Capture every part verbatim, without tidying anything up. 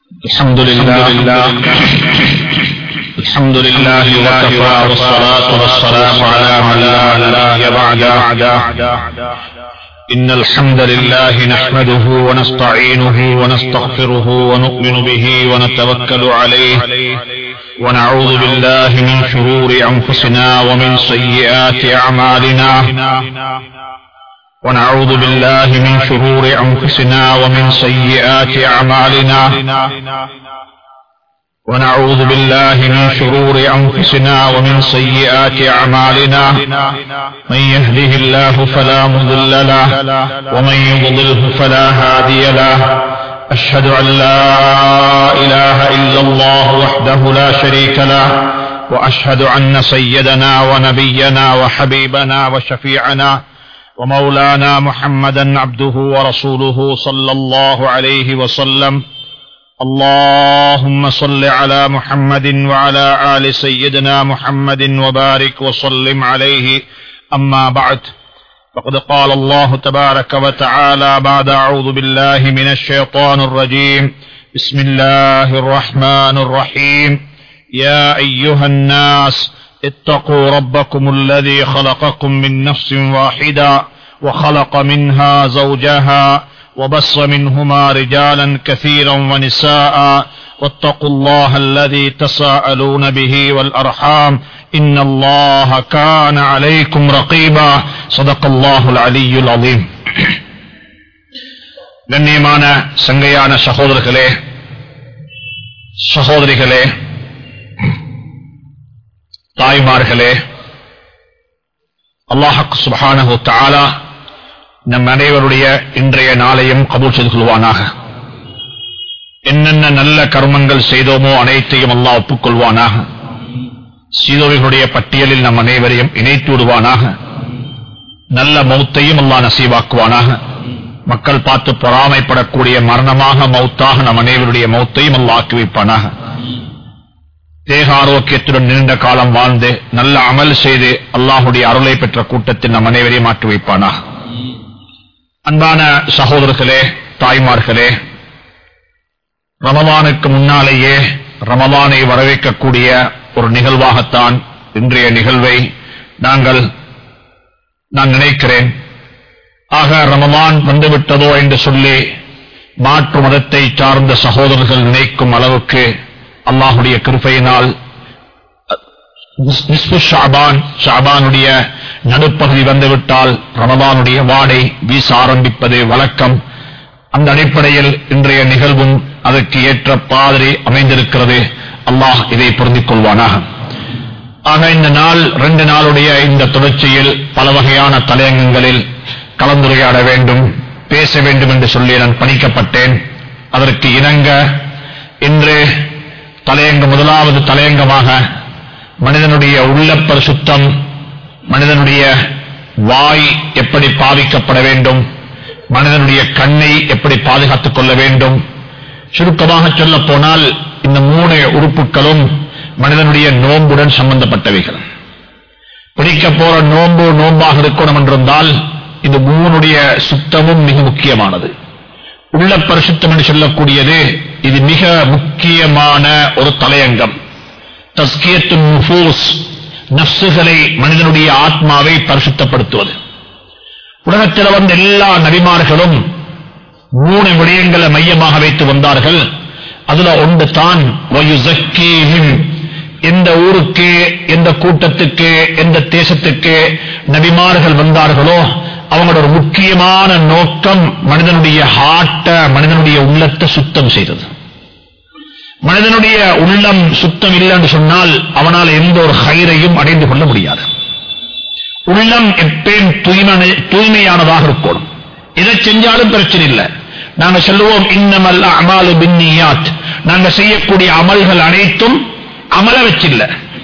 الحمد لله الحمد لله وكفى والصلاة والسلام على من لا نبي بعده. إن الحمد لله نحمده ونستعينه ونستغفره ونؤمن به ونتوكل عليه ونعوذ بالله من شرور أنفسنا ومن سيئات أعمالنا ونعوذ بالله من شرور أنفسنا ومن سيئات أعمالنا ونعوذ بالله من شرور أنفسنا ومن سيئات أعمالنا من يهده الله فلا مضل له ومن يضلله فلا هادي له. أشهد أن لا إله إلا الله وحده لا شريك له وأشهد أن سيدنا ونبينا وحبيبنا وشفيعنا ومولانا محمدا عبده ورسوله صلى الله عليه وسلم. اللهم صل على محمد وعلى آل سيدنا محمد وبارك وسلم عليه. أما بعد، فقد قال الله تبارك وتعالى بعد أعوذ بالله من الشيطان الرجيم. بسم الله الرحمن الرحيم. يا أيها الناس اتقوا ربكم الذي خلقكم من نفس واحدة وخلق منها زوجها وبص منهما رجالا كثيرا ونساء واتقوا الله الذي تساءلون به والأرحام إن الله كان عليكم رقيبا. صدق الله العلي العظيم. கண்ணியமான சங்கையான சகோதரர்களே, சகோதரிகளே, தாய்மார்களே, அல்லாஹ் சுப்ஹானஹு வ தஆலா நம் அனைவருடைய இன்றைய நாளையும் கபூல் செய்து கொள்வானாக. என்னென்ன நல்ல கர்மங்கள் செய்தோமோ அனைத்தையும் அல்லாஹ் ஒப்புக்கொள்வானாக. சீதோவிகளுடைய பட்டியலில் நம் அனைவரையும் இணைத்து விடுவானாக. நல்ல மௌத்தையும் அல்லாஹ் நசீவாக்குவானாக. மக்கள் பார்த்து பொறாமைப்படக்கூடிய மரணமாக மௌத்தாக நம் அனைவருடைய மௌத்தையும் அல்லாஹ் ஆக்கி வைப்பானாக. தேக ஆரோக்கியத்துடன் நீண்ட காலம் வாழ்ந்து நல்ல அமல் செய்து அல்லாஹுடைய அருளை பெற்ற கூட்டத்தில் நம் அனைவரையும் மாற்றி வைப்பானாக. அன்பான சகோதரர்களே, தாய்மார்களே, ரமலானுக்கு முன்னாலேயே ரமலானை வரவேற்கக்கூடிய ஒரு நிகழ்வாகத்தான் இன்றைய நிகழ்வை நாங்கள் நான் நினைக்கிறேன். ஆக ரமலான் வந்துவிட்டதோ என்று சொல்லி மாற்று மதத்தை சார்ந்த சகோதரர்கள் நினைக்கும் அளவுக்கு அல்லாஹுடைய கிருபையினால் நிஸ்பு ஷஅபான் ஷஅபானுடைய நடுப்பகுதி வந்துவிட்டால் ரமலானுடைய வாடை வீச ஆரம்பிப்பது வழக்கம். அந்த அடிப்படையில் இன்றைய நிகழ்வும் அதற்கு ஏற்ற பாதிரி அமைந்திருக்கிறது. அல்லாஹ் இதை பொருந்திக் கொள்வானாக. ஆக இந்த நாள் ரெண்டு நாளுடைய இந்த தொடர்ச்சியில் பல வகையான தலையங்கங்களில் கலந்துரையாட வேண்டும், பேச வேண்டும் என்று சொல்லி நான் பணிக்கப்பட்டேன். அதற்கு இணங்க இன்று தலையங்க முதலாவது தலையங்கமாக மனிதனுடைய உள்ள பரிசுத்தம், மனிதனுடைய வாய் எப்படி பாவிக்கப்பட வேண்டும், மனிதனுடைய கண்ணை எப்படி பாதுகாத்துக் கொள்ள வேண்டும். சுருக்கமாக சொல்ல போனால் இந்த மூணு உறுப்புகளும் மனிதனுடைய நோன்புடன் சம்பந்தப்பட்டவைகள். பிடிக்க போற நோன்பு நோன்பாக இருக்கணும் என்றிருந்தால் இந்த மூணுடைய சுத்தமும் மிக முக்கியமானது. உள்ள பரிசுத்தம் என்று சொல்லக்கூடியது இது மிக முக்கியமான ஒரு தலையங்கம். தஸ்கியத்துன் நுஃபூஸ், நஃப்ஸுகளை, மனிதனுடைய ஆத்மாவை பரிசுத்தப்படுத்துவது. உலகத்தில் வந்த எல்லா நபிமார்களும் மூணு விடயங்களை மையமாக வைத்து வந்தார்கள். அதுல ஒன்று தான் வயுஸக்கீஹிம். எந்த ஊருக்கு, எந்த கூட்டத்துக்கு, எந்த தேசத்துக்கு நபிமார்கள் வந்தார்களோ அவங்களோட ஒரு முக்கியமான நோக்கம் மனிதனுடைய ஹார்ட்ட, மனிதனுடைய உள்ளத்தை சுத்தம் செய்தது. மனிதனுடைய உள்ளம் சுத்தம் இல்லை என்று சொன்னால் அவனால் எந்த ஒரு ஹைரையும் அடைந்து கொள்ள முடியாது. உள்ளம் எப்பயும் தூய்மையானதாக இருக்கணும். எதை செஞ்சாலும் பிரச்சனை இல்லை. நாங்க சொல்லுவோம் இன்னமல் அமாலு பின்னியாத். நாங்க செய்யக்கூடிய அமல்கள் அனைத்தும் அமல வச்சில்ல,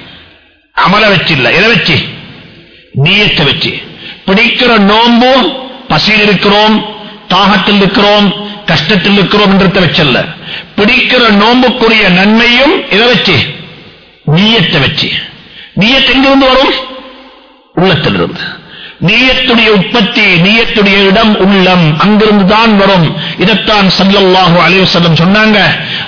அமல வச்சில்ல. எதை வச்சு? நீயத்தை வச்சு. பிடிக்கிற நோன்பு பசியில் இருக்கிறோம், தாகத்தில் இருக்கிறோம், கஷ்டத்தில் இருக்கிறோம் என்றதை வச்சல்ல. பிடிக்கிற நோன்புக்குரிய நன்மையும் இதை வச்சு, நீயத்தை வச்சு. நீயத் எங்கிருந்து வரும்? உள்ளத்திலிருந்து. நீயத்துடைய உற்பத்தி, நீயத்துடைய இடம் உள்ளம், அங்கிருந்து தான் வரும். இதைத்தான் ஸல்லல்லாஹு அலைஹி வஸல்லம் சொன்னாங்க.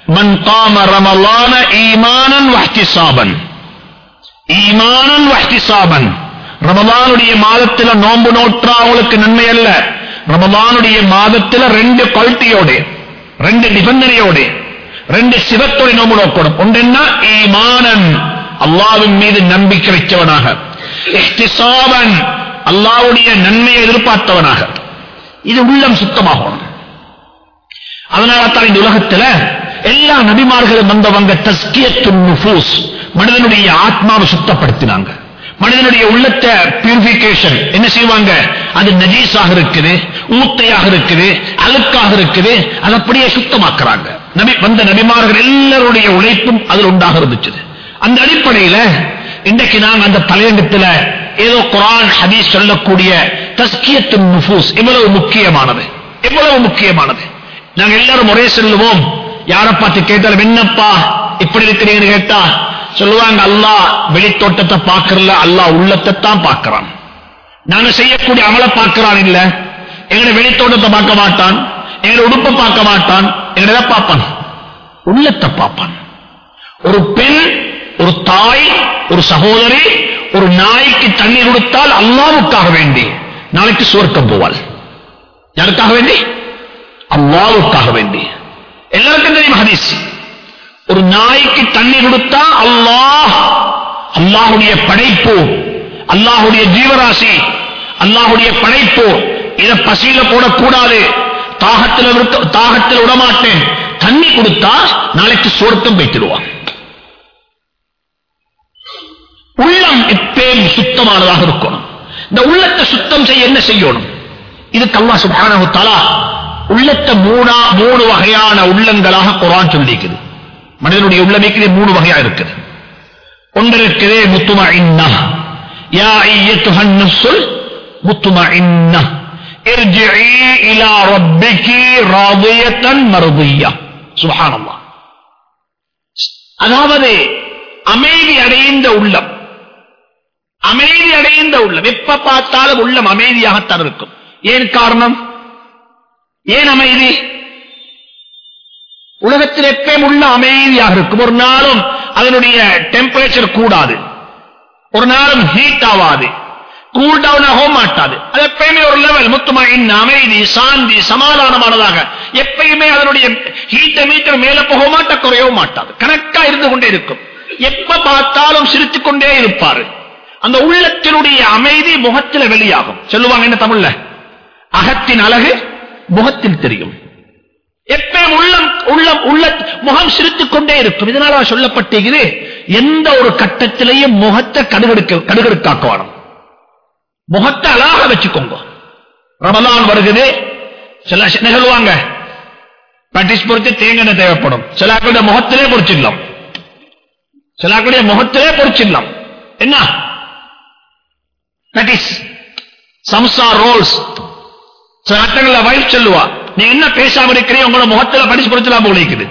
மன் காம ரமலான ஈமானன் வஹ்திசாபன், ஈமானன் வஹ்திசாபன். ரமலானுடைய மாதத்தில் நோன்பு நோற்றா அவங்களுக்கு நன்மை அல்ல. ரமலானுடைய மாதத்தில் ரெண்டு குவாலிட்டியோட, ரெண்டு நிபந்தனையோட, ரெண்டு சிவத்தோட நோன்பு நோக்கணும். ஒன்றென்ன? ஈமானன், அல்லாஹ்வின் மீது நம்பிக்கை வைத்தவனாக, இஹ்திசாபன், அல்லாஹ்வுடைய நன்மையை எதிர்பார்த்தவனாக. இது உள்ளம் சுத்தமாகணும். அதனால தான் இந்த உலகத்தில் எல்லா நபிமார்களும் வந்தவங்க தஸ்கியத்துன் நுஃபூஸ், மனிதனுடைய ஆத்மாவை சுத்தப்படுத்தினாங்க. மனிதனுடைய உள்ளத்தை பியூரிபிகேஷன் என்ன செய்வாங்க? அது நஜீஸாக இருக்குது, ஊத்தையாக இருக்குது, அழுக்காக இருக்குது, அது அப்படியே சுத்தமாக்குறாங்க. நபி வந்த நபிமார்கள் எல்லாருடைய உழைப்பும் அதில் உண்டாக இருந்துச்சு. அந்த அடிப்படையில் இன்றைக்கு நாங்கள் அந்த தலையங்கத்தில் ஏதோ குர்ஆன் ஹதீஸ் சொல்லக்கூடிய தஸ்கியத்துன் நுஃபூஸ் எவ்வளவு முக்கியமானது, எவ்வளவு முக்கியமானது. நாங்கள் எல்லாரும் ஒரே சொல்லுவோம். யாரை பார்த்து கேட்டாலும் என்னப்பா இப்படி இருக்கிறீங்கன்னு கேட்டா சொல்லுவாங்க, அல்லாஹ் வெளித்தோட்டத்தை பார்க்கறல, அல்லாஹ் உள்ளத்தை தான் பார்க்கிறான். நாங்க செய்யக்கூடிய அமலை பார்க்கிறான் இல்ல, எங்களை வெளித்தோட்டத்தை பார்க்க மாட்டான், எங்களை உடுப்பை பார்க்க மாட்டான், எங்களை பார்ப்பான், உள்ளத்தை பார்ப்பான். ஒரு பெண், ஒரு தாய், ஒரு சகோதரி ஒரு நாய்க்கு தண்ணி கொடுத்தால் அல்லாஹ்வுக்காக வேண்டி நாளைக்கு சுவர்க்கம் போவாள். யாருக்காக வேண்டி? அல்லாஹ்வுக்காக வேண்டி. எல்லாருக்கும் தெரியும் ஹதீஸ். ஒரு நாய்க்கு தண்ணி கொடுத்தா அல்லாஹ், அல்லாஹ்வுடைய படைப்பு, அல்லாஹ்வுடைய ஜீவராசி, அல்லாஹ்வுடைய படைப்பு, இத பசியில போடக்கூடாது, தாகத்தில் தாகத்தில் விடமாட்டேன், தண்ணி கொடுத்தா நாளைக்கு சுவர்க்கம் வைத்திடுவான். உள்ளம் எப்பயும் சுத்தமானதாக இருக்கணும். இந்த உள்ளத்தை சுத்தம் செய்ய என்ன செய்யணும்? இதுக்கு அல்லாஹ் சுப்ஹானஹு வ தஆலா உள்ளத்தை மூணா மூணு வகையான உள்ளங்களாக குர்ஆன் சொல்லியிருக்குது. மனிதனுடைய உள்ளமைக்கு மூணு வகையா இருக்குது. ஒன்று இருக்குது முத்துமஇன்னா, யா அய்யத்துஹன் நஃப்ஸுல் முத்துமஇன்னா இர்ஜிஇ இலா ரப்பிகி ராதியத்தன் மர்திய்யா. சுப்ஹானல்லாஹ். அதாவது அமைதி அடைந்த உள்ளம், அமைதி அடைந்த உள்ளம். எப்ப பார்த்தாலும் உள்ளம் அமைதியாகத்தான் இருக்கும். ஏன் காரணம்? ஏன் அமைதி? உலகத்தில் எப்பயும் உள்ள அமைதியாக இருக்கும். ஒரு நாளும் அதனுடைய டெம்பரேச்சர் கூடாது, ஒரு நாளும் ஹீட் ஆகாது, கூல் டவுன் ஆக மாட்டாது. அது எப்பயுமே ஒரு லெவல் முத்துமஇன்னா, அமைதி, சாந்தி, சமாதானமானதாக எப்பயுமே அதனுடைய ஹீட்ட மீட்டர் மேல போக மாட்ட, குறையவும் மாட்டாது, கணக்கா இருந்து கொண்டே இருக்கும். எப்ப பார்த்தாலும் சிரித்துக் கொண்டே இருப்பாரு. அந்த உள்ளத்தினுடைய அமைதி முகத்தில் வெளியாகும். சொல்லுவாங்க என்ன தமிழ்ல, அகத்தின் அழகு முகத்தில் தெரியும். எப்பயும் உள்ளம் உள்ளம் உள்ள முகம் சிரித்துக் கொண்டே இருக்கும். இதனால சொல்லப்பட்டிருக்கிறது, எந்த ஒரு கட்டத்திலேயும் முகத்தை கடுகடுக்க கடுகடுக்காக்கணும், முகத்தை அழகாக வச்சுக்கோங்க. ரமலான் வருகிறது, சில நிகழ்வாங்க பிராக்டிஸ் பொறுத்து தேங்காய் தேவைப்படும். சிலாக்களுடைய முகத்திலே பொறிச்சிடலாம், சிலாக்களுடைய முகத்திலே பொறிச்சிடலாம். என்ன பிராக்டிஸ்? சம்சா ரோல்ஸ். சில அட்டங்கள வைஃப் சொல்லுவா, நீ என்ன பேசாம இருக்கிறீங்க, உங்களோட முகத்தில் படிச்சு பொறிச்சலாம் போல இருக்குது.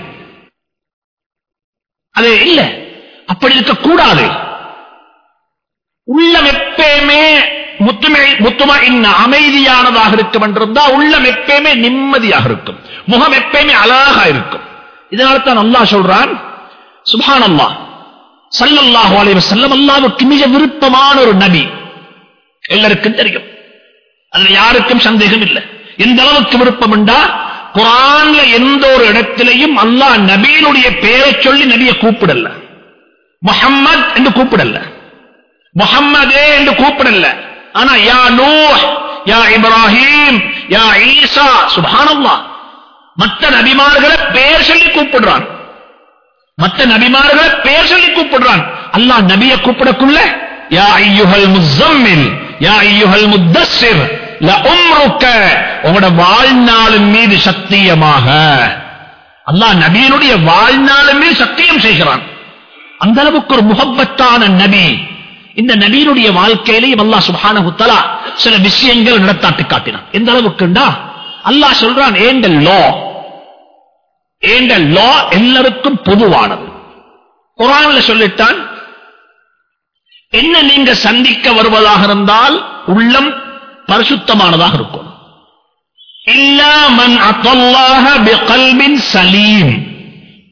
அது இல்ல, அப்படி இருக்கக்கூடாது. உள்ளம் எப்பயுமே முத்துமஇன்னா அமைதியானதாக இருக்கும் என்றிருந்தா உள்ளம் எப்பயுமே நிம்மதியாக இருக்கும், முகம் எப்பயுமே அழகா இருக்கும். இதனால தான் அல்லாஹ் சொல்றான், சுப்ஹானல்லாஹ், ஸல்லல்லாஹு அலைஹி வஸல்லம் அல்லாஹ்வுக்கு மிக விருப்பமான ஒரு நபி. எல்லாருக்கும் தெரியும், அதுல யாருக்கும் சந்தேகம் இல்லை. எந்த அளவுக்கு விருப்பம் என்றா, குர்ஆன்ல எந்த ஒரு இடத்திலையும் அல்லாஹ் நபியினுடைய பெயரை சொல்லி நபியை கூப்பிடல, முஹம்மத் என்று கூப்பிடல, முஹம்மதே என்று கூப்பிடல. ஆனா யா நூஹ், யா இப்ராஹிம், யா ஈசா, சுப்ஹானல்லாஹ், மற்ற நபிமார்களை பெயர் சொல்லி கூப்பிடுறான், மற்ற நபிமார்களை பெயர் சொல்லி கூப்பிடுறான். அல்லாஹ் நபியை கூப்பிடக்குள்ள யா அய்யுஹல் முஸம்மில், யா அய்யுஹல் முத்தஸ்ஸிர் லஉம்ருக, உங்களோட வாழ்நாளின் மீது சத்தியமாக. அல்லாஹ் நபியினுடைய வாழ்நாளின் மீது சத்தியம் செய்கிறான். அந்த அளவுக்கு ஒரு முஹப்பத்தான நபி. இந்த நபியினுடைய வாழ்க்கையிலேயும் அல்லாஹ் சுப்ஹானஹு வ தஆலா சில விஷயங்கள் நடத்தாட்டி காட்டினான். எந்த அளவுக்குண்டா, அல்லாஹ் சொல்றான், ஏண்ட லா, ஏண்ட லா எல்லாருக்கும் பொதுவானது. குர்ஆன்ல சொல்லிட்டான், என்ன நீங்க சந்திக்க வருவதாக இருந்தால் உள்ளம் பரிசுத்தமானதாக இருக்கும். இல்லா மன் அத்தல்லாஹ பிகல்பின் சலீம்,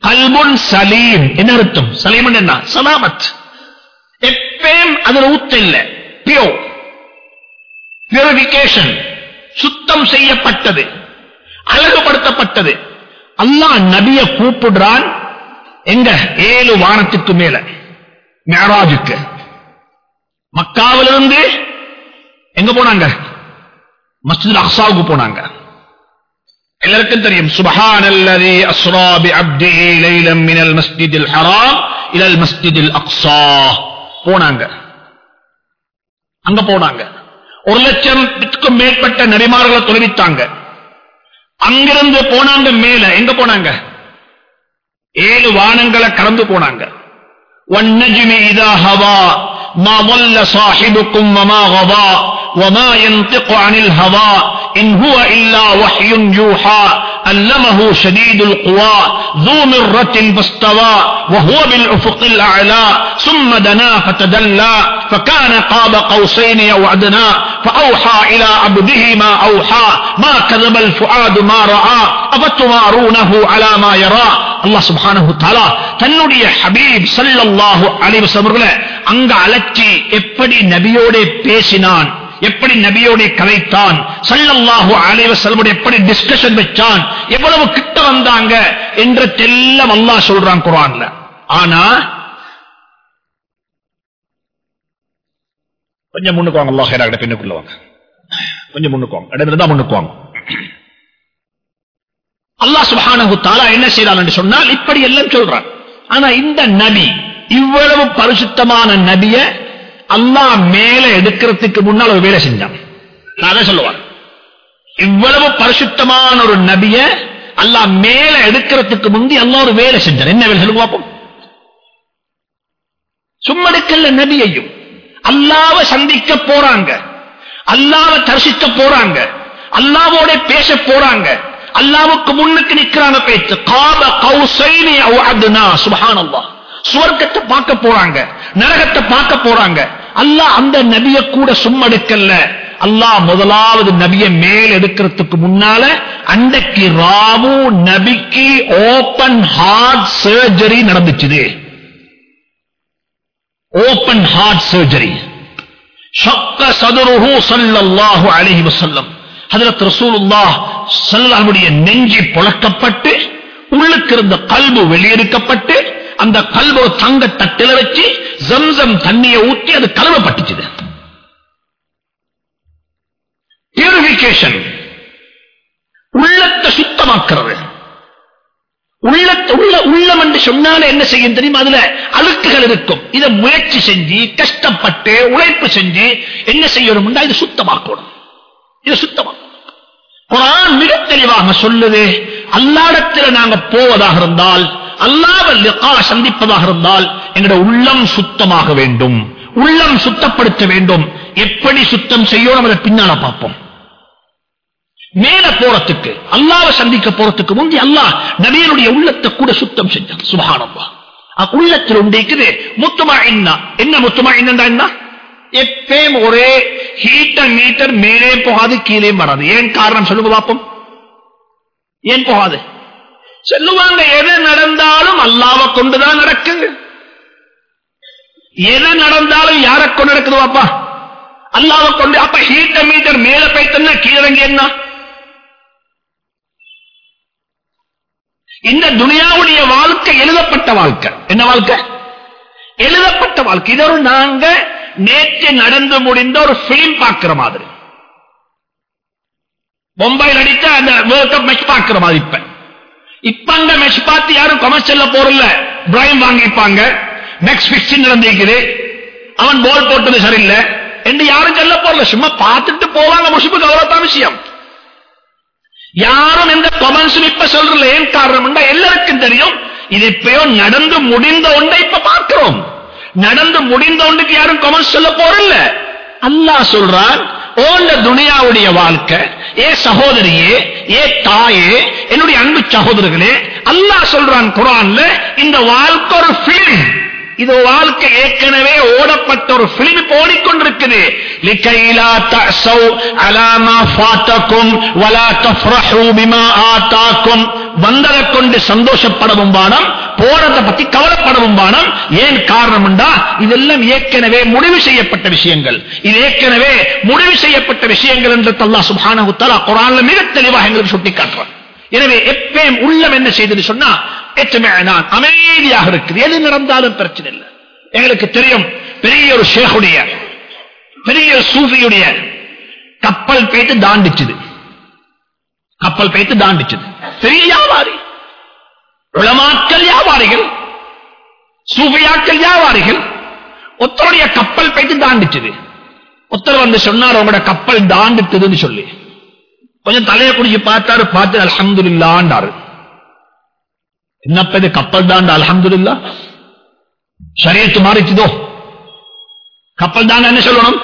கல்புன் சலீம் என்ன அர்த்தம்? சலீம் என்ன? சலாமத். எப்பயும் அதுல ஊத்த இல்ல, பியோர் பியூரிபிகேஷன், சுத்தம் செய்யப்பட்டது, அழகுபடுத்தப்பட்டது. அல்லாஹ் நபிய கூப்பிடுறான் எங்க? ஏழு வானத்துக்கு மேல மிஅராஜுக்கு. மக்காவிலிருந்து எங்க போனாங்க? மஸ்ஜிதுல் அக்ஸாவுக்கு போனாங்க. எல்லாருக்கும் தெரியும், சுப்ஹானல்லதி அஸ்ரா பிஅப்திஹி லைலன் மினல் மஸ்ஜிதில் ஹராம் இலல் மஸ்ஜிதில் அக்ஸா போனாங்க. அங்க போனாங்க. ஒரு லட்சத்துக்கும் மேற்பட்ட நபிமார்களை தொழுவித்தாங்க. அங்கிருந்து போனாங்க மேல. எங்க போனாங்க? ஏழு வானங்களை கடந்து போனாங்க. வன்னஜ்மி இதா ஹவா மா ضل صاحبكم وما غضى وما ينطق عن الهوى إن هو إلا وحي يوحى علمه شديد القوى ذو مرة فاستوى وهو بالأفق الأعلى ثم دنا فتدلى فكان قاب قوسين أو أدنى فأوحى إلى عبده ما أوحى ما كذب الفؤاد ما رأى أفتمارونه على ما يرى. அல்லாஹ் சுப்ஹானஹு தஆலா தன்னுடைய ஹபீப் ஸல்லல்லாஹு அலைஹி வஸல்லம் அங்க அழைச்சி எப்படி நபியோட பேசினான், எப்படி நபியோட கதைத்தான், ஸல்லல்லாஹு அலைஹி வஸல்லம் எப்படி டிஸ்கஷன் வச்சான், எவ்வளவு கிட்ட வந்தாங்க என்றதெல்லாம் அல்லாஹ் சொல்றான் குர்ஆன்ல. ஆனா கொஞ்சம் முன்னுக்கு வாங்க, அல்லாஹ் ஹைரா கிட்ட பின்னுக்குள்ள வாங்க, கொஞ்சம் முன்னுக்கு வாங்க, இடத்துல தான் முன்னுக்கு வாங்க. அல்லாஹ் சுப்ஹானஹு தஆலா என்ன செய்றான் என்று சொன்னால் இப்படி எல்லாம் சொல்றான். ஆனா இந்த நபி, இவ்வளவு பரிசுத்தமான நபிய அல்லாஹ் மேல எடுக்கிறதுக்கு முன்னால் ஒரு வேலை செஞ்சான். நான் சொல்லுவான், இவ்வளவு பரிசுத்தமான ஒரு நபிய அல்லாஹ் மேல எடுக்கிறதுக்கு முந்தி அல்லாஹ் ஒரு வேலை செஞ்சான். என்ன வேலை சொல்லுங்க பாப்போம். சும்மா எடுக்கல, நபியையும் அல்லாஹ்வை சந்திக்க போறாங்க, அல்லாஹ்வை தரிசிக்க போறாங்க, அல்லாஹ்வோட பேச போறாங்க, அல்லாஹ்வுக்கு முன்னுக்கு நிக்கிறாங்க பேச்சு. காப கௌசைனி அவ் அத்னா. சுப்ஹானல்லாஹ். சுவர்க்கத்தை பார்க்க போறாங்க, நரகத்தை பார்க்க போறாங்க. அல்லாஹ் அந்த நபியை கூட சும்மா எடுக்கல. அல்லாஹ் முதலாவது நபியை மேல் எடுக்கிறதுக்கு முன்னால அன்றைக்கு ராவு நபிக்கு ஓபன் ஹார்ட் சர்ஜரி நடந்துச்சு. Open heart surgery. ஷக்க சதுருஹு ஸல்லல்லாஹு அலைஹி வஸல்லம். ஹஜ்ரத் ரசூலுல்லாஹ் ஸல்லல்லாஹு அலைஹி நெஞ்சி புளக்கப்பட்டு உள்ளுக்கு இருந்த கல்பு வெளியெடுக்கப்பட்டு அந்த கல்பு தங்க தட்டில வச்சு ஜம்சம் தண்ணியை ஊற்றி அது கழுவப்பட்டுச்சு. பியூரிபிகேஷன், உள்ளத்தை சுத்தமாக்குறது. உள்ளத்தை உள்ள உள்ளம் என்று சொன்னாலே என்ன செய்யும் தெரியுமா? அதுல அழுக்குகள் இருக்கும். இதை முயற்சி செஞ்சு கஷ்டப்பட்டு உழைப்பு செஞ்சு என்ன செய்யணும்? இது சுத்தமாக்கணும். இது சுத்தமா குர்ஆன் மிக தெளிவாக சொல்லுது. அல்லாஹ்விடத்தில் நாங்க போவதாக இருந்தால், அல்லாஹ்வை லிகா சந்திப்பதாக இருந்தால் எங்களுடைய உள்ளம் சுத்தமாக வேண்டும், உள்ளம் சுத்தப்படுத்த வேண்டும். எப்படி சுத்தம் செய்யணும் அதை பின்னால பார்ப்போம். மேல போறதுக்கு, அல்லாஹ்வை சந்திக்க போறதுக்கு முந்தி அல்லாஹ் நபியினுடைய உள்ளத்தை கூட சுத்தம் செஞ்சான். சுப்ஹானல்லாஹ். உள்ளத்தில் உண்டிக்குது முத்துமஇன்னா. என்ன முத்துமஇன்னா? என்ன? எப்பயும் ஒரே ஹீட்டர் மீட்டர் மேலே போகாது, கீழே வராது. ஏன் காரணம் சொல்லுங்க பாப்போம். ஏன் போகாது? சொல்லுவாங்க, எது நடந்தாலும் அல்லாஹ்வை கொண்டுதான் நடக்குங்க. எது நடந்தாலும் யாரை கொண்டு நடக்குது பாப்பா? அல்லாஹ்வை கொண்டு. அப்ப ஹீட்டர் மீட்டர் மேல போய்த்தா கீழே என்ன? இந்த துனியாவுடைய வாழ்க்கை எழுதப்பட்ட வாழ்க்கை. என்ன வாழ்க்கை? எழுதப்பட்ட வாழ்க்கை. இது ஒரு நாங்க நேற்று நடந்து முடிந்த ஒரு பிலிம் பார்க்கிற மாதிரி, மும்பையில் அடித்த அந்த வேர்ல்ட் கப் மேட்ச் பார்க்கிற மாதிரி. இப்ப இப்ப அந்த மேட்ச் பார்த்து யாரும் கமர்ஷியல்ல போறல, பிரைம் வாங்கிப்பாங்க. நெக்ஸ்ட் பிக்சிங் நடந்திருக்குது, அவன் போல் போட்டது சரியில்லை என்று யாரும் சொல்ல போறல, சும்மா பார்த்துட்டு போவாங்க. முஷிபுக்கு அவ்வளவுதான் விஷயம். யாரும் எந்த கமெண்ட்ஸும் இப்ப சொல்றல. ஏன் காரணம்? எல்லாருக்கும் தெரியும் இது இப்பயோ நடந்து முடிந்த ஒன்றை இப்ப பார்க்கிறோம். நடந்து முடிந்த ஒன்றுக்கு யாரும் கமெண்ட்ஸ் சொல்ல போறல. அல்லாஹ் சொல்றான், ஓண்ட துனியாவுடைய வாழ்க்கை, ஏ சகோதரியே, ஏ தாயே, என்னுடைய அன்பு சகோதரர்களே, அல்லாஹ் சொல்றான் குர்ஆன்ல, இந்த வாழ்க்கை ஒரு பிலிம். இது வாழ்க்கை ஏற்கனவே ஓடப்பட்ட ஒரு பிலிம் ஓடிக்கொண்டிருக்குது. லிகைலா தஸௌ அலா மா ஃபாதகும் வலா தஃப்ரஹு பிமா ஆதாகும் வந்ததை கொண்டு சந்தோஷப்படவும் வானம், போறதை பத்தி கவலைப்படவும் வானம். ஏன் காரணம் என்றா இதெல்லாம் ஏற்கனவே முடிவு செய்யப்பட்ட விஷயங்கள். இது ஏற்கனவே முடிவு செய்யப்பட்ட விஷயங்கள் என்று அல்லாஹ் சுப்ஹானஹு வ தஆலா குர்ஆன்ல மிக தெளிவாக எங்களுக்கு சுட்டிக்காட்டுறார். எனவே எப்பயும் உள்ளம் என்ன செய்தது சொன்னா நான் அமைதியாக இருக்குது. எது நடந்தாலும் பிரச்சனை இல்லை. எங்களுக்கு தெரியும் பெரிய ஒரு ஷேகுடைய பெரிய சூஃபியுடைய கப்பல் போயிட்டு தாண்டிச்சது. கப்பல் போயிட்டு தாண்டிச்சது. பெரிய வியாபாரி, உலமாக்கள் வியாபாரிகள், சூஃபியாக்கள் வியாபாரிகள். ஒருத்தருடைய கப்பல் போயிட்டு தாண்டிச்சது. ஒருத்தர் வந்து சொன்னார் உங்களோட கப்பல் தாண்டிச்சதுன்னு சொல்லி கொஞ்சம் தலையை குடிச்சு பார்த்தாரு. பார்த்து அல்ஹம்துலில்லாஹ்ன்றாரு. என்னப்ப இது கப்பல் தாண்ட அல்ஹம்துலில்லாஹ் ஷரியத் மாறிச்சுதோ? கப்பல் தாண்ட என்ன சொல்லணும்?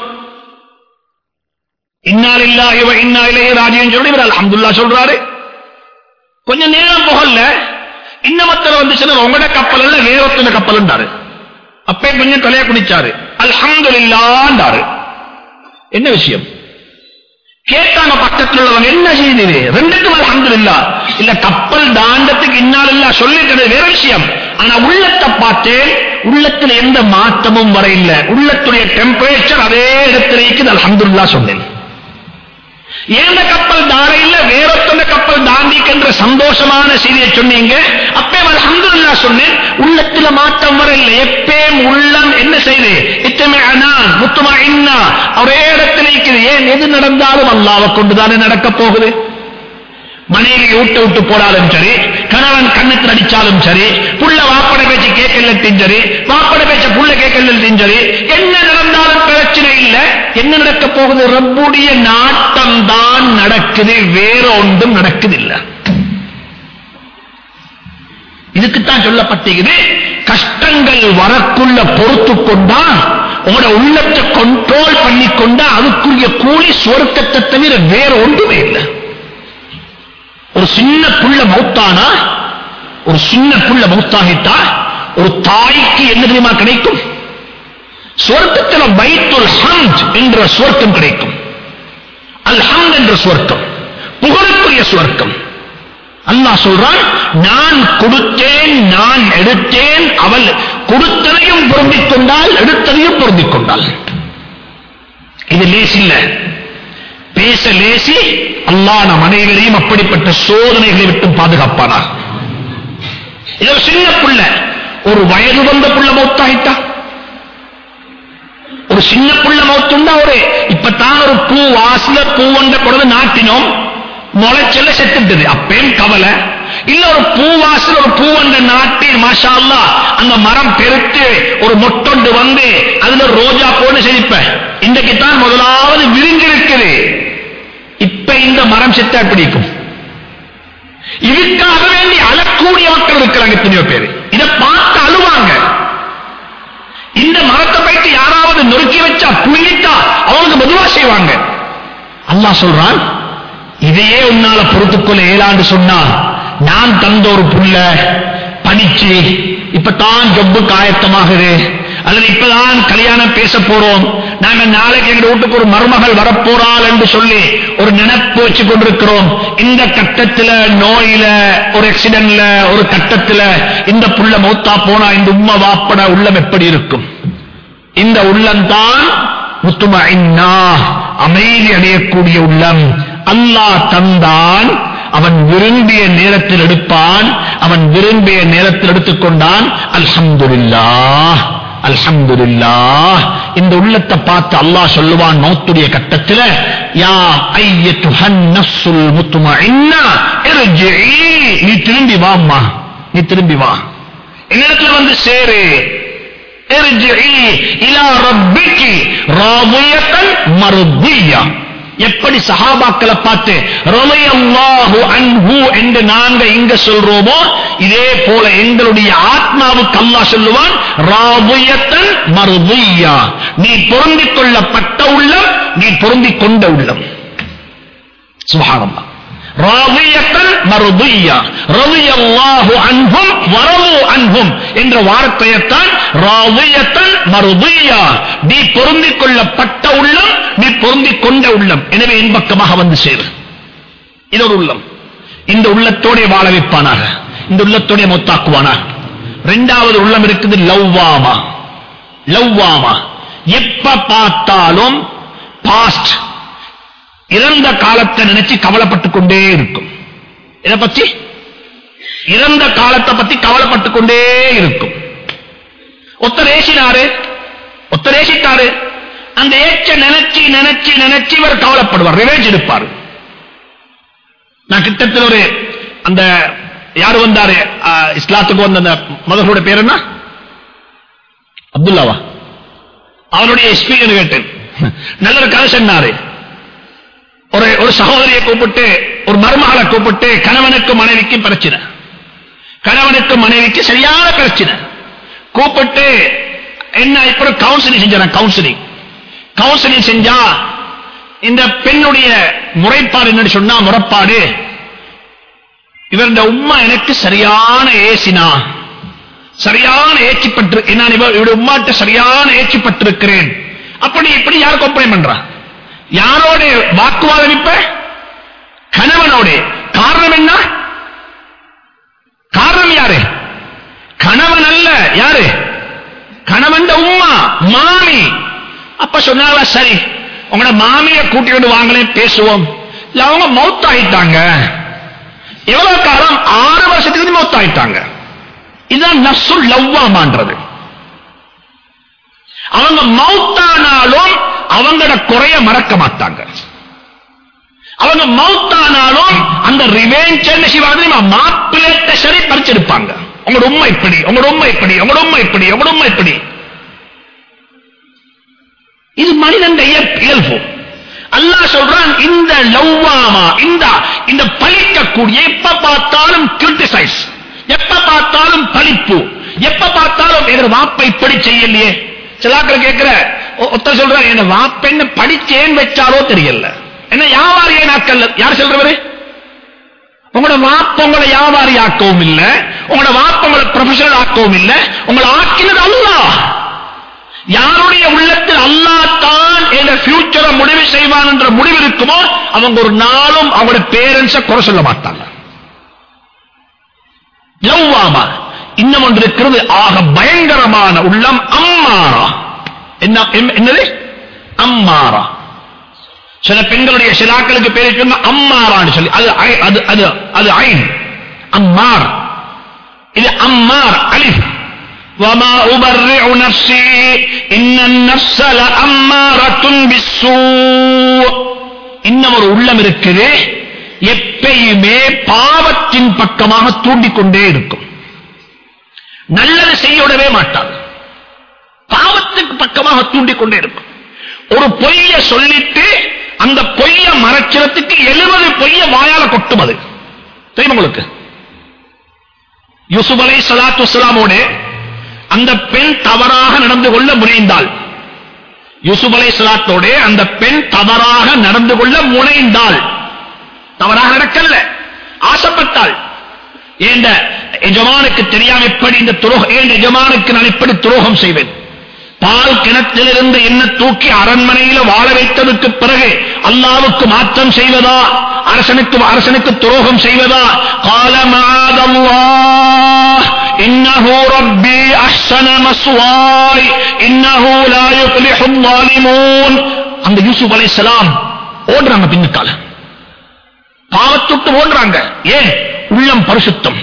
இன்னா லில்லாஹி வ இன்னா இலைஹி ராஜிஊன் சொல்லி இவர் அல்ஹம்துலில்லாஹ் சொல்றாரு. கொஞ்ச நேரம் போகல இன்னமத்தர் வந்து சொன்னார் உங்களோட கப்பல் இல்ல வேற ஒருத்தன கப்பல்ன்றாரு. அப்பே கொஞ்சம் தலையை குடிச்சாரு. அல்ஹம்துலில்லாஹ்ன்றாரு. என்ன விஷயம் கேட்டாங்க பக்கத்தில் உள்ளவங்க, என்ன செய்யுது? ரெண்டுக்கும் அல்ஹம்துலில்லாஹ். இல்ல கப்பல் தாண்டத்துக்கு இன்னாலில்லாஹ் சொல்லிட்டு வேற விஷயம். ஆனா உள்ளத்தை பார்த்தேன், உள்ளத்துல எந்த மாற்றமும் வர இல்ல. உள்ளத்துடைய டெம்பரேச்சர் அதே இடத்துல இருக்குது. அல்ஹம்துலில்லாஹ் சொன்னேன். ஏந்த கப்பல் தார இல்ல வேறொத்தந்த கப்பல் தாண்டிக்கின்ற சந்தோஷமான செய்தியை சொன்னீங்க. அப்பே அல்ஹம்துலில்லாஹ் சொன்னேன். உள்ளத்துல மாற்றம் வர இல்லை. எப்பயும் உள்ளம் என்ன செய்து இத்மஇனான் முத்மஇன்னா ஒரே இடத்துல இருக்குது. ஏன் எது நடந்தாலும் அல்லாஹ்வை கொண்டுதானே நடக்க போகுது. மனைவி ஊட்ட விட்டு போனாலும் சரி, கணவன் கண்ணத்தில் அடிச்சாலும் சரி, புள்ள வாப்பட பேச்சு கேட்கலட்டும் சரி, வாப்பட பேச்ச புள்ள கேட்கலட்டும் சரி, என்ன நடந்தாலும் பிரச்சனை இல்லை. என்ன நடக்க போகுது? ரப்புடைய நாட்டம் தான் நடக்குது, வேற ஒன்றும் நடக்குதில்லை. இதுக்குத்தான் சொல்லப்பட்டது கஷ்டங்கள் வரக்குள்ள பொறுத்து கொண்டா உங்களோட உள்ளத்தை கண்ட்ரோல் பண்ணி கொண்டா அதுக்குரிய கூலி சொர்க்கத்தை தவிர வேற ஒன்றுமே இல்லை. ஒரு சின்ன புள்ள மௌத்தானா, ஒரு சின்ன புள்ள மௌத்தாகிட்டா ஒரு தாய்க்கு என்ன தெரியுமா கிடைக்கும்? சொர்க்கத்தில் பைத்துல் ஹம்த் என்ற சொர்க்கம் கிடைக்கும். அல் ஹம்த் என்ற சொர்க்கம் புகழுக்குரிய சொர்க்கம். அல்லாஹ் சொல்றான், நான் கொடுத்தேன், நான் எடுத்தேன், அவள் கொடுத்ததையும் பொருந்திக் கொண்டால் எடுத்ததையும் பொருந்திக் கொண்டாள். இது லேசில்ல, பேச லேசி. அல்லாஹ் நம் அனைவரையும் அப்படிப்பட்ட சோதனைகளை விட்டு பாதுகாப்பானா. இது ஒரு சின்ன புள்ள, ஒரு வயது வந்த புள்ள மௌத்தாயிட்டா, ஒரு சின்ன புள்ள மௌத்துண்டா, ஒரு இப்பதான் ஒரு பூ வாசல பூ வந்த பொழுது நாட்டினோம், முளைச்சல செத்துட்டது, அப்பேன் கவலை இல்ல. ஒரு பூவாசல் ஒரு பூவண்ட நாட்டி மாஷா அல்லாஹ் அந்த மரம் பெருத்து ஒரு மொட்டொண்டு வந்து அதுல ரோஜா போட்டு செழிப்ப இன்றைக்கு தான் முதலாவது விரிஞ்சிருக்குது. இப்ப இந்த மரம் செத்தா பிடிக்கும். இதுக்காக வேண்டி அழக்கூடிய மக்கள் இருக்கிறாங்க எத்தனையோ பேரு. இதை பார்த்து அழுவாங்க. இந்த மரத்தை பற்றி யாராவது நொறுக்கி வச்சா புள்ளிட்டா அவங்களுக்கு மெதுவா செய்வாங்க. அல்லாஹ் சொல்றான், இதையே உன்னால பொறுத்துக்கொள்ள ஏழாண்டு சொன்னா நான் தந்த ஒரு புள்ள படிச்சு இப்பதான் ஜொப்பு காயத்தமாகுது, அல்லது இப்பதான் கல்யாணம் பேச போறோம், நாங்க நாளைக்கு எங்க வீட்டுக்கு ஒரு மருமகள் வரப்போறாள் என்று சொல்லி ஒரு நினைப்பு வச்சு கொண்டிருக்கிறோம். இந்த கட்டத்துல நோயில ஒரு ஆக்சிடென்ட்ல ஒரு கட்டத்துல இந்த புள்ள மௌத்தா போனா இந்த உம்மா வாப்பட உள்ளம் எப்படி இருக்கும்? இந்த உள்ளம்தான் முத்துமஇன்னா அமைதி அடையக்கூடிய உள்ளம். அல்லாஹ் தந்தான், அவன் விரும்பிய நேரத்தில் எடுப்பான், அவன் விரும்பிய நேரத்தில் எடுத்துக்கொண்டான். அல்ஹம்துலில்லாஹ் அல்ஹம்துலில்லாஹ். இந்த உள்ளத்தை பார்த்து அல்லாஹ் சொல்லுவான் மௌத்துடைய கட்டத்தில், யா அய்யத்துஹன் நஃப்ஸுல் முத்மஇன்னா இர்ஜிஇ, நீ திரும்பி வாம்மா, நீ திரும்பி வா, என்னிடத்தில் வந்து சேரு. இர்ஜிஇ இலா ரப்பிகி ராதியத்தன் மர்திய்யா. எப்படி சஹாபாக்களை பார்த்து ரலியல்லாஹு அன்ஹு என்று நாங்க இங்க சொல்றோமோ இதே போல எங்களுடைய ஆத்மாவுக்கு அல்லாஹ் சொல்லுவான் ராதியத்தன் மர்திய்யா, நீ பொருந்திக் கொள்ளப்பட்ட உள்ளம், நீ பொருந்திக் கொண்ட உள்ளம். சுப்ஹானல்லாஹ். ராதியத்தன் மர்திய்யா, ரலியல்லாஹு அன்ஹும் வரது அன்ஹும் என்ற வார்த்தையைத்தான் ராதியத்தன் மர்திய்யா, நீ பொருந்திக் கொள்ளப்பட்ட உள்ளம், நீ பொருந்திக் கொண்ட உள்ளம். எனவே என் பக்கமாக வந்து சேரு. இது ஒரு உள்ளம். இந்த உள்ளத்தோட வாழ வைப்பானாக, இந்த உள்ளத்தோட மொத்தாக்குவானாக. இரண்டாவது உள்ளம் இருக்குது லவ்வாமா. லவ்வாமா எப்ப பார்த்தாலும் பாஸ்ட், இறந்த காலத்தை நினைச்சு கவலைப்பட்டுக் கொண்டே இருக்கும். இதை பற்றி இறந்த காலத்தை பத்தி கவலைப்பட்டுக் கொண்டே இருக்கும். ஒத்தரேசினாரு ஒத்தரேசிட்டாரு அந்த ஏச்ச நினைச்சு நினைச்சு நினைச்சு இவர் கவலைப்படுவார், ரிவேஞ்ச் எடுப்பார். நான் கிட்டத்தில் ஒரு அந்த யாரு வந்தாரு இஸ்லாத்துக்கு வந்த அந்த மதர்களுடைய பேர் என்ன, அப்துல்லாவா, அவருடைய எக்ஸ்பீரியன்ஸ் கேட்டேன். நல்ல ஒரு கதை சொன்னாரு. ஒரு ஒரு சகோதரியை கூப்பிட்டு, ஒரு மருமகளை கூப்பிட்டு, கணவனுக்கு மனைவிக்கு பிரச்சனை, கணவனுக்கு மனைவிக்கு சரியான பிரச்சனை. கூப்பிட்டு என்ன இப்ப கவுன்சிலிங் செஞ்சாங்க. கவுன்சிலிங் கவுன்சிலிங் செஞ்சா இந்த பெண்ணுடைய முறைப்பாடு என்னன்னு சொன்னா, முறைப்பாடு இவருடைய உம்மா எனக்கு சரியான ஏசினா, சரியான ஏச்சிப்பட்டு, நான் இவருடைய உம்மாட்ட சரியான ஏச்சிப்பட்டிருக்கிறேன். அப்படி இப்படி யார் கம்ப்ளைண்ட் பண்றா, யாரோட வாக்குவாதம்? இப்ப கணவனோட. காரணம் என்ன? காரணம் யாரு? கணவன் அல்ல, யாரு? கணவன் உம்மா, மாமி. அப்ப சொன்னால சரி உங்களோட மாமியை கூட்டிட்டு வாங்களே பேசுவோம். இல்ல அவங்க மௌத் ஆயிட்டாங்க. எவ்வளவு காலம்? ஆறு வருஷத்துக்கு மௌத் ஆயிட்டாங்க. இதுதான் நஃப்சுல் லவ்வாமான்றது. அவங்க மௌத்தானாலும் அவங்களோட குறைய மறக்க மாட்டாங்க. அவங்க மௌத்தானாலும் அந்த ரிவெஞ்ச் மாப்பிள்ளை சரி பறிச்செடுப்பாங்க. உங்களோட உண்மை இப்படி, உங்களோட உண்மை இப்படி, உங்களோட உண்மை இப்படி, உங்களோட உண்மை இப்படி. இது மனிதன் இயல்பு. அல்லாஹ் சொல்றான் இந்த லவ்வாமா, இந்த இந்த பழிக்கக்கூடிய, எப்ப பார்த்தாலும் கிரிட்டிசைஸ், எப்ப பார்த்தாலும் பழிப்பு, எப்ப பார்த்தாலும் எங்க வாப்பை இப்படி செய்யலையே. சிலாக்கள் கேட்கிற ஒருத்தர் சொல்ற என்ன வாப்பெண்ண படிச்சேன் வச்சாரோ தெரியல. என்ன வியாபாரியே நாட்கள் யார் சொல்றவரு? உங்களோட வாப்ப உங்களை வியாபாரி ஆக்கவும் இல்ல, உங்களோட வாப்ப உங்களை ப்ரொஃபஷனல் ஆக்கவும் இல்ல. உங்களை ஆக்கினது அல்லாஹ். யாருடைய உள்ளத்தில் அல்லாஹ் தான் என்ற ஃபியூச்சரை முடிவு செய்வான் என்ற முடிவு இருக்குமோ அவங்க ஒரு நாளும் அவங்களோட பேரண்ட்ஸை குறை சொல்ல மாட்டாங்க. லவ்வாமா. இன்னும் ஒன்று இருக்கிறது, ஆக பயங்கரமான உள்ளம் அம்மாரா. என்ன என்னது? அம்மாரா. சில பெண்களுடைய சிலாக்களுக்கு பேர் சொன்ன அம்மாரான்னு சொல்லி, அது அது அது அது ஐன் அம்மார். இது அம்மார் அலிஃப். وما أبرئ نفسي إن النفس لأمارة بالسوء. இன்னும் ஒரு உள்ளம் இருக்குது, எப்பயுமே பாவத்தின் பக்கமாக தூண்டிக்கொண்டே இருக்கும். நல்லது செய்யவே மாட்டாங்க, பாவத்துக்கு பக்கமாக தூண்டிக்கொண்டே இருக்கும். ஒரு பொய்ய சொல்லிட்டு அந்த பொய்ய மறைக்கிறதுக்கு எழுபது பொய்ய வாயால கொட்டும். அது தெரியும் உங்களுக்கு? யூசுப் அலைஹிஸ்ஸலாத்து வஸ்ஸலாமோட அந்த பெண் தவறாக நடந்து கொள்ள முனைந்தாள். யூசுப் அலைஹிஸ்ஸலாத்தோட அந்த பெண் தவறாக நடந்து கொள்ள முனைந்தாள். தவறாக நடக்கல, ஆசைப்பட்டாள். ஏண்ட எஜமானுக்கு தெரியாம எப்படி இந்த துரோகம், ஏண்ட எஜமானுக்கு நான் எப்படி துரோகம் செய்வேன்? பால் கிணற்றிலிருந்து என்ன தூக்கி அரண்மனையில் வாழ வைத்ததுக்கு பிறகு அல்லாஹ்வுக்கு மாற்றம் செய்வதா, அரசனுக்கு அரசனுக்கு துரோகம் செய்வதா? قال معاذ الله إنه ربي أحسن مثواي إنه لا يفلح الظالمون. அந்த யூசுப் அலைஹிஸ்ஸலாம் ஓடுறாங்க, பின்னுக்கால பாவத்துட்டு ஓடுறாங்க. ஏன்? உள்ளம் பரிசுத்தம்.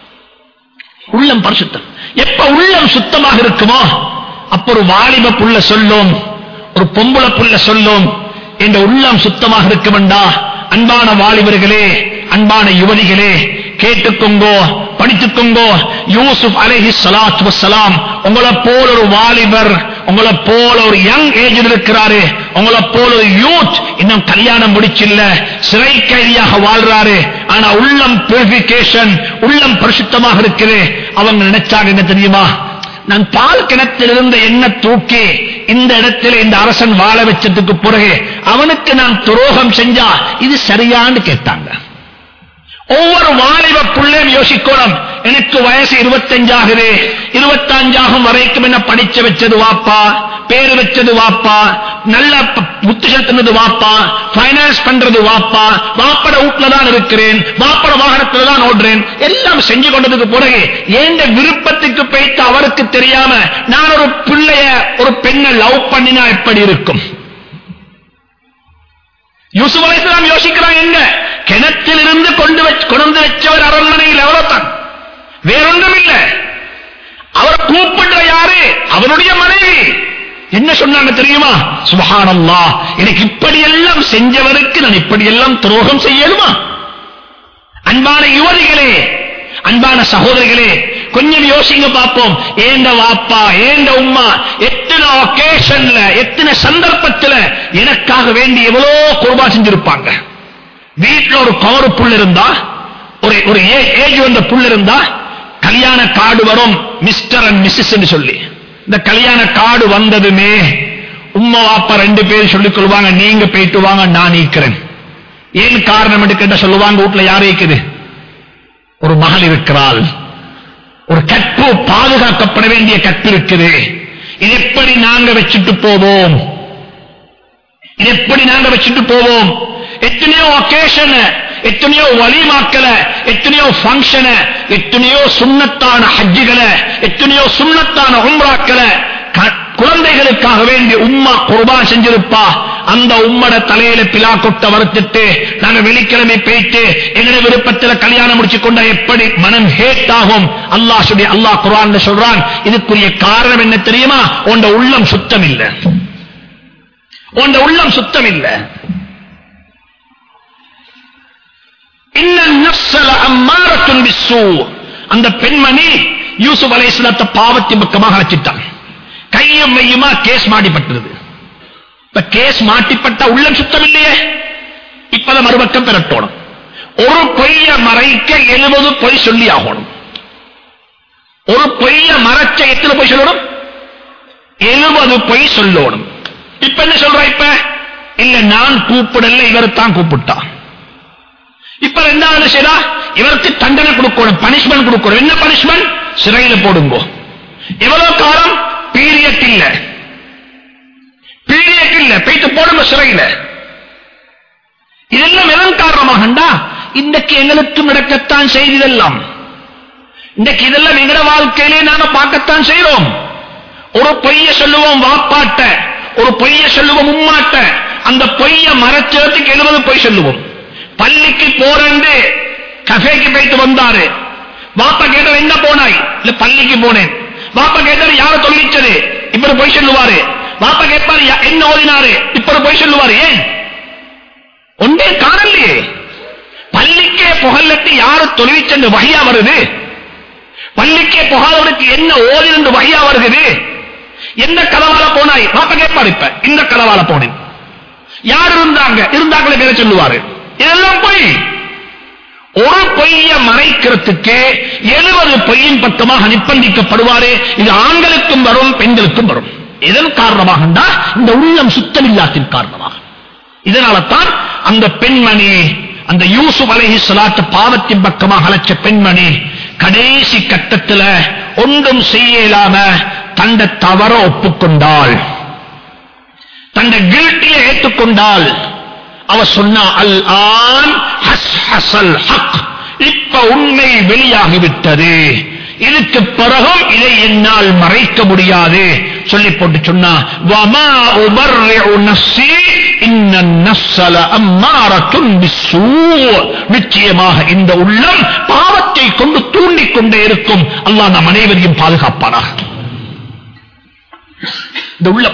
உள்ளம் பரிசுத்தம். எப்ப உள்ளம் சுத்தமாக இருக்குமோ அப்ப ஒரு வாலிப புள்ள சொல்லும், ஒரு பொம்பளை புள்ள சொல்லும், என்ற உள்ளம் சுத்தமாக இருக்க வேண்டா. அன்பான வாலிபர்களே, அன்பான யுவதிகளே, கேட்டுக்கொங்கோ, படித்துக்கொங்கோ. யூசுப் அலைஹிஸ்ஸலாத்து வஸ்ஸலாம் உங்களை போல ஒரு வாலிபர், உங்களை போல ஒரு யங் ஏஜ் இருக்கிறாரு, உங்களை போல ஒரு யூத், இன்னும் கல்யாணம் முடிச்சில்ல, சிறை கைதியாக வாழ்றாரு. ஆனா உள்ளம் பியூரிபிகேஷன், உள்ளம் பரிசுத்தமாக இருக்குது. அவங்க நினைச்சாங்க என்ன தெரியுமா? நான் பால் கிணத்திலிருந்து என்ன தூக்கி இந்த இடத்துல இந்த அரசன் வாழ வச்சதுக்கு பிறகு அவனுக்கு நான் துரோகம் செஞ்சா இது சரியான்னு கேட்டாங்க. ஒவ்வொரு வாலிப புள்ளையும் யோசிக்கணும், எனக்கு வயசு இருபத்தஞ்சாகுது, இருபத்தஞ்சாகும் வரைக்கும் என்ன படிச்ச வச்சது வாப்பா, பேரு வச்சது வாப்பா, நல்ல புத்தி செலுத்தினது வாப்பா, பைனான்ஸ் பண்றது வாப்பா, வாப்பட வீட்டுல தான் இருக்கிறேன், வாப்பட வாகனத்துல தான் ஓடுறேன், எல்லாம் செஞ்சு கொண்டதுக்கு பிறகு எந்த விருப்பத்துக்கு போயிட்டு அவருக்கு தெரியாம நான் ஒரு பிள்ளைய ஒரு பெண்ணை லவ் பண்ணினா எப்படி இருக்கும்? யூசுப் அலைஹிஸ்ஸலாம் யோசிக்கிறாங்க, என்ன கிணற்றில் இருந்து கொண்டு வச்சு கொண்டு வச்சவர் அரண்மனையில் எவ்வளவுதான், வேறொன்றும் இல்லை. அவர் கூப்பிடுற யாரு? அவருடைய மனைவி. என்ன சொன்னாங்க தெரியுமா? சுப்ஹானல்லாஹ், எனக்கு இப்படி எல்லாம் செஞ்சவருக்கு நான் இப்படி எல்லாம் துரோகம் செய்யணுமா? அன்பான யுவதிகளே, அன்பான சகோதரிகளே, கொஞ்சம் யோசிங்க பார்ப்போம். ஏண்ட வாப்பா ஏண்ட உம்மா எத்தனை ஒகேஷன்ல எத்தனை சந்தர்ப்பத்தில் எனக்காக வேண்டி எவ்வளோ குர்பான் செஞ்சிருப்பாங்க. வீட்டுல ஒரு கவரு புல் இருந்தா, ஒரு ஒரு ஏஜ் வந்த புல் இருந்தா கல்யாண கார்டு வரும், மிஸ்டர் அண்ட் மிஸ்ஸஸ் என்று சொல்லி. இந்த கல்யாண கார்டு வந்ததுமே உம்மா வாப்பா ரெண்டு பேரும் சொல்லிக் கொள்வாங்க, நீங்க போயிட்டு வாங்க நான் நீக்கிறேன். ஏன் காரணம் என்று கேட்ட சொல்லுவாங்க, வீட்டுல யாரு இருக்குது? ஒரு மகள் இருக்கிறாள், ஒரு கற்பு பாதுகாக்கப்பட வேண்டிய கற்பு இருக்குது. இது எப்படி நாங்க வச்சுட்டு போவோம்? இது எப்படி நாங்க வச்சுட்டு போவோம்? எத்தனையோ ஒகேஷன், எத்தனையோ வலிமாக்கள, எத்தனையோ ஃபங்க்ஷன, எத்தனையோ சுன்னத்தான ஹஜ்ஜுகளை, எத்தனையோ சுன்னத்தான உம்ராக்களை குழந்தைகளுக்காக வேண்டி உம்மா குர்பான் செஞ்சிருப்பா. அந்த உம்மட தலையில பிலா கொட்ட வறுத்துட்டு நாங்க வெள்ளிக்கிழமை போயிட்டு எங்களுடைய விருப்பத்தில் கல்யாணம் முடிச்சு கொண்ட எப்படி மனம் ஹேட் ஆகும்? அல்லாஹ் சொல்லி அல்லாஹ் குர்ஆன்ல சொல்றான், இதுக்குரிய காரணம் என்ன தெரியுமா? உண்ட உள்ளம் சுத்தம் இல்ல, உண்ட உள்ளம் சுத்தம் இல்ல. இன்னன் நஃப்ஸ லஅம்மாரத்துன் பிஸ்ஸூ. அந்த பெண்மணி யூசுப் அலைஹிஸ்ஸலாத்தை பாவத்தின் பக்கமாக அழைச்சிட்டான். கையும் மெய்யுமா கேஸ் மாட்டிப்பட்டது. இப்ப கேஸ் மாட்டிப்பட்ட உள்ளம் சுத்தம் இல்லையே, இப்பத மறுபக்கம் பெறட்டோணும். ஒரு பொய்ய மறைக்க எழுபது பொய் சொல்லி ஆகணும். ஒரு பொய்ய மறைச்ச எத்தனை பொய் சொல்லணும்? எழுபது பொய் சொல்லணும். இப்ப என்ன சொல்ற? இப்ப இல்ல நான் கூப்பிடல, இவர் தான் கூப்பிட்டா. இப்ப ரெண்டாவது செய்தா இவருக்கு தண்டனை கொடுக்கணும், பனிஷ்மெண்ட் கொடுக்கணும். என்ன பனிஷ்மெண்ட்? சிறையில போடுங்க. எவ்வளவு காலம்? பீரியட் இல்ல, பீரியட் இல்ல, போயிட்டு போடுங்க சிறையில. இதெல்லாம் எதன் காரணமாகண்டா இன்றைக்கு எங்களுக்கும் நடக்கத்தான் செய்ததெல்லாம். இன்றைக்கு இதெல்லாம் எங்கட வாழ்க்கையிலே நாம பார்க்கத்தான் செய்றோம். ஒரு பொய்ய சொல்லுவோம் வாப்பாட்ட, ஒரு பொய்ய சொல்லுவோம் உம்மாட்ட, அந்த பொய்ய மறைச்சதுக்கு எழுபது பொய் சொல்லுவோம். பள்ளிக்கு போறேன்னு கஃபேக்கு போயிட்டு வந்தாரு, வாப்பா கேட்டார் என்ன போனாய்? இல்ல பள்ளிக்கு போனேன். வாப்பா கேட்டாரு யார தொழிச்சது? இப்படி பொய் சொல்லுவாரு. வாப்பா கேட்பாரு என்ன ஓதினாரு? இப்படி பொய் சொல்லுவாரு. ஏன்? ஒன்றே காணலையே. பள்ளிக்கே புகழட்டு யாரு தொழிற்சென்று வகையா வருது? பள்ளிக்கே புகாதவனுக்கு என்ன ஓதினு வகையா வருகிறது? எந்த கலவால போனாய்? வாப்பா கேட்பாரு. இப்ப இந்த கலவால போனேன். யார் இருந்தாங்க? இருந்தாங்களே பேர சொல்லுவாரு. இதெல்லாம் பொய். ஒரு பொய்ய மறைக்கிறதுக்கு எழுபது பொய்யின் பக்கமாக நிர்பந்திக்கப்படுவாரு. இது ஆண்களுக்கும் வரும், பெண்களுக்கும் வரும். இதன் காரணமாக இந்த உள்ளம் சுத்தமில்லாத்தின் காரணமாக. இதனால தான் அந்த பெண்மணி, அந்த யூசுப் அலைஹிஸ்ஸலாத்து பாவத்தின் பக்கமாக அழைச்ச பெண்மணி கடைசி கட்டத்தில் ஒன்றும் செய்யலாம தண்ட தவற ஒப்புக்கொண்டாள், தண்ட கில்ட்டியை ஏற்றுக்கொண்டாள். அவ சொன்னா அல் ஆன் ஹஸ்ஹஸல் ஹக், இப்ப உண்மை வெளியாகிவிட்டது, இதுக்கு பிறகும் இதை என்னால் மறைக்க முடியாது சொல்லி போட்டு சொன்னா வமா உபர்ரிஉ நஃப்ஸி இன்னன் நஃப்ஸ லஅம்மாரத்துன் பிஸ்ஸூ, நிச்சயமாக இந்த உள்ளம் பாவத்தை கொண்டு தூண்டிக் கொண்டே இருக்கும். அல்லாஹ் நம் அனைவரையும் பாதுகாப்பானாக. இந்த உள்ளம்,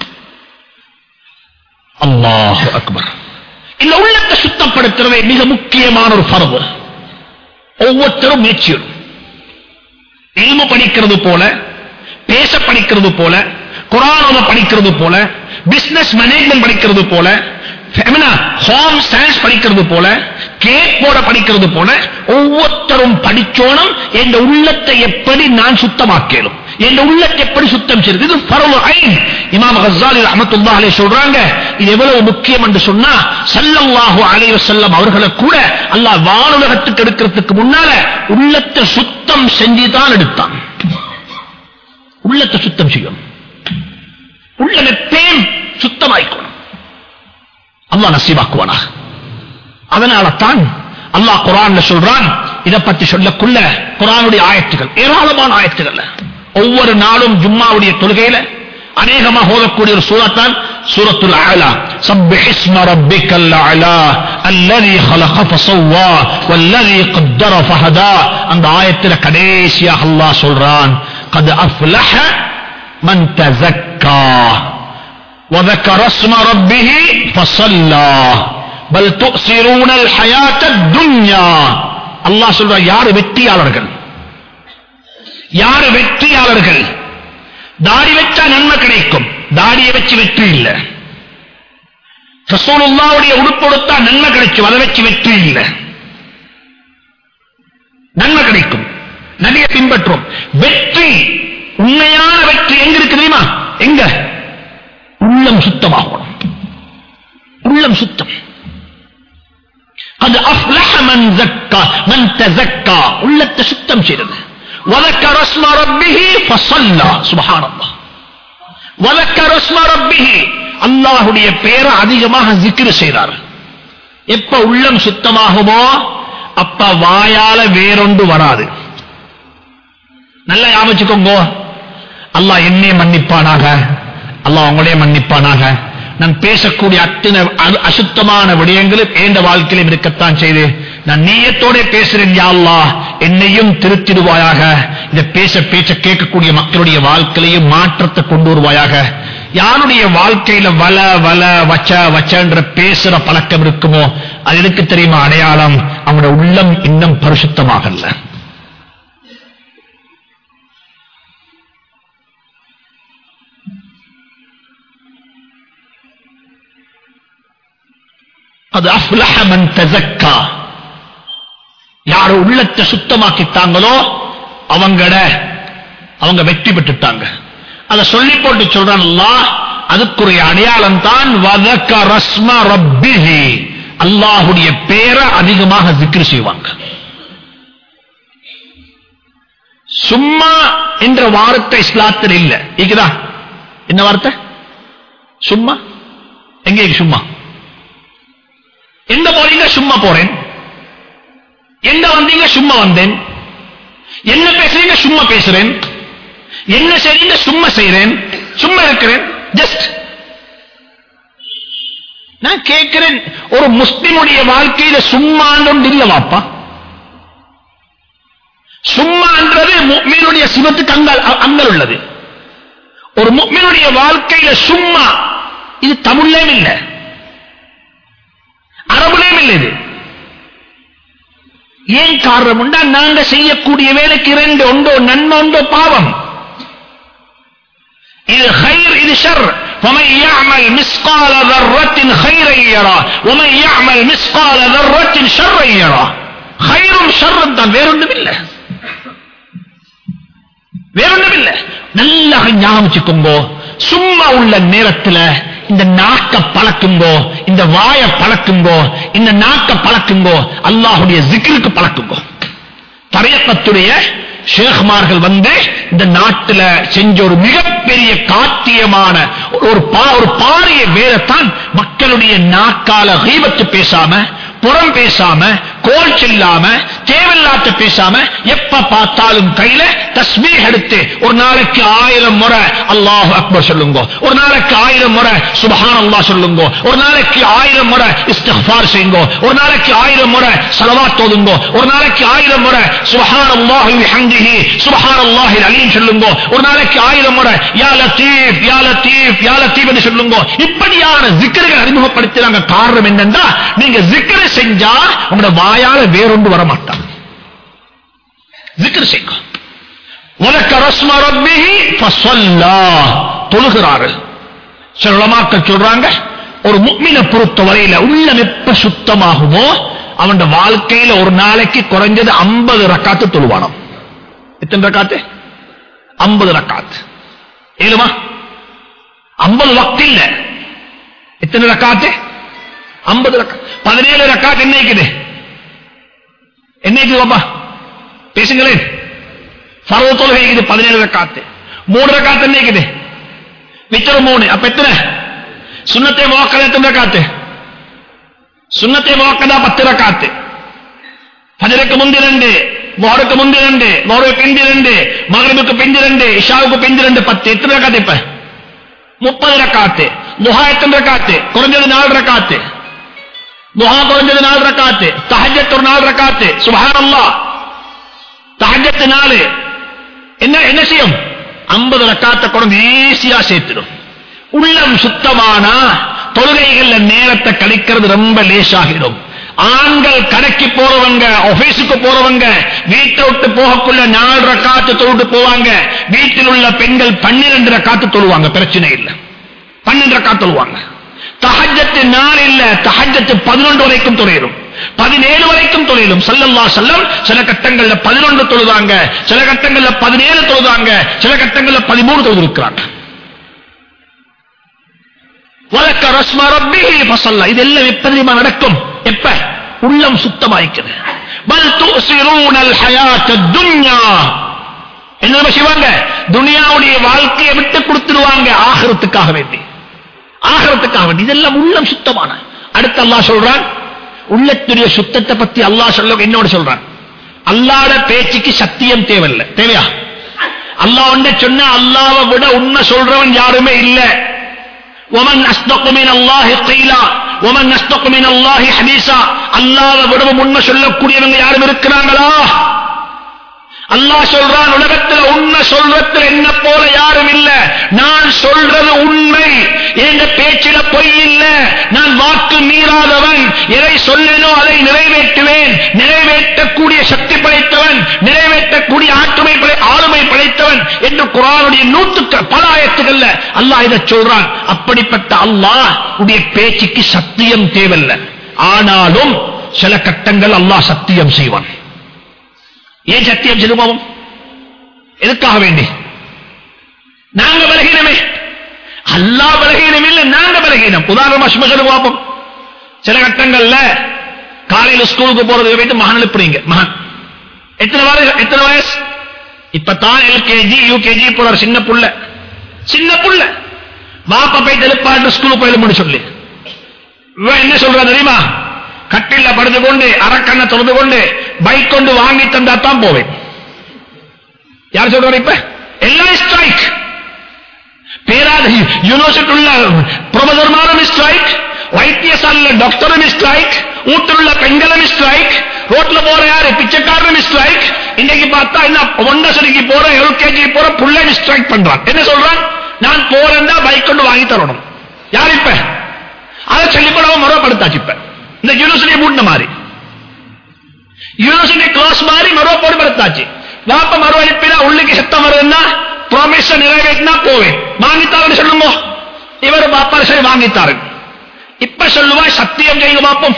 அல்லாஹு அக்பர், இந்த உள்ளத்தை சுத்தப்படுத்துறதை மிக முக்கியமான ஒரு பரவு. ஒவ்வொருத்தரும் முயற்சியும் இல்மு படிக்கிறது போல, பேச படிக்கிறது போல, குர்ஆனை படிக்கிறது போல, பிசினஸ் மேனேஜ்மெண்ட் படிக்கிறது போல, ஹோம் சயின்ஸ் படிக்கிறது போல, கேக் போட படிக்கிறது போல ஒவ்வொருத்தரும் படிச்சோனும் என்ற உள்ளத்தை எப்படி நான் சுத்தமாக்கலும், என் உள்ளத்தை எப்படி சுத்தம் செய்வது? இது ஃபர்து ஐன். இமாம் கஸ்ஸாலி ரஹ்மத்துல்லாஹி அலைஹி சொல்றாங்க, இது எவ்வளவு முக்கியம் என்று சொன்னா, ஸல்லல்லாஹு அலைஹி வஸல்லம் அவர்களை கூட அல்லாஹ் வானுலகத்துக்கு எடுக்கிறதுக்கு முன்னால உள்ளத்தை சுத்தம் செஞ்சு தான் எடுத்தான். உள்ளத்தை சுத்தம் செய்யணும், உள்ளமே பேம் சுத்தமாய்க்கணும். அல்லாஹ் நசீபாக்குவானா. அதனால தான் அல்லாஹ் குர்ஆன்ல சொல்றான், இத பத்தி சொல்லக்குள்ள குர்ஆனுடைய ஆயத்துகள் ஏராளமான ஆயத்துகள். ஒவ்வொரு நாளும் ஜும்மாவுடைய தொழுகையில அநேகமாக ஓதக்கூடிய ஒரு சூரத் தான் சூரத்துல் அலா. சப்பிஹ் இஸ்ம ரப்பிக்கல் அலா அல்லதி خلق فسوى والذي قدر فهدى. அந்த ஆயத்தில கடைசியாக அல்லாஹ் சொல்றான், قد أفلح من تزكى وذكر اسم ربه فصلى بل تؤثرون الحياة الدنيا. அல்லாஹ் சொல்ற, யாரு வெற்றியாளர்கள்? யாரு வெற்றியாளர்கள்? தாடி வச்சா நன்மை கிடைக்கும், தாடியை வச்சு வெற்றி இல்ல. ரசூலுல்லாஹ்வுடைய உடுப்பு கொடுத்தா நன்மை கிடைக்கும், அதை வச்சு வெற்றி இல்ல. நன்மை கிடைக்கும், நபியை பின்பற்றும். வெற்றி, உண்மையான வெற்றி எங்க இருக்கு தெரியுமா? எங்க? உள்ளம் சுத்தமாகணும். உள்ளம் சுத்தம். அது அஃப்லஹ மன் ஸக்கா மன் தஸக்கா, உள்ளத்தை சுத்தம் செய்கிறது. வذكر اسم ربه فصلى. சுப்ஹானல்லாஹ். வذكر اسم ربه, அல்லாஹ்வுடைய பெயரை அதிகமாக zikr செய்றார். எப்ப உள்ளம் சுத்தமாகுமோ அப்ப வாயால வேறொன்று வராது. நல்லா ஞாபகிச்சுக்கோங்க, அல்லாஹ் என்னை மன்னிப்பானாக, அல்லாஹ் உங்களே மன்னிப்பானாக. நான் பேசக்கூடிய அத்தனை அசுத்தமான விடயங்களும் எந்த வாழ்க்கையிலும் இருக்கத்தான் செய்து, நான் நீயத்தோட பேசுறேன், யா அல்லாஹ் என்னையும் திருத்திடுவாயாக. இதை பேச பேச கேட்கக்கூடிய மக்களுடைய வாழ்க்கையிலையும் மாற்றத்தை கொண்டு வருவாயாக. யாருடைய வாழ்க்கையில வல வல வச்ச வச்சன்ற பேசுற பழக்கம் இருக்குமோ அது எனக்கு தெரியுமா அடையாளம்? அவங்களோட உள்ளம் இன்னும் பரிசுத்தமாகல. அது அஃப்லஹ மன் தஸக்கா, யார் உள்ளத்தை சுத்தமாக்கிட்டாங்களோ அவங்கள அவங்க வெற்றி பெற்றுட்டாங்க. அதை சொல்லி போட்டு சொல்றான் அல்லாஹ். அதுக்குரிய அடையாளம் தான் வذكر اسم ربه, அல்லாஹ்வுடைய பேரை அதிகமாக zikr செய்வாங்க. சும்மா என்ற வார்த்தை இஸ்லாத்தில் இல்ல. இருக்குதா? என்ன வார்த்தை? சும்மா. எங்கே சும்மா? எந்த போறீங்க? சும்மா போறேன். எந்த வந்தீங்க? சும்மா வந்தேன். என்ன பேசுறீங்க? சும்மா பேசுறேன். என்ன செய்றீங்க? சும்மா செய்றேன். சும்மா இருக்கிறேன். ஜஸ்ட் நான் கேட்கிறேன், ஒரு முஸ்லிமுடைய வாழ்க்கையில சும்மான்னு இல்ல வாப்பா. சும்மான்றது முஃமினுடைய சிவத்துக்கு அங்க அங்க உள்ளது. ஒரு முஃமினுடைய வாழ்க்கையில சும்மா இது தமிழ்லயும் இல்ல, அரபுலயும் இல்லை. இது ஏன் காரணம் உண்டா? நாங்க செய்யக்கூடிய வேலைக்கு இரண்டு, ஒன்றோ நன்மை ஒன்றோ பாவம். இது خير இது ஷர். ومن يعمل مثقال ذرة خيرا يره ومن يعمل مثقال ذرة شرا يره. خيرும் ஷர்ரும் தான், வேறொன்றும் இல்ல, வேறொன்றும் இல்ல. நல்லா ஞாபகம் வச்சுக்கோங்க. சும்மா உள்ள நேரத்துல இந்த நாக்க பழக்குங்கோ, இந்த வாய பழக்குங்கோ, இந்த நாக்க பழக்குங்கோ, அல்லாஹ்வுடைய zikருக்கு பழக்குங்கோ. தரியக்கத்துடைய ஷேக்மார்கள் வந்து இந்த நாட்டில் செஞ்ச ஒரு மிகப்பெரிய காத்தியமான ஒரு ஒரு பாரிய வேலைத்தான் மக்களுடைய நாக்கால கீபத்து பேசாம, புறம் பேசாம, கோல் செல்லாம, தேவையில்லாத பேசாம, எப்ப பார்த்தாலும் கையில தஸ்பீஹ் எடுத்து ஒரு நாளைக்கு ஆயிரம் முறை அல்லாஹ் அக்பர் சொல்லுங்க, ஒரு நாளைக்கு ஆயிரம் முறை சுப்ஹானல்லாஹ் சொல்லுங்க, ஒரு நாளைக்கு ஆயிரம் முறை இஸ்திக்ஃபார் செய்யுங்க, ஒரு நாளைக்கு ஆயிரம் முறை ஸலவாத் ஓதுங்க, ஒரு நாளைக்கு ஆயிரம் முறை சுப்ஹானல்லாஹி வஹம்திஹி சுப்ஹானல்லாஹில் அலீம் சொல்லுங்க, ஒரு நாளைக்கு ஆயிரம் முறை யா லத்தீஃப் யா லத்தீஃப் யா லத்தீஃப் என்று சொல்லுங்க. இப்படியான zikர்கள் அறிமுகப்படுத்துறாங்க. காரணம் என்னன்னா, நீங்க zikr செஞ்சா உங்களோட வாயால வேறொன்று வர மாட்டாங்க. zikr செய்யுங்க. வذكر اسم ربه فصلى, தொழுகிறாரு. சில உலமாக்கள் சொல்றாங்க, ஒரு முஃமினை பொறுத்தவரையில உள்ளம் எப்ப சுத்தமாகுமோ அவன் வாழ்க்கையில ஒரு நாளைக்கு குறைஞ்சது ஐம்பது ரக்காத்து தொழுவானாம். எத்தனை ரக்காத்து? ஐம்பது ரக்காத் ஏழுமா? ஐம்பது வக்த் இல்ல, எத்தனை ரக்காத்து? ஐம்பது ரக்காத். பதினேழு ரக்காத் என்ன இருக்குது? என்ன இருக்குது பாப்பா பேசுங்களேன். ஃபர்து தொழுகை இருக்குது பதினேழு ரக்காத்து. மூணு ரக்காத் என்ன இருக்குது? வித்தர் மூணு. அப்ப எத்தனை? சுன்னத்தை முஅக்கதா எத்தனை ரக்காத்து? சுன்னத்தை முஅக்கதா பத்து ரக்காத்து. ஃபஜ்ருக்கு முந்தி ரெண்டு, லுஹருக்கு முந்தி ரெண்டு, லுஹருக்கு பிந்தி ரெண்டு, மக்ரிபுக்கு பிந்தி ரெண்டு, இஷாவுக்கு பிந்தி ரெண்டு, பத்து. எத்தனை ரக்காத்து? இப்ப முப்பது ரக்காத்து. லுஹா எத்தனை ரக்காத்து? குறைஞ்சது நாலு ரக்காத்து. லுஹா குறைஞ்சது நாலு ரக்காத்து. தஹஜ்ஜத் ஒரு நாலு ரக்காத்து. சுப்ஹானல்லாஹ், தஹஜ்ஜத் நாலு. என்ன என்ன செய்யும்? ஐம்பது ரக்காத்தை குறைஞ்சு ஈஸியா சேர்த்துடும். உள்ளம் சுத்தமானா தொழுகைகள்ல நேரத்தை கழிக்கிறது ரொம்ப லேசாகிடும். ஆண்கள் கடைக்கு போறவங்க, ஆபீஸுக்கு போறவங்க வீட்டை விட்டு போகக்குள்ள நாலு ரக்காத்து தொழுட்டு போவாங்க. வீட்டில் உள்ள பெண்கள் பன்னிரண்டு ரக்காத்து தொழுவாங்க, பிரச்சனை இல்லை. பன்னெண்டு ரக்காத்து தொழுவாங்க. தஹஜ்ஜத் நாலு இல்ல, தஹஜ்ஜத் பதினொன்று வரைக்கும் தொழிலும், பதினேழு வரைக்கும் தொழிலும். ஸல்லல்லாஹு அலைஹி வஸல்லம் சில கட்டங்கள்ல பதினொன்று தொழுதாங்க, சில கட்டங்கள்ல பதினேழு தொழுதாங்க, சில கட்டங்கள்ல பதிமூணு தொழுதிருக்கிறாங்க. வலக்க ரஸ்ம ரப்பிஹி ஃபஸல்ல. இதெல்லாம் எப்ப நடக்கும்? எப்ப உள்ளம் சுத்தமாயிக்குது. பல் துஸிரூனல் ஹயாத்தத் துன்யா. என்ன செய்வாங்க? துனியாவுடைய வாழ்க்கையை விட்டு கொடுத்துடுவாங்க ஆகிரத்துக்காக வேண்டி, ஆகிரத்துக்காக வேண்டி. இதெல்லாம் உள்ளம் சுத்தமான. அடுத்து அல்லாஹ் சொல்றான், உள்ளத்துடைய சுத்தத்தை பத்தி அல்லாஹ் சொல்ல என்னோட சொல்றான். அல்லாஹ்ட பேச்சுக்கு சத்தியம் தேவையில்லை. தேவையா? அல்லாஹ் ஒன்றை சொன்னா அல்லாஹ்வை விட உண்மை சொல்றவன் யாருமே இல்லை. ومن أصدق من الله قيلا ومن أصدق من الله حديثا. அல்லாஹ்வை விட உண்மை சொல்லக்கூடியவங்க யாரும் இருக்கிறாங்களா? அல்லாஹ் சொல்றான், உலகத்தில் உண்மை சொல்றதுல என்ன போல யாரும் இல்ல. நான் சொல்றது உண்மை, என்ற பேச்சில பொய் இல்ல. நான் வாக்கு மீறாதவன், எதை சொல்லனோ அதை நிறைவேற்றுவேன். நிறைவேற்றக்கூடிய சக்தி படைத்தவன், நிறைவேற்றக்கூடிய ஆற்றுமை ஆளுமை படைத்தவன் என்று குர்ஆனுடைய நூற்றுக்கு பல ஆயத்துகள்ல அல்லாஹ் இதை சொல்றான். அப்படிப்பட்ட அல்லாஹ் உடைய பேச்சுக்கு சத்தியம் தேவையில்லை. ஆனாலும் சில கட்டங்கள் அல்லாஹ் சத்தியம் செய்வான். ஏன் சத்தியம் செய்வோம்? எதுக்காக வேண்டி? நாங்க பலகீனமே. அல்லாஹ் பலகீனம் இல்லை, நாங்க பலகீனம். உதாரணமா சும்மா சொல்லி பார்ப்போம். சில கட்டங்கள்ல காலையில் ஸ்கூலுக்கு போறதுக்கு வைத்து மகன் எழுப்புறீங்க. மகன் எத்தனை வயசு? எத்தனை வயசு? இப்பதான் எல்கேஜி யூகேஜி போற சின்ன புள்ள, சின்ன புள்ள. பாப்பா போய் எழுப்பாட்டு ஸ்கூலுக்கு போய் எழுப்பி சொல்லி என்ன சொல்ற தெரியுமா? கட்டில படுத்து கொண்டு அரக்கண்ண தொடர்ந்து கொண்டு பைக் கொண்டு வாங்கி தந்தா தான் போவேன். யார் சொல்றாரு? இப்ப எல்லாம் ஸ்ட்ரைக். பேராத யூனிவர்சிட்டி உள்ள ப்ரொஃபசர்மாரும் ஸ்ட்ரைக், வைத்தியசாலையில டாக்டரும் ஸ்ட்ரைக், வீட்டில் உள்ள பெண்களும் ஸ்ட்ரைக், ரோட்ல போற யாரு பிச்சைக்காரரும் ஸ்ட்ரைக். இன்னைக்கு பார்த்தா என்ன ஒன்னசரிக்கு போற எல்கேஜி போற புள்ள ஸ்ட்ரைக் பண்றான். என்ன சொல்றான்? நான் போறேன்னா பைக் கொண்டு வாங்கி தரணும். யார் இப்ப அதை சொல்லிப்படாம மறுபடுத்தாச்சு. இப்ப இந்த யூனிவர்சிட்டி மூடின மாதிரி, யூனிவர்சிட்டி கிளாஸ் மாதிரி மறுவ போடு படுத்தாச்சு. வாப்ப மறுவ அனுப்பினா உள்ளுக்கு சத்தம் வருதுன்னா ப்ராமிஸ் நிறைவேற்றினா போவேன். வாங்கித்தாருன்னு சொல்லுங்க. இவர் பாப்பா சரி வாங்கித்தாரு. இப்ப சொல்லுவா சத்தியம் செய்து பார்ப்போம்,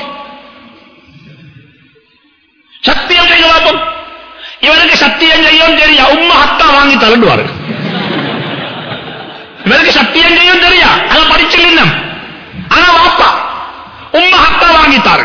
சத்தியம் செய்து பார்ப்போம். இவருக்கு சத்தியம் செய்யும் தெரியா, உம்மா ஹத்தா வாங்கி தரண்டுவாரு. இவருக்கு சத்தியம் செய்யும் தெரியா, அதை படிச்சில்ல. ஆனா வாப்பா உம்மா ஹத்தா வாங்கித்தாரு.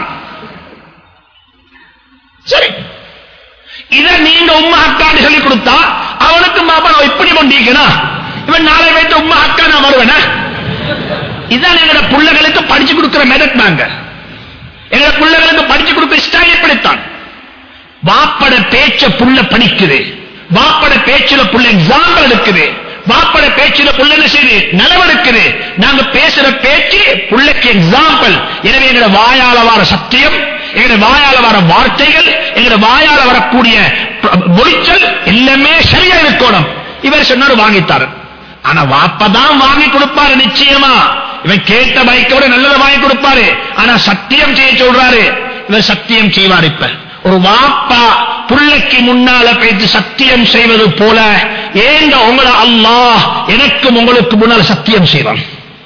சரி, இத நீங்க உம்மா ஹக்கான்னு சொல்லி கொடுத்தா அவனுக்கு மாப்பா நான் இப்படி கொண்டிருக்கணும், இவன் நாளை வைத்து உம்மா ஹக்கா நான் வருவேனா? இதான் எங்களோட பிள்ளைகளுக்கு படிச்சு கொடுக்கிற மெதட். நாங்க எங்களோட பிள்ளைகளுக்கு படிச்சு கொடுக்கிற ஸ்டைல் இப்படித்தான். வாப்பட பேச்ச புள்ள படிக்குது, வாப்பட பேச்சுல புள்ள எக்ஸாம்பிள் எடுக்குது, வாப்பட பேச்சுல புள்ள என்ன செய்யுது? நடவடிக்குது. நாங்க பேசுற பேச்சு புள்ளைக்கு எக்ஸாம்பிள். எனவே எங்களோட வாயால வர சத்தியம், எங்களோட வாயால வர வார்த்தைகள், எங்களோட வாயால வரக்கூடிய மொழிச்சல் எல்லாமே சரியா இருக்கணும். இவர் சொன்னாரு வாங்கித்தாரு. ஆனா வாப்பதான் வாங்கி கொடுப்பாரு நிச்சயமா. இவன் கேட்ட பைக்கோட நல்லதை வாங்கி கொடுப்பாரு. ஆனா சத்தியம் செய்ய சொல்றாரு, இவர் சத்தியம் செய்வார். இப்ப ஒரு வாப்பா புள்ளைக்கு முன்னால பேசி சத்தியம் செய்வது போல ஏங்க உங்களை அல்லாஹ் எனக்கும் உங்களுக்கு முன்னால் சத்தியம் செய்வான்.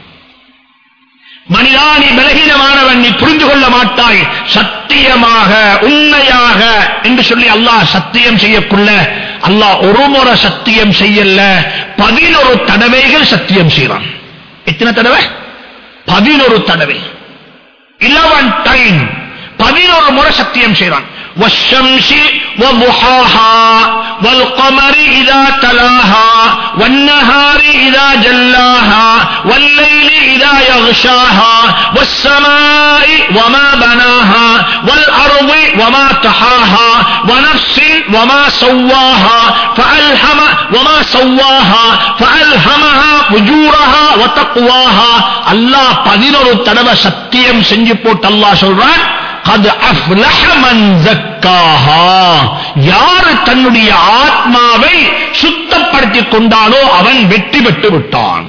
மனிதா நீ பலகீனமானவன், நீ புரிந்து கொள்ள மாட்டாய், சத்தியமாக உண்மையாக என்று சொல்லி அல்லாஹ் சத்தியம் செய்யக்குள்ள அல்லாஹ் ஒரு முறை சத்தியம் செய்யல, பதினொரு தடவைகள் சத்தியம் செய்யறான். எத்தனை தடவை? பதினொரு தடவை. eleven டைம் பதினொரு முறை சத்தியம் செய்யறான். والشمس وضحاها والقمر إذا تلاها والنهار إذا جلاها والليل إذا يغشاها والسماء وما بناها والأرض وما طحاها ونفس وما سواها فألهم وما سواها فألهمها فجورها وتقواها. அல்லாஹ் பதினொரு தடவை சத்தியம் செஞ்சு போட்டு அல்லாஹ் சொல்றான், قد أفلح من زكاها. யார் தன்னுடைய ஆத்மாவை சுத்தப்படுத்திக் கொண்டானோ அவன் வெற்றி பெற்று விட்டான்.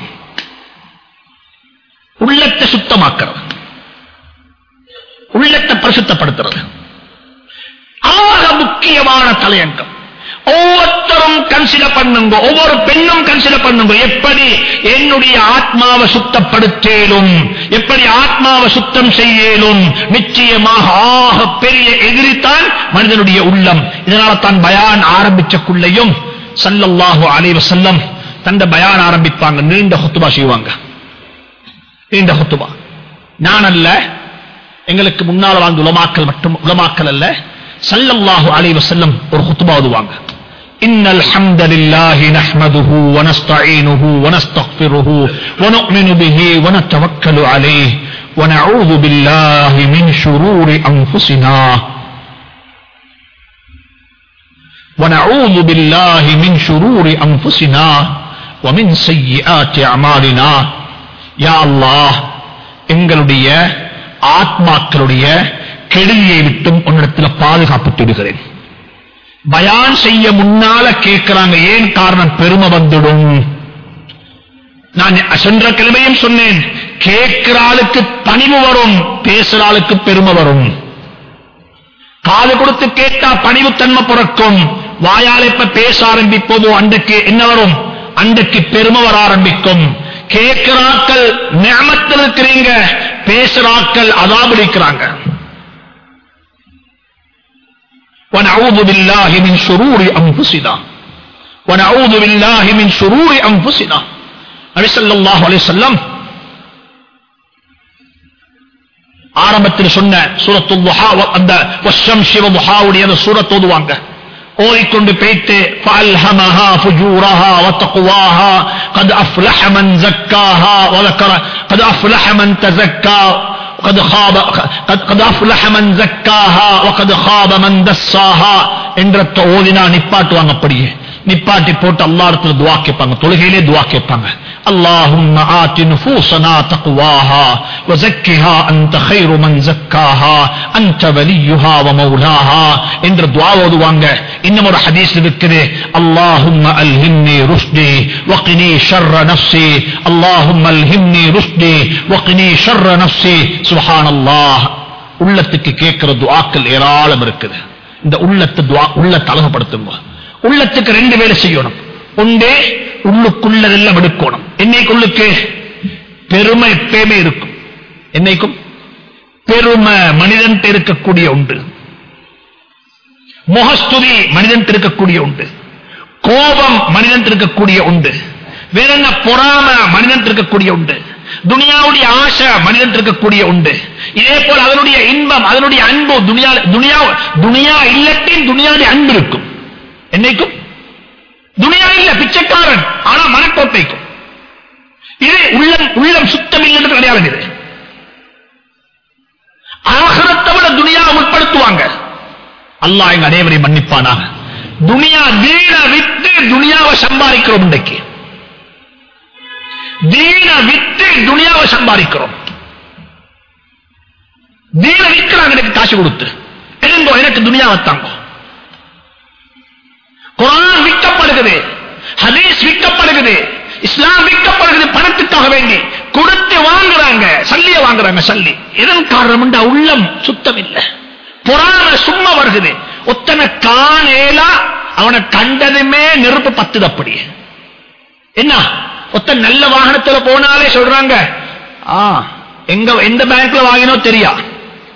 உள்ளத்தை சுத்தமாக்கிறது, உள்ளத்தை பரிசுத்தப்படுத்துறது ஆக முக்கியமான தலையங்கம். ஒவ்வொருத்தரும் கன்சிடர் பண்ணுங்க, ஒவ்வொரு பெண்ணும் கன்சிடர் பண்ணுங்க, எப்படி என்னுடைய ஆத்மாவை சுத்தப்படுத்தேலும், எப்படி ஆத்மாவை சுத்தம் செய்யலும். நிச்சயமாக ஆக பெரிய எதிரித்தான் மனிதனுடைய உள்ளம். இதனால தான் பயான் ஆரம்பிச்சக்குள்ளையும் ஸல்லல்லாஹு அலைஹி வஸல்லம் தந்த பயான் ஆரம்பிப்பாங்க, நீண்ட ஹுத்பா செய்வாங்க. நீண்ட ஹுத்பா நான் அல்ல, எங்களுக்கு முன்னால் வாழ்ந்த உலமாக்கள் மட்டும், உலமாக்கள் அல்ல, ஸல்லல்லாஹு அலைஹி வஸல்லம் ஒரு ஹுத்பா ஓதுவாங்க. إن الحمد لله نحمده ونستعينه ونستغفره ونؤمن به ونتوكل عليه ونعوذ بالله من شرور أنفسنا ونعوذ بالله من شرور أنفسنا ومن سيئات أعمالنا. يا الله எங்களுடைய ஆத்மாக்களுடைய கெடுதியை விட்டும் உன்னிடத்தில் பாதுகாப்பு தேடுகிறேன். பயான் செய்ய முன்னால கேட்கிறாங்க, ஏன் காரணம்? பெருமை வந்துடும். நான் சென்ற கிழமையும் சொன்னேன், கேட்கிற ஆளுக்கு பணிவு வரும், பேசுற ஆளுக்கு பெருமை வரும். காது கொடுத்து கேட்டா பணிவு தன்மை பிறக்கும். வாயால் எப்ப பேச ஆரம்பிப்போதோ அன்றைக்கு என்ன வரும்? அன்றைக்கு பெருமை வர ஆரம்பிக்கும். கேட்கிறாக்கள் நியமத்தில் இருக்கிறீங்க, பேசுறாக்கள் அதாபிடிக்கிறாங்க. ونعوذ بالله من شرور أنفسنا ونعوذ بالله من شرور أنفسنا. நபி ஸல்லல்லாஹு அலைஹி வஸல்லம் ஆரம்பத்தில் சொன்ன சூரத்துல் துஹா, அந்த வஷ்ஷம்ஸி வதுஹாவுடைய அந்த சூரத் ஓதுவாங்க. ஓதிக்கொண்டு போயிட்டு فألهمها فجورها وتقواها قد أفلح من زكاها وذكر قد أفلح من تزكى قد خاب قد قد أفلح من زكاها وقد خاب من دساها என்ற ஓதினா நிப்பாட்டுவாங்க. அப்படியே நிப்பாட்டி போட்டு அல்லாஹ்விடத்துல துஆ கேட்பாங்க, தொழுகையிலே துஆ கேட்பாங்க. اللهم آت نفوسنا تقواها وزكها أنت خير من زكاها أنت وليها ومولاها என்ற துஆ ஓதுவாங்க. இன்னும் ஒரு ஹதீஸ் இருக்குது, اللهم ألهمني رشدي وقني شر نفسي اللهم ألهمني رشدي وقني شر نفسي. சுப்ஹானல்லாஹ். உள்ளத்துக்கு கேட்கிற துஆக்கள் ஏராளம் இருக்குது. இந்த உள்ளத்தை துஆ உள்ளத்தை அழகுபடுத்துங்க. உள்ளத்துக்கு ரெண்டு வேலை செய்யணும். ஒன்றே உள்ளுக்குள்ளதெல்லாம் எடுக்கணும். என்னைக்குள்ளுக்கு பெருமை எப்பயுமே இருக்கும். என்னைக்கும் பெருமை மனிதன் இருக்கக்கூடிய உண்டு, முகஸ்துதி மனிதன் இருக்கக்கூடிய உண்டு, கோபம் மனிதன் இருக்கக்கூடிய உண்டு, வேற என்ன பொறாம மனிதன் இருக்கக்கூடிய உண்டு, துனியாவுடைய ஆசை மனிதன் இருக்கக்கூடிய உண்டு. இதே போல அதனுடைய இன்பம், அதனுடைய அன்பு துனியா துனியா துனியா இல்லத்தின் துனியாவுடைய அன்பு இருக்கும். என்னைக்கும் துனியா இல்ல, பிச்சைக்காரன் ஆனா மனக்கோட்டைக்கும். இது உள்ளம் உள்ளம் சுத்தம் இல்லைன்னு கிடையாது. இது ஆகிரத்தை விட துனியாவை உட்படுத்துவாங்க. அல்லாஹ் எங்க அனைவரையும் மன்னிப்பானாக. துனியா தீன வித்து துனியாவை சம்பாதிக்கிறோம். இன்றைக்கு தீன வித்து துனியாவை சம்பாதிக்கிறோம். தீன விற்கிறாங்க எனக்கு காசு கொடுத்து, எழுந்தோ எனக்கு துனியாவை தாங்க. குர்ஆன் விற்கப்படுகிறது, ஹதீஸ் விற்கப்படுகிறது, இஸ்லாம் விற்கப்படுகிறது. பணத்துக்காக வேண்டி கொடுத்து வாங்குறாங்க, சல்லிய வாங்குறாங்க. சல்லி இதன் காரணம் உள்ளம் சுத்தம் இல்லை. பொறாம சும்மா வருகிறது. ஒத்தனை காணேலா, அவனை கண்டதுமே நெருப்பு பத்துது. அப்படி என்ன ஒத்த நல்ல வாகனத்துல போனாலே சொல்றாங்க, எங்க எந்த பேங்க்ல வாங்கினோ தெரியா.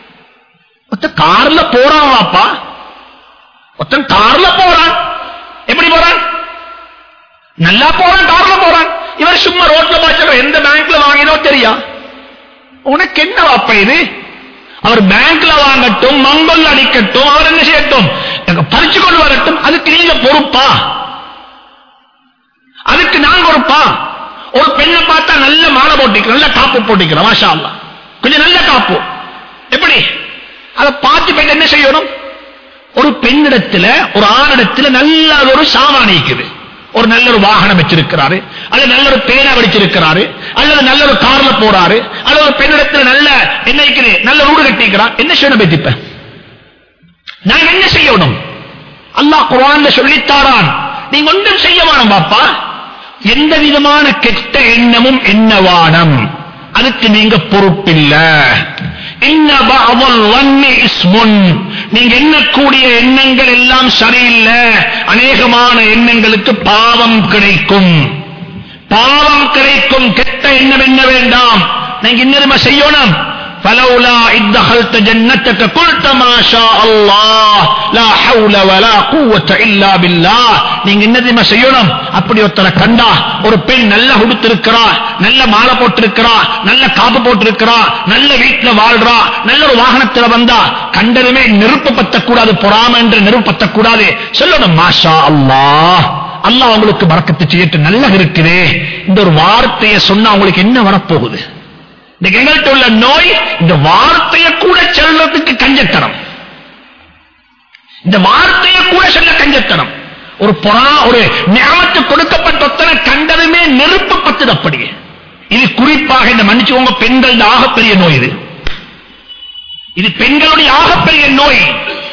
ஒத்த கார்ல போறான், வாப்பா ஒத்தன் கார்ல போறான். எப்படி போறான்? நல்லா போறான், கார்ல போறான். இவர் சும்மா ரோட்ல பாய்ச்ச எந்த பேங்க்ல வாங்கினோ தெரியா? உனக்கு என்ன வாப்பா இது? அவர் பேங்க்ல வாங்கட்டும், மங்கல் அடிக்கட்டும், அவர் என்ன செய்யட்டும், பறிச்சு கொண்டு வரட்டும். அதுக்கு நீங்க பொறுப்பா? அதுக்கு நான் பொறுப்பா? ஒரு பெண்ணை பார்த்தா நல்ல மாலை போட்டிக்கிறோம், நல்ல காப்பு போட்டிக்கிறோம், மாஷா அல்லாஹ், கொஞ்சம் நல்ல காப்பு. எப்படி அதை பார்த்து பெண் என்ன செய்யணும்? ஒரு பெண்ணிடத்துல ஒரு ஆணிடத்துல நல்ல ஒரு சாமான் இருக்குது, ஒரு நல்ல ஒரு வாகனம் வச்சிருக்கிறாரு, அல்லது நல்ல ஒரு பேனா வடிச்சிருக்கிறாரு, அல்லது நல்ல ஒரு கார்ல போறாரு, அல்லது ஒரு பெண்ணிடத்துல நல்ல என்ன இருக்குது, நல்ல வீடு கட்டிக்கிறார். என்ன செய்யணும்? பேத்திப்ப நான் என்ன செய்யணும்? அல்லாஹ் குர்ஆன்ல சொல்லித்தாரான், நீங்க ஒன்றும் செய்ய வேணாம் பாப்பா. எந்த விதமான கெட்ட எண்ணமும் எண்ணவானம், அதுக்கு நீங்க பொறுப்பில்ல. இன்ன பஅதல் வன்னி இஸ்முன், நீங்க எண்ணக்கூடிய எண்ணங்கள் எல்லாம் சரியில்லை, அநேகமான எண்ணங்களுக்கு பாவம் கிடைக்கும், பாவம் கிடைக்கும். கெட்ட எண்ணம் என்ன வேண்டாம். நீங்க இன்னும் செய்யணும். فلولا إذ دخلت جنتك قلت ما شاء الله لا حول ولا قوة إلا بالله. நீங்க என்னதுமா செய்யணும்? அப்படி ஒருத்தரை கண்டா, ஒரு பெண் நல்ல உடுத்திருக்கிறா, நல்ல மாலை போட்டிருக்கிறா, நல்ல காப்பு போட்டிருக்கிறா, நல்ல வீட்டுல வாழ்றா, நல்ல ஒரு வாகனத்துல வந்தா, கண்டதுமே நெருப்பு பத்தக்கூடாது, பொறாம என்று நெருப்பு பத்தக்கூடாது. சொல்லணும் மாஷா அல்லாஹ், அல்லாஹ் உங்களுக்கு பரக்கத்து செய்யட்டு, நல்லா இருக்குதே. இந்த ஒரு வார்த்தையை சொன்னா உங்களுக்கு என்ன வரப்போகுது? எங்கள்கிட்ட உள்ள நோய் இந்த வார்த்தையை கூட சொல்றதுக்கு கஞ்சத்தனம், இந்த வார்த்தையை கூட சொல்ல கஞ்சத்தனம். ஒரு பொறா ஒரு ஞாபகத்து கொடுக்கப்பட்ட ஒத்தனை கண்டதுமே நெருப்பு பத்துது. அப்படியே இது குறிப்பாக இந்த மன்னிச்சுக்கோங்க, பெண்கள் ஆகப்பெரிய நோய் இது. இது பெண்களுடைய ஆகப்பெரிய நோய்.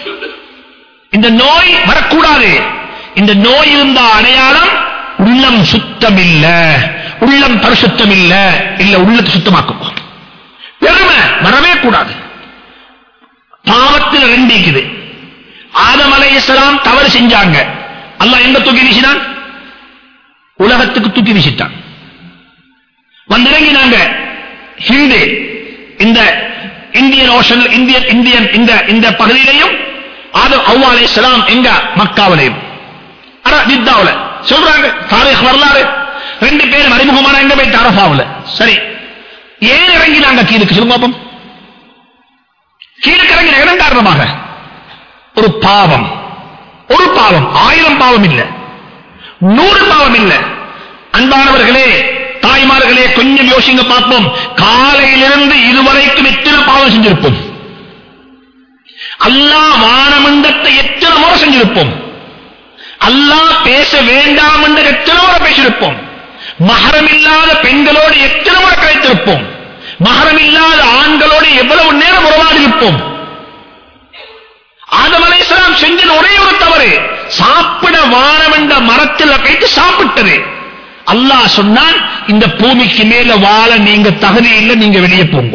இந்த நோய் வரக்கூடாது. இந்த நோய் இருந்த அடையாளம் உள்ளம் சுத்தம் இல்ல, உள்ளம் பரிசுத்தம் இல்ல, இல்ல உள்ளத்தை சுத்தமாக்கும். பெருமை வரவே கூடாது. பாவத்தில் ரெண்டிக்குது. ஆதம் அலைஹிஸ்ஸலாம் தவறு செஞ்சாங்க, அல்லாஹ் எங்க தூக்கி வீசினான்? உலகத்துக்கு தூக்கி வீசிட்டான். வந்திறங்கினாங்க ஹிந்து, இந்த இந்தியன் ஓஷன், இந்தியன் இந்தியன் இந்த இந்த பகுதியிலையும், ஆதம் ஹவ்வா அலைஹிஸ்ஸலாம் எங்க மக்காவிலையும் ஜித்தாவுல சொல்றாங்க. தாரீக் வரலாறு ரெண்டு பேரும் அறிமுகமான எங்க போயிட்டு அரஃபாவுல. சரி, ஏன் இறங்கினாங்க கீழுக்கு சொல்லுங்க பாப்போம். கீழுக்கு இறங்கின இடம் காரணமாக ஒரு பாவம், ஒரு பாவம், ஆயிரம் பாவம் இல்ல, நூறு பாவம் இல்ல. அன்பானவர்களே, தாய்மார்களே, கொஞ்சம் யோசிங்க பார்ப்போம். காலையிலிருந்து இதுவரைக்கும் எத்தனை பாவம் செஞ்சிருப்போம்? அல்லாஹ் வானமண்டத்தை எத்தனை முறை செஞ்சிருப்போம்? அல்லாஹ் பேச வேண்டாம் என்று எத்தனை முறை பேசியிருப்போம்? மஹரம் இல்லாத பெண்களோடு எத்தனை முறை கழித்திருப்போம்? மஹரம் இல்லாத ஆண்களோடு எவ்வளவு நேரம் உறவாடி இருப்போம்? ஆதம் அலைஹிஸ்ஸலாம் செஞ்ச ஒரே ஒரு தவறு, சாப்பிட வானம் என்ற மரத்தில் வைத்து சாப்பிட்டது. அல்லாஹ் சொன்னான், இந்த பூமிக்கு மேல வாழ நீங்க தகுதி இல்லை, நீங்க வெளியே போங்க,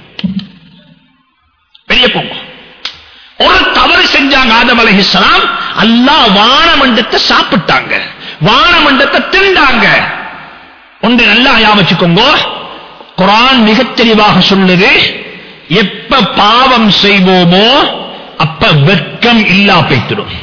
வெளியே போங்க. ஒரு தவறு செஞ்சாங்க ஆதம் அலைஹிஸ்ஸலாம். அல்லாஹ் வானமண்டத்தை சாப்பிட்டாங்க, வானமண்டத்தை திண்டாங்க. ஒன்று நல்லா ஞாபகிச்சுக்கோங்க, குர்ஆன் மிக தெளிவாக சொல்லுது, எப்ப பாவம் செய்வோமோ அப்ப வெட்கம் இல்லா போய்த்திடும்.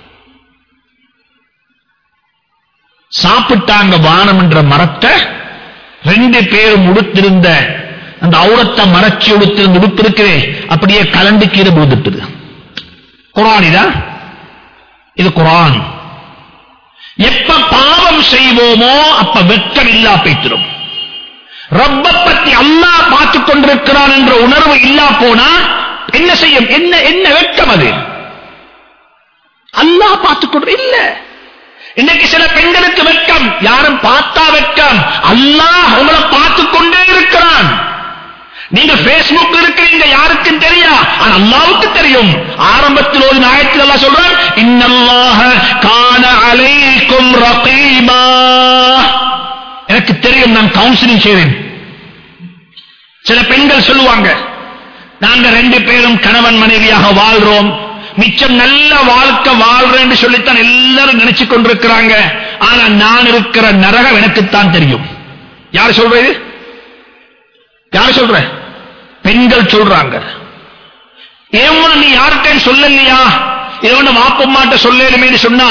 சாப்பிட்டாங்க வானம் என்ற மரத்தை, ரெண்டு பேரும் உடுத்திருந்த அந்த அவுரத்தை மறைச்சி உடுத்திருந்த உடுப்பு இருக்கிறே, அப்படியே கலண்டு கீழே போதுட்டுது. குர்ஆன் இதா? இது குர்ஆன். எப்ப பாவம் செய்வோமோ அப்ப வெட்கம் இல்லா போய்த்திடும். ரப்ப பத்தி அல்லாஹ் பார்த்துக் கொண்டிருக்கிறான் என்ற உணர்வு இல்லா போனா என்ன செய்யும்? என்ன என்ன வெட்கம் அது? அல்லாஹ் பார்த்துக் கொண்டு இல்ல. இன்னைக்கு சில பெண்களுக்கு வெட்கம், யாரும் பார்த்தா வெட்கம். அல்லாஹ் உங்களை பார்த்துக் கொண்டே இருக்கிறான். நீங்க பேஸ்புக் இருக்கிறீங்க, யாருக்கும் தெரியா, ஆனா அல்லாஹ்வுக்கு தெரியும். ஆரம்பத்தில் ஒரு ஆயத்தில் அல்லாஹ் சொல்றான், இன்னல்லாஹ கான அலைக்கும் ரகீபா. எனக்கு தெரியும், நான் கவுன்சிலிங் செய்றேன். சில பெண்கள் சொல்லுவாங்க, நாங்க ரெண்டு பேரும் கணவன் மனைவியாக வாழ்றோம், மிச்சம் நல்ல வாழ்க்கை வாழ்றேன்னு சொல்லித்தான் எல்லாரும் நினைச்சு கொண்டிருக்கிறாங்க, ஆனா நான் இருக்கிற நரகம் எனக்குத்தான் தெரியும். யார் சொல்றது? யார் சொல்ற? பெண்கள் சொல்றாங்க. ஏமா நீ யார்கிட்ட சொல்லலையா? இதோட மாப்பம்மாட்ட சொல்லலுமே சொன்னா,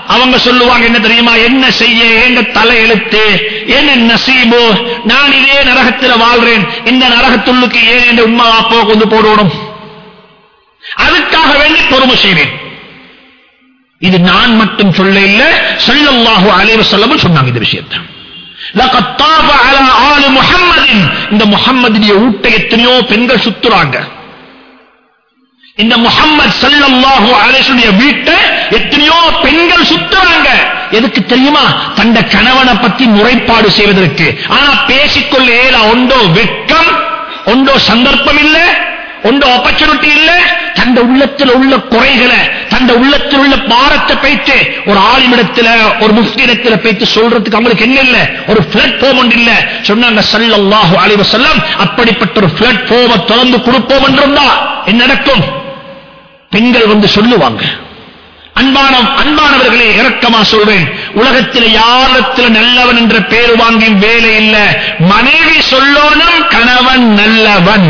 அவங்க சொல்லுவாங்க என்ன தெரியுமா, என்ன செய்ய எங்க தலை எழுத்து என்ன நசீபு, நான் இதே நரகத்தில் வாழ்றேன், இந்த நரகத்துள்ளுக்கு ஏன் என்ற உண்மை அப்போ கொண்டு போடணும், அதுக்காக வேண்டி பொறுமை செய்வேன். இது நான் மட்டும் சொல்ல இல்ல, ஸல்லல்லாஹு அலைஹி வஸல்லம் சொன்னாங்க இந்த விஷயத்தை. லகத் தாப அலா ஆலி முஹம்மதின், இந்த முஹம்மதுடைய ஊட்டை எத்தனையோ பெண்கள் சுத்துறாங்க. இந்த முஹம்மது ஸல்லல்லாஹு அலைஹி வஸல்லம் வீட்டை எத்தனையோ பெண்கள் சுத்துறாங்க. எதுக்கு தெரியுமா, தந்த கணவனை பத்தி முறைப்பாடு செய்வதற்கு. ஆனா பேசிக்கொள்ள ஏல ஒன்றோ வெட்கம், ஒன்றோ சந்தர்ப்பம் இல்ல, ஒன்றோ ஆப்பர்ச்சுனிட்டி இல்ல. தந்த உள்ளத்தில் உள்ள குறைகளை, தந்த உள்ளத்தில் உள்ள பாரத்தை பேச்சு ஒரு ஆலிமிடத்தில் ஒரு முஃப்தியிடத்தில் பேச்சு சொல்றதுக்கு அவங்களுக்கு என்ன இல்ல, ஒரு பிளாட்ஃபார்ம் ஒன்று இல்ல. சொன்னாங்க ஸல்லல்லாஹு அலைஹி வஸல்லம், அப்படிப்பட்ட ஒரு பிளாட்ஃபார்மை திறந்து கொடுப்போம் என்றிருந்தா என்ன நடக்கும், பெண்கள் வந்து சொல்லுவாங்க. அன்பான அன்பானவர்களே, இரக்கமா சொல்றேன், உலகத்தில் யாரிடத்தில் நல்லவன் என்ற பேர் வாங்கி வேலை இல்ல. மனைவி சொல்லணும் கணவன் நல்லவன்,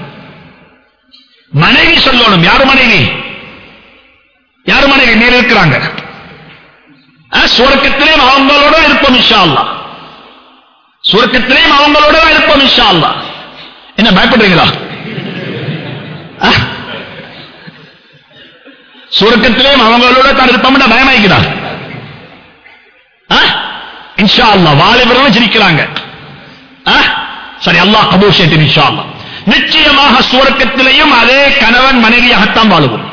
மனைவி சொல்லணும். யாரு மனைவி, யாரு மனைவி நேர் இருக்கிறாங்க. சுவர்க்கத்திலே அவங்களோட இருப்போம் இன்ஷா அல்லாஹ், சுவர்க்கத்திலே அவங்களோட இருப்போம் இன்ஷா அல்லாஹ். என்ன பயப்படுறீங்களா? சுவர்க்கத்திலே அவங்களோட தான் இருப்போம், பயமாய்க்கிறா? இன்ஷா அல்லாஹ். வாலிபர்களும் சிரிக்கிறாங்க. சரி, அல்லாஹ் கபூல் செய்து இன்ஷா அல்லாஹ். நிச்சயமாக சுவர்க்கத்திலேயும் அதே கணவன் மனைவியாகத்தான் வாழுவோம்,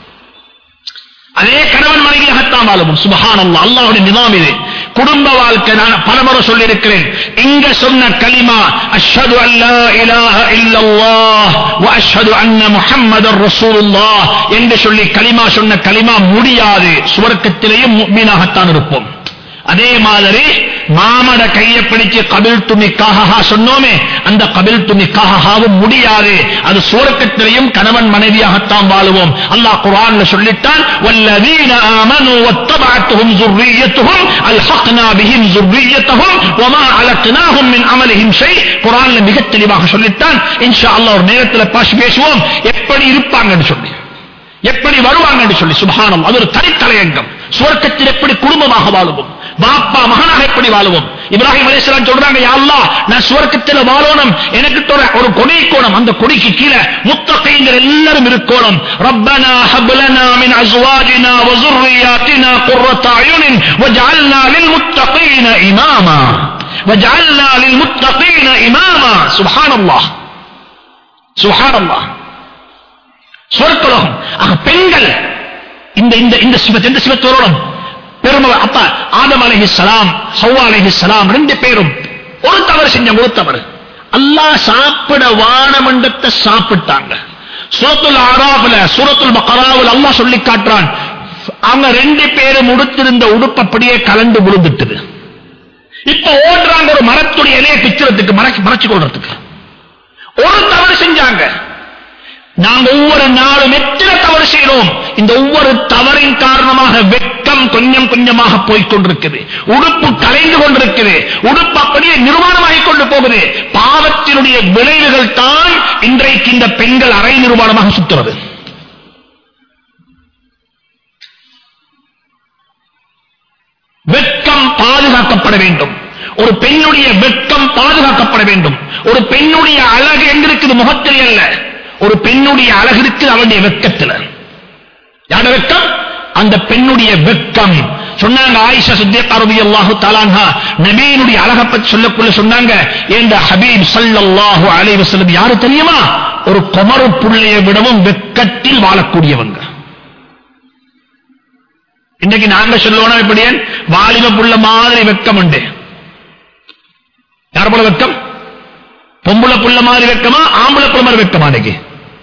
அதே கணவன் மனைவியாகத்தான் வாழுவோம். சுப்ஹானல்லாஹ், அல்லாஹ்வுடைய நிதாம் இது. குடும்ப வாழ்க்கை நான் பலமுறை சொல்லியிருக்கிறேன். இங்க சொன்ன கலிமா அஷ்ஹது அல்லா இலாஹ இல்லல்லாஹ் வ அஷ்ஹது அன்ன முஹம்மதர் ரசூலுல்லாஹ் என்று சொல்லி கலிமா சொன்ன கலிமா முடியாது. சுவர்க்கத்திலேயும் முஃமினாகத்தான் இருப்போம். அதே மாதிரி மாமட கையை பிடிச்சு கபில் துணிக்காக சொன்னோமே, அந்த கபில் துணிக்காகவும் முடியாது. அது சுவர்க்கத்திலேயும் கணவன் மனைவியாகத்தான் வாழுவோம். அல்லாஹ் குர்ஆன்ல சொல்லிட்டான், வல்லதீன ஆமனூ வத்தபஅத்துஹும் ذُرِّيَّتُهُمْ அல்ஹக்னா பிஹிம் ذُرِّيَّتَهُمْ வமா அலக்னாஹும் மின் அமலிஹிம் ஷை. குர்ஆன்ல மிக தெளிவாக சொல்லிட்டான். இன்ஷா அல்லாஹ் ஒரு நேரத்தில் பாசி பேசுவோம் எப்படி இருப்பாங்கன்னு சொல்லி, எப்படி வருவாங்கன்னு சொல்லி. சுப்ஹானல்லாஹ், அது ஒரு தனித்தலையங்கம். சுவர்க்கத்தில் எப்படி குடும்பமாக வாழுவோம், பாப்பா மகனாக எப்படி வாழுவோம். இப்ராஹிம் அலைஹிஸ்ஸலாம் சொல்றாங்க, யா அல்லாஹ் நான் சுவர்க்கத்தில் வாழணும், எனக்கு ஒரு கொடி கோணம், அந்த கொடிக்கு கீழே முத்தகீன்கள் எல்லாரும் இருக்கணும். ரப்பனா ஹப் லனா மின் அஸ்வாஜினா வ ذُرِّيَّاتِنَا قُرَّةَ أَعْيُنٍ وَاجْعَلْنَا لِلْمُتَّقِينَ إِمَامًا وَاجْعَلْنَا لِلْمُتَّقِينَ إِمَامًا. சுப்ஹானல்லாஹ், சுப்ஹானல்லாஹ். சொர்க்கலோகம். ஆக பெண்கள் இந்த இந்த இந்த சிவத் இந்த சிவத்தோடு பெருமை. அப்ப ஆதம் அலைஹிஸ்ஸலாம் ஹவ்வா அலைஹிஸ்ஸலாம் ரெண்டு பேரும் ஒரு தவறு செஞ்சாங்க, ஒரு தவறு. அல்லாஹ் சாப்பிட வானமண்டத்தை சாப்பிட்டாங்க. சூரத்துல் ஆராஃப்ல சூரத்துல் பக்ராவில் அல்லாஹ் சொல்லி காட்டுறான், அவங்க ரெண்டு பேரும் உடுத்திருந்த உடுப்பு அப்படியே கலந்து விழுந்துட்டது. இப்ப ஓடுறாங்க ஒரு மரத்துடைய இலையை பிச்சுறதுக்கு, மறைச்சு கொள்றதுக்கு. ஒரு தவறு செஞ்சாங்க. நாங்கள் ஒவ்வொரு நாளும் எத்தனை தவறு செய்கிறோம். இந்த ஒவ்வொரு தவறின் காரணமாக வெட்கம் கொஞ்சம் கொஞ்சமாக போய்கொண்டிருக்குது, உடுப்பு கலைந்து கொண்டிருக்குது, உடுப்பு அப்படியே நிர்வாணமாகிக் கொண்டு போகுது. பாவத்தினுடைய விளைவுகள் தான் இன்றைக்கு இந்த பெண்கள் அரை நிர்வாணமாக சுற்றுறது. வெட்கம் பாதுகாக்கப்பட வேண்டும். ஒரு பெண்ணுடைய வெட்கம் பாதுகாக்கப்பட வேண்டும். ஒரு பெண்ணுடைய அழகு எங்க இருக்குது, முகத்தில் அல்ல. ஒரு பெண்ணுடைய அழகு இருக்கு அவனுடைய வெட்கத்தில். யார வெட்கம்? அந்த பெண்ணுடைய வெட்கம். சொன்னாங்க ஆயிஷா சித்திகா ரலியல்லாஹு தஆலா அன்ஹா, நபியினுடைய அழகை பற்றி சொல்லக்குள்ள சொன்னாங்க, இந்த ஹபீப் ஸல்லல்லாஹு அலைஹி வஸல்லம் யாரு தெரியுமா? ஒரு குமரு புள்ளையை விடவும் வெட்கத்தில் வாழக்கூடியவங்க. இன்னைக்கு நாங்க சொல்லணும் இப்படியே வாலிப புள்ள மாதிரி வெட்கம் உண்டு. யார் போல வெட்கம்? பொம்புள புள்ள மாதிரி வெட்கமா, ஆம்பளை புள்ள மாதிரி வெட்கமா? இன்னைக்கு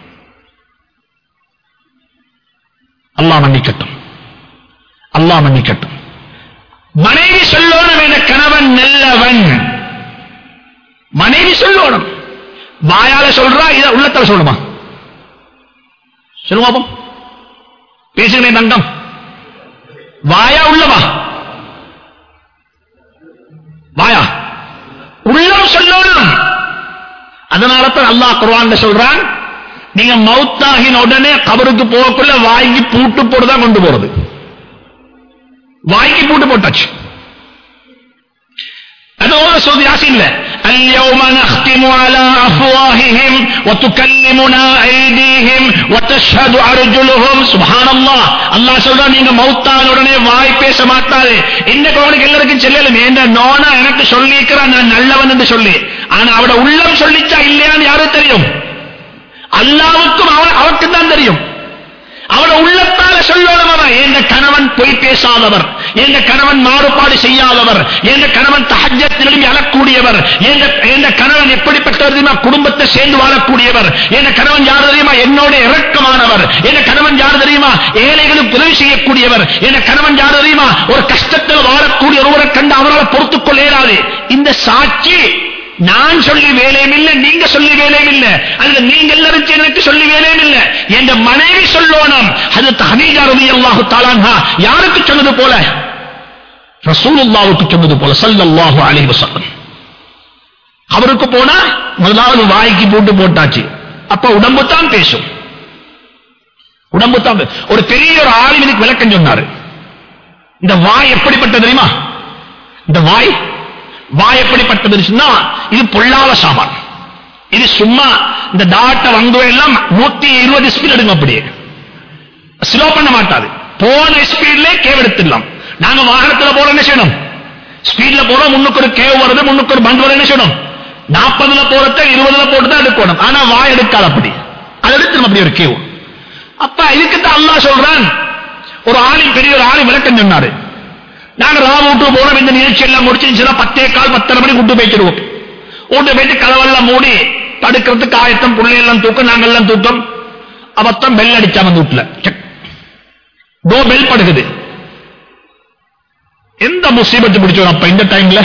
அல்லாஹ் மன்னிக்கட்டும், அல்லாஹ் மன்னிக்கட்டும். மனைவி சொல்லணும் என கணவன் நல்லவன். மனைவி சொல்லணும், வாயால சொல்றா, இத உள்ளத்தால சொல்லணுமா? சொல்லுவோம், பேசுகிறேன் தங்கம். வாயா உள்ளவா? வாயா உள்ளம் சொல்லணும். அதனால தான் அல்லாஹ் குர்ஆன்ல சொல்றான், நீங்க மௌத்தாகின உடனே கபருக்கு போகக்குள்ள வாங்கி பூட்டு போட்டுதான் கொண்டு போறது. வாய்க்கு பூட்டு போட்டாச்சு. அதோட சொல்றது யாசின்ல اليوم نختم على افواههم وتكلمنا ايديهم وتشهد ارجلهم سبحان الله. அல்லாஹ் சொல்றான் நீங்க மௌத்தான உடனே வாய் பேச மாட்டாரு. இன்னைக்கு அவனுக்கு எல்லாருக்கும் சொல்லல ஏண்டா நோனா எனக்கு சொல்லிக்கிறான் நான் நல்லவன் என்று சொல்லி. ஆனா அவட உள்ளம் சொல்லிச்சா இல்லையான்னு யாருக்கு தெரியும்? அல்லாஹ்வுக்கும் அவனுக்கு தான் தெரியும். அவட உள்ளத்தால சொல்லணும் அவன் எந்த கணவன் பொய் பேசாதவர், எந்த கணவன் மாறுபாடு செய்யாதவர், எந்த கணவன் தஹஜ்ஜத்திலும் அழக்கூடியவர், எந்த கணவன் எப்படிப்பட்டவர் தெரியுமா குடும்பத்தை சேர்ந்து வாழக்கூடியவர், எந்த கணவன் யார் தெரியுமா என்னோட இரக்கமானவர், எந்த கணவன் யார் தெரியுமா ஏழைகளுக்கு உதவி செய்யக்கூடியவர், எந்த கணவன் யார் தெரியுமா ஒரு கஷ்டத்தில் வாழக்கூடிய ஒருவரை கண்டு அவரால் பொறுத்துக் கொள்ள இயலாது. இந்த சாட்சி நான் சொல்லி வேலையும் இல்லை, நீங்க சொல்லி வேலையும் இல்லை, அல்லது நீங்க எல்லாரும் எனக்கு சொல்லி வேலையும் இல்லை, என்ற மனைவி சொல்லணும். ஹஜ்ரத் ஹதீஜா ரலியல்லாஹு தஆலா அன்ஹா யாருக்கு சொன்னது போல? ரசூலுல்லாஹ்வுக்கு சொன்னது போல ஸல்லல்லாஹு அலைஹி வஸல்லம். அவருக்கு போனா முதலாவது வாய்க்கு போட்டு போட்டாச்சு. அப்ப உடம்பு தான் பேசும், உடம்பு தான். ஒரு பெரிய ஒரு ஆலிம் இதுக்கு விளக்கம் சொன்னாரு. இந்த வாய் எப்படிப்பட்டது தெரியுமா? இந்த வாய் வாய் எப்படிப்பட்டது சொன்னா இது பொல்லாத சாமான். இது சும்மா இந்த டாட்ட வந்து எல்லாம் நூத்தி இருபது ஸ்பீட் எடுங்க, அப்படியே ஸ்லோ பண்ண மாட்டாது. போன ஸ்பீட்ல கேவ் எடுத்துடலாம். நாங்க வாகனத்தில் போற என்ன செய்யணும்? ஸ்பீட்ல போறோம், முன்னுக்கு ஒரு கேவ் வருது, முன்னுக்கு ஒரு பண்ட் வருது, என்ன செய்யணும்? நாற்பதுல போறத இருபதுல போட்டுதான் எடுக்கணும். ஆனா வாய் எடுக்காது, அப்படி அது எடுத்து அப்படி ஒரு கேவ். அப்ப இதுக்குத்தான் அல்லாஹ் சொல்றான். ஒரு ஆளின் பெரிய ஒரு ஆளி விளக்கம் சொன்னாரு. நாங்க ராவ விட்டு போனோம், இந்த நிகழ்ச்சி எல்லாம் முடிச்சுன்னா பத்தே கால் பத்தரை மணி விட்டு போயிடுவோம். வீட்டு போயிட்டு கதவெல்லாம் மூடி தடுக்கிறதுக்கு ஆயத்தம், புள்ளை எல்லாம் தூக்கம், நாங்க எல்லாம் தூக்கம். அவத்தம் பெல் அடிச்சா வந்து வீட்டுல டோ பெல் படுகுது. எந்த முசீபத்து பிடிச்சோம் அப்ப இந்த டைம்ல?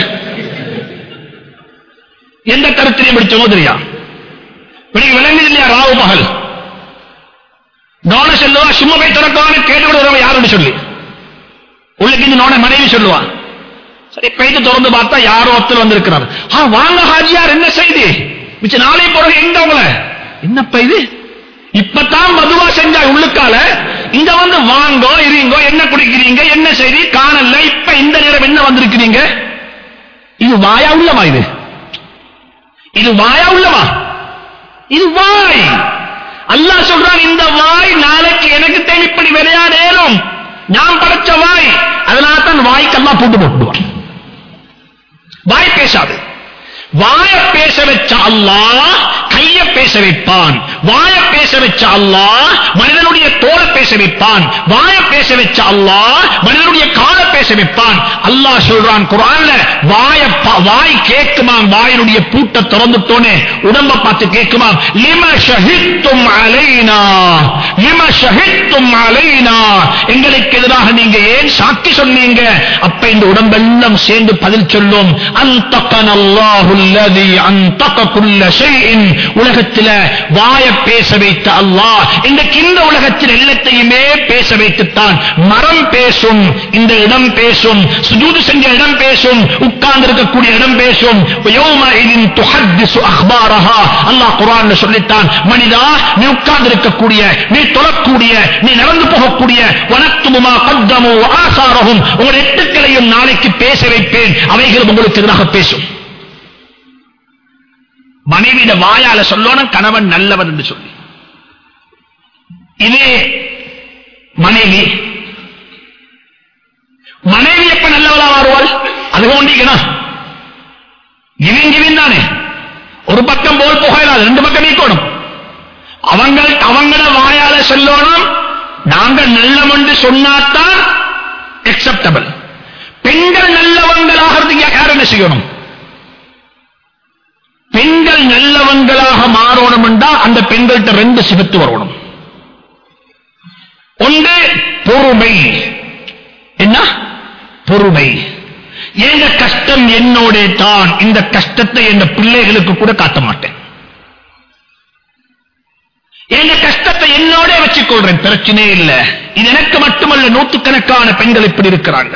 எந்த கருத்திலையும் பிடிச்சோமோ தெரியா? விளங்குது இல்லையா? ராவு பகல் நோன சொல்லுவா, சும்மா போய் திறக்கான கேட்டு விடுறவங்க யாருன்னு சொல்லி உள்ளுக்கு நோன மனைவி சொல்லுவான். சரி போயிட்டு திறந்து பார்த்தா யாரோ ஒருத்தர் வந்திருக்கிறார். வாங்க ஹாஜியார், என்ன செய்தி? மிச்ச நாளை போற எங்க உங்கள? என்னப்பா இது? இப்பதான் மதுவா செஞ்சா உள்ளுக்கால, இங்க வந்து வாங்கோ இருங்கோ, என்ன குடிக்கிறீங்க, என்ன செய்தி காணல, இப்ப இந்த நேரம் என்ன வந்திருக்கிறீங்க? இது வாயா உள்ளமா? இது இது வாயா உள்ளமா? இது வாய். அல்லாஹ் சொல்றான் இந்த வாய் நாளைக்கு எனக்கு தேவைப்படி விளையாடேலும் நான் படைச்ச வாய். அதனால தான் வாய்க்கெல்லாம் போட்டு போட்டுடுவான். வாய் பேசாது. வாய பேச வச்ச அல்லாஹ் கைய பேச வைப்பான். வாய பேச வச்ச அல்லாஹ் மனிதனுடைய தோலை பேச வைப்பான். வாய பேச வச்ச அல்லாஹ் மனிதனுடைய காலை பேச வைப்பான். அல்லாஹ் சொல்றான் குர்ஆன்ல, வாய வாய் கேட்குமாம், வாயினுடைய பூட்டை திறந்துட்டோனே உடம்ப பார்த்து கேட்குமாம். லிம ஷஹித்தும் அலைனா, லிம ஷஹித்தும் அலைனா, எங்களுக்கு எதிராக நீங்க ஏன் சாட்சி சொன்னீங்க? அப்ப இந்த உடம்பெல்லாம் சேர்ந்து பதில் சொல்லும். அன்தகனல்லாஹு அல்லதி அன்தக குல்ல ஷைஇன். உலகத்தில் வாய பேச வைத்த அல்லாஹ் இன்றைக்கு இந்த உலகத்தில் எல்லாத்தையுமே பேச வைத்துத்தான். மரம் பேசும், இந்த இடம் பேசும், சுஜூது செஞ்ச இடம் பேசும், உட்கார்ந்து இருக்கக்கூடிய இடம் பேசும். யௌமஇதின் துஹத்திசு அக்பாரஹா. அல்லாஹ் குர்ஆன்ல சொல்லிட்டான், மனிதா நீ உட்கார்ந்து இருக்கக்கூடிய, நீ தொழக்கூடிய, நீ நடந்து போகக்கூடிய, வனக்துபு மா கத்தமு வஆசாரஹும், உங்கள் எட்டுக்களையும் நாளைக்கு பேச வைப்பேன், அவைகள் உங்களுக்கு எதிராக பேசும். மனைவியிட வாயால சொல்லணும் கணவன் நல்லவன் என்று சொல்லி. இது மனைவி. மனைவி எப்ப நல்லவளா மாறுவாள்? அது கொண்டிக்கணும். கிவிங் கிவிங் தானே. ஒரு பக்கம் போல் புகையிலாது, ரெண்டு பக்கம் நீக்கணும். அவங்க அவங்கள வாயால சொல்லணும் நாங்கள் நல்லவன் என்று சொன்னாத்தான் அக்செப்டபிள். பெண்கள் நல்லவங்களாகிறதுக்கு யார் என்ன செய்யணும்? பெண்கள் நல்லவங்களாக மாறணும் என்றா அந்த பெண்கள்கிட்ட ரெண்டு சிவத்து வரணும். ஒன்று பொறுமை. என்ன பொறுமை? எங்க கஷ்டம் என்னோட தான், இந்த கஷ்டத்தை என் பிள்ளைகளுக்கு கூட காட்ட மாட்டேன். எங்க கஷ்டத்தை என்னோட வச்சுக்கொள்றேன், பிரச்சனையே இல்லை. இது எனக்கு மட்டுமல்ல, நூற்றுக்கணக்கான பெண்கள் இப்படி இருக்கிறாங்க.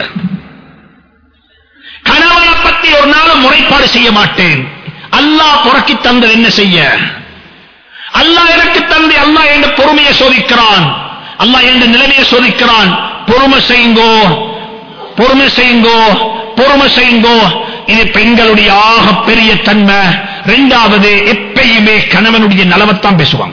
கணவனை பத்தி ஒரு நாள் முறைப்பாடு செய்ய மாட்டேன். அல்லாஹ் புறக்கி தந்தது என்ன செய்ய? அல்லாஹ் எனக்கு தந்தை, அல்லாஹ் என்ற பொறுமையை சோதிக்கிறான், அல்லாஹ் என்ற நிலைமையை சோதிக்கிறான். பொறுமை செய்யுங்கோ, பொறுமை செய்யுங்கோ பொறுமை செய்யுங்கோ. இது பெண்களுடைய ஆக பெரிய தன்மை. இரண்டாவது, எப்பயுமே கணவனுடைய நலவத்தான் பேசுவாங்க,